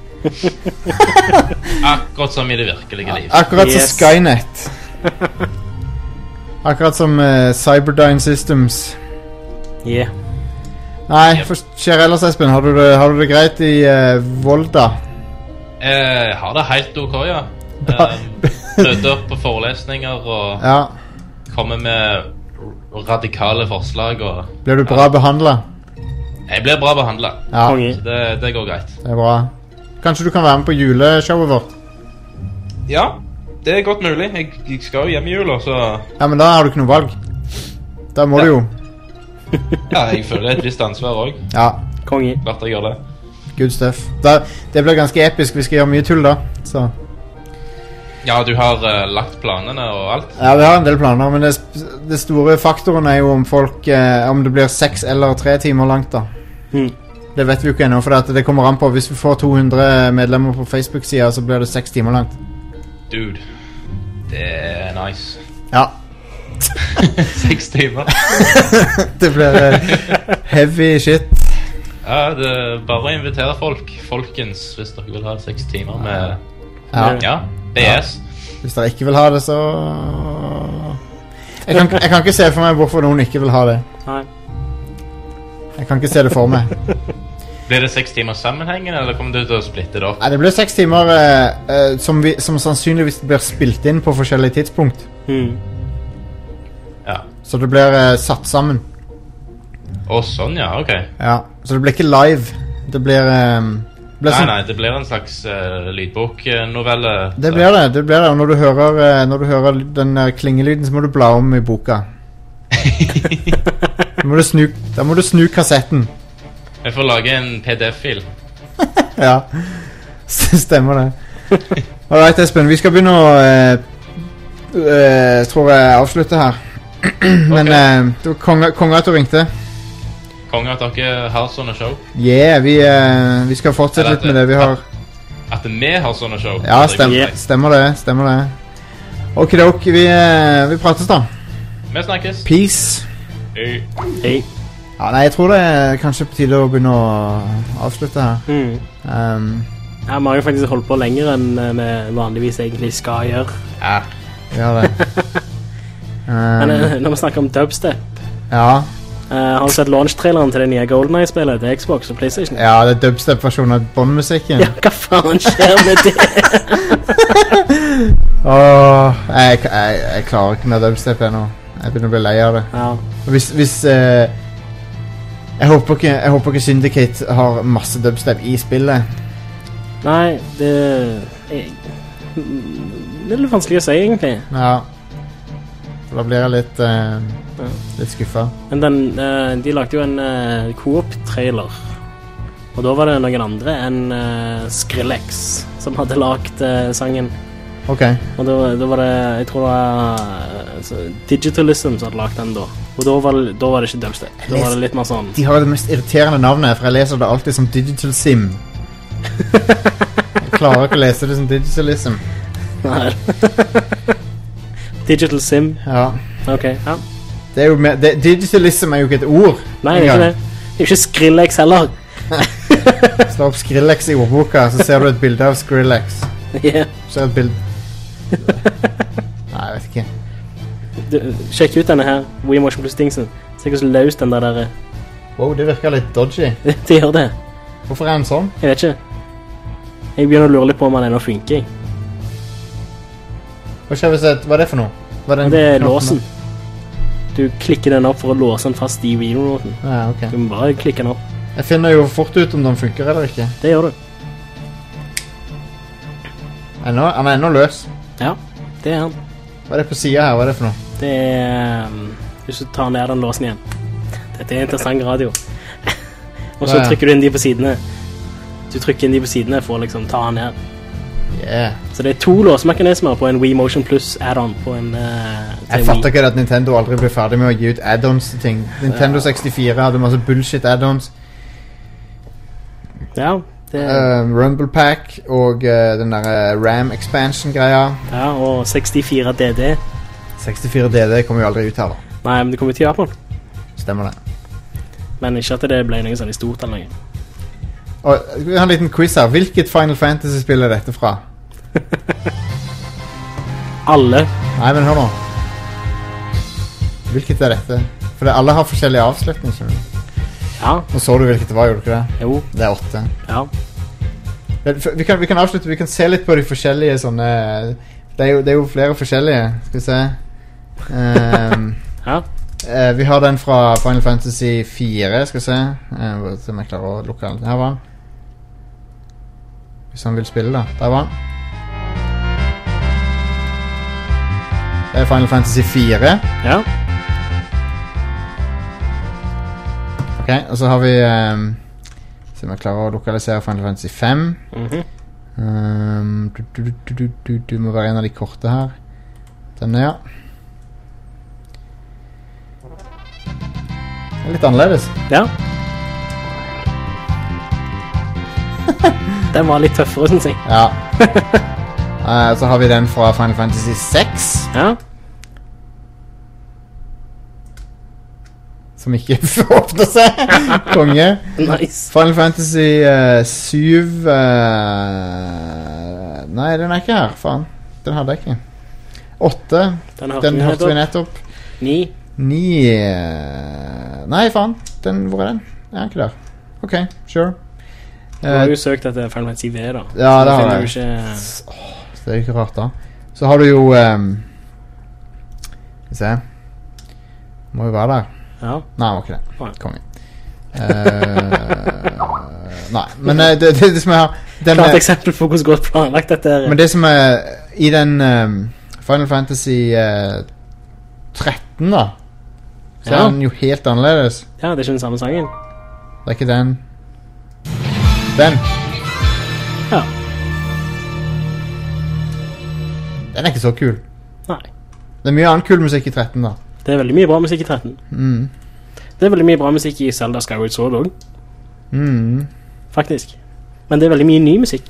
Akkurat som i det virkelige liv. Akkurat som Skynet. Akkurat som Cyberdyne Systems. Yeah. Nei, skjer ellers, Espen. Har du det greit i Volda? Har det helt ok, ja. Møter opp på forelesninger og kommer med radikale forslag og, blir du bra behandlet? Jeg blir bra behandlet. Så det går greit. Det er bra. Kanskje du kan være med på juleshowet vårt? Ja, det er godt mulig. Jeg skal jo hjem i jula, så... Ja, men da har du ikke noe valg. Da må du jo. Ja, jeg føler et visst ansvar også. Ja. Konge. Klart jeg gjør det. Good stuff. Det blir ganske episk. Vi skal gjøre mye tull da, så... Ja, du har lagt planene og alt? Ja, vi har en del planer, men det store faktoren er jo om folk om det blir 6 eller 3 timer langt da. Det vet vi jo ikke ennå, for det kommer an på. Hvis vi får 200 medlemmer på Facebook-siden, så blir det 6 timer langt. Dude, det er nice. Ja. 6 timer. Det blir heavy shit. Ja, det er bare å invitere folk. Folkens, hvis dere vil ha 6 timer med... Ja. BS. Hvis dere ikke vil ha det, så... Jeg kan ikke se for meg hvorfor noen ikke vil ha det. Nei. Jeg kan ikke se det for meg. Blir det 6 timer sammenhengende, eller kommer du til å splitte det opp? Nei, det blir 6 timer som sannsynligvis blir spilt inn på forskjellige tidspunkt. Ja. Så det blir satt sammen. Sånn, ja, ok. Ja, så det blir ikke live. Det blir... Nei, det blir en slags lydboknovelle. Det blir det, og når du hører den klingelyden, så må du bla om i boka. Da må du snu kassetten. Jeg får lage en PDF-fil. Ja, stemmer det. Alright, Espen, vi skal begynne å tror jeg avslutte her. Men det var konge at du ringte. Konge at dere har sånne show. Yeah, vi skal fortsette litt med det vi har. At vi har sånne show. Ja, stemmer det. Okidok, vi prates da. Vi snakkes. Peace. Hei. Ja, nei, jeg tror det er kanskje på tide å begynne å avslutte her. Ja, vi har jo faktisk holdt på lenger enn vi vanligvis egentlig skal gjøre. Ja, vi har det. Men når vi snakker om dubstep, Ja, har du sett launch-traileren til det nye GoldenEye-spillet til Xbox og PlayStation? ja, det er dubstep-versjonen av Bond-musikken. Ja, hva faen skjer med det? Jeg klarer ikke mer dubstep ennå. Jeg begynner å bli lei av det. Ja. Hvis jeg håper ikke Syndicate har masse dubstep i spillet. Nei, det er litt vanskelig å si egentlig. Ja. Så da blir jeg litt skuffa. Men de lagde jo en co-op-trailer. Og da var det noen andre enn Skrillex som hadde lagt sangen. Ok. Og da var det, jeg tror det var Digitalism som hadde lagt den da. Og da var det ikke dubstep. Da var det litt mer sånn. De har det mest irriterende navnet, for jeg leser det alltid som Digital Sim. Jeg klarer ikke å lese det som Digitalism. Nei. Digital Sim. Ja. Ok, ja. Det er jo Digitalism er jo ikke et ord. Nei, det er ikke det. Det er ikke Skrillex heller. Slå opp Skrillex i ordboka, så ser du et bilde av Skrillex. Yeah. Så et bilde. Nei, jeg vet ikke. Sjekk ut denne her, Wii Motion Plus Dingsen. Se hvordan løs den der er. Wow, det virker litt dodgy. Det gjør det. Hvorfor er den sånn? Jeg vet ikke. Jeg begynner å lure litt på om den ennå funker. Hva er det for noe? Det er låsen. Du klikker den opp for å låse den fast i videoen. Ja, ok. Du må bare klikke den opp. Jeg finner jo fort ut om den funker eller ikke. Det gjør du. Han er ennå løs. Ja, det er han. Hva er det på siden her? Hva er det for noe? Det er hvis du tar ned den låsen igjen. Dette er interessant radio. Og så trykker du inn de på sidene. Du trykker inn de på sidene for å liksom ta den ned. Yeah. Så det er 2 låsemekanismer på en Wii Motion Plus add-on på en Jeg fatter ikke at Nintendo aldri ble ferdig med å gi ut add-ons til ting. Nintendo 64 hadde masse bullshit add-ons. Ja, det Rumble Pack og den der RAM expansion-greia. Ja, og 64 DD. 64 DD kommer jo aldri ut her da. Nei, men det kommer til Japan. Stemmer det. Men ikke at det ble noe sånn i stort eller noe. Og vi har en liten quiz her. Hvilket Final Fantasy-spill er dette fra? Alle. Nei, men hør nå. Hvilket er dette? For alle har forskjellige avslutninger, skjønner du. Ja. Nå så du hvilket det var, gjorde du ikke det? Jo. Det er 8. Ja. Vi kan avslutte, vi kan se litt på de forskjellige sånne. Det er jo flere forskjellige. Skal vi se. Ja. Vi har den fra Final Fantasy 4. Skal vi se. Så jeg klarer å lukke den. Her var den. Hvis han vil spille da. Der var han. Det er Final Fantasy 4. Ja. Ok, og så har vi så vi klarer å lokalisere Final Fantasy 5. Du må være en av de korte her. Denne, ja. Det er litt annerledes. Ja. Den var litt tøffere, synes jeg. Ja. Så har vi den fra Final Fantasy 6. Ja. Som ikke åpner seg. Konge. Nice. Final Fantasy 7 Nei, den er ikke her. Faen. Den hadde jeg ikke. 8. Den hørte vi nettopp. 9. Nei, faen. Hvor er den? Jeg er ikke der. Ok, sure. Du har jo søkt etter Final Fantasy V da. Ja, det har jeg. Ikke... Det er jo ikke rart da. Så har du jo Skal vi se. Må jo være der. Ja. Nei, det var ikke det. Kongen. Nei, men det som er klart eksempel på hvordan godt planlagt dette er. Men det som er i den Final Fantasy 13 da, så er den jo helt annerledes. Ja, det er ikke den samme sangen. Det er ikke den. Den. Ja. Den er ikke så kul. Nei. Det er mye annen kul musikk i 13 da. Det er veldig mye bra musikk i 13. Det er veldig mye bra musikk i Zelda Skyward Sword også. Faktisk. Men det er veldig mye ny musikk.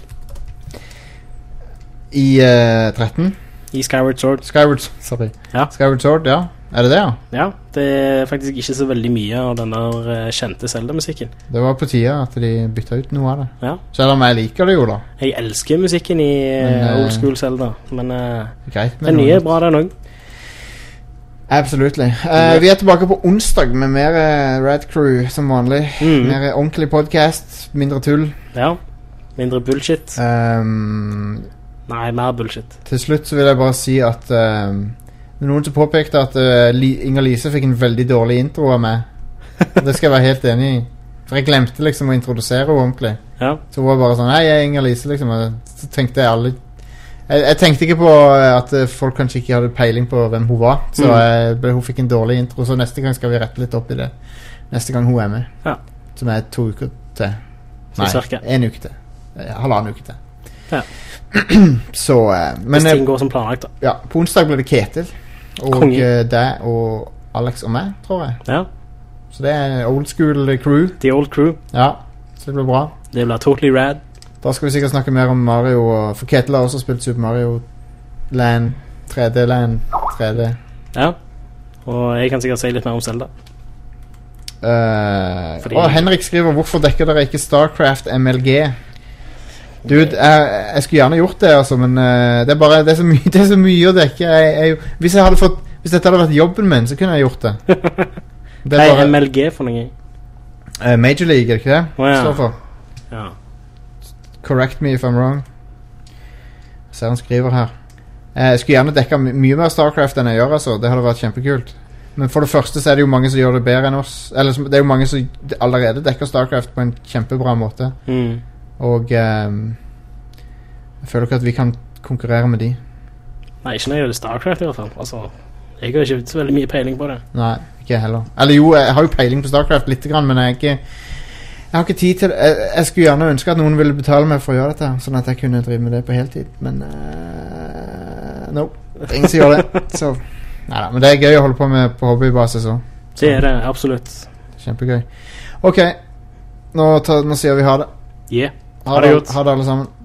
I 13? I Skyward Sword. Sorry. Ja. Skyward Sword, ja. Er det det, ja? Ja, det er faktisk ikke så veldig mye av denne kjente Zelda-musikken. Det var på tide at de bytta ut noe av det. Ja. Selv om jeg liker det jo da. Jeg elsker musikken i old school Zelda, men greit, den nye er bra den også. Absolutely. Vi er tilbake på onsdag med mer Rad Crew som vanlig. Mer ordentlig podcast, mindre tull. Ja, mindre bullshit. Nei, mer bullshit. Til slutt så vil jeg bare si at det er noen som påpekte at Inger-Lise fikk en veldig dårlig intro av meg. Det skal jeg være helt enig i. For jeg glemte liksom å introdusere henne ordentlig. Ja. Så hun var bare sånn, hei, jeg er Inger-Lise liksom. Så tenkte jeg alle... Jeg tenkte ikke på at folk kanskje ikke hadde peiling på hvem hun var. Så hun fikk en dårlig intro. Så neste gang skal vi rette litt opp i det. Neste gang hun er med. Ja. Som er 2 uker til. Nei, 1 uke til. 1,5 uke til. Ja. Så, men... Hvis ting går som planlagt da. Ja, på onsdag ble det Ketil. Og deg og Alex og meg, tror jeg. Ja. Så det er old school crew. The old crew. Ja, så det blir bra. Det blir totally rad. Da skal vi sikkert snakke mer om Mario. For Ketil har også spilt Super Mario Land 3D Land 3D. Ja. Og jeg kan sikkert si litt mer om Zelda. Og Henrik skriver, hvorfor dekker dere ikke StarCraft MLG? Dude, jeg skulle gjerne gjort det altså, men det er så mye å dekke. Hvis dette hadde vært jobben min, så kunne jeg gjort det. Hva er MLG for noe? Major League, er det ikke det? Ja. Står for. Ja. Correct me if I'm wrong. Jeg ser han skriver her. Jeg skulle gjerne dekka mye mer StarCraft enn jeg gjør, altså. Det hadde vært kjempekult. Men for det første så er det jo mange som gjør det bedre enn oss. Eller det er jo mange som allerede dekker StarCraft på en kjempebra måte. Og jeg føler ikke at vi kan konkurrere med de. Nei, ikke når jeg gjør det StarCraft i hvert fall. Altså, jeg har ikke så veldig mye peiling på det. Nei, ikke heller. Eller jo, jeg har jo peiling på StarCraft litt grann, men jeg har ikke tid til det. Jeg skulle gjerne ønske at noen ville betale meg for å gjøre dette, sånn at jeg kunne drive med det på heltid. Men no, det er ingen som gjør det. Så, neida, men det er gøy å holde på med på hobbybasis også. Det er det, absolutt. Kjempegøy. Ok, nå sier vi ha det. Yeah. Ha det alle sammen.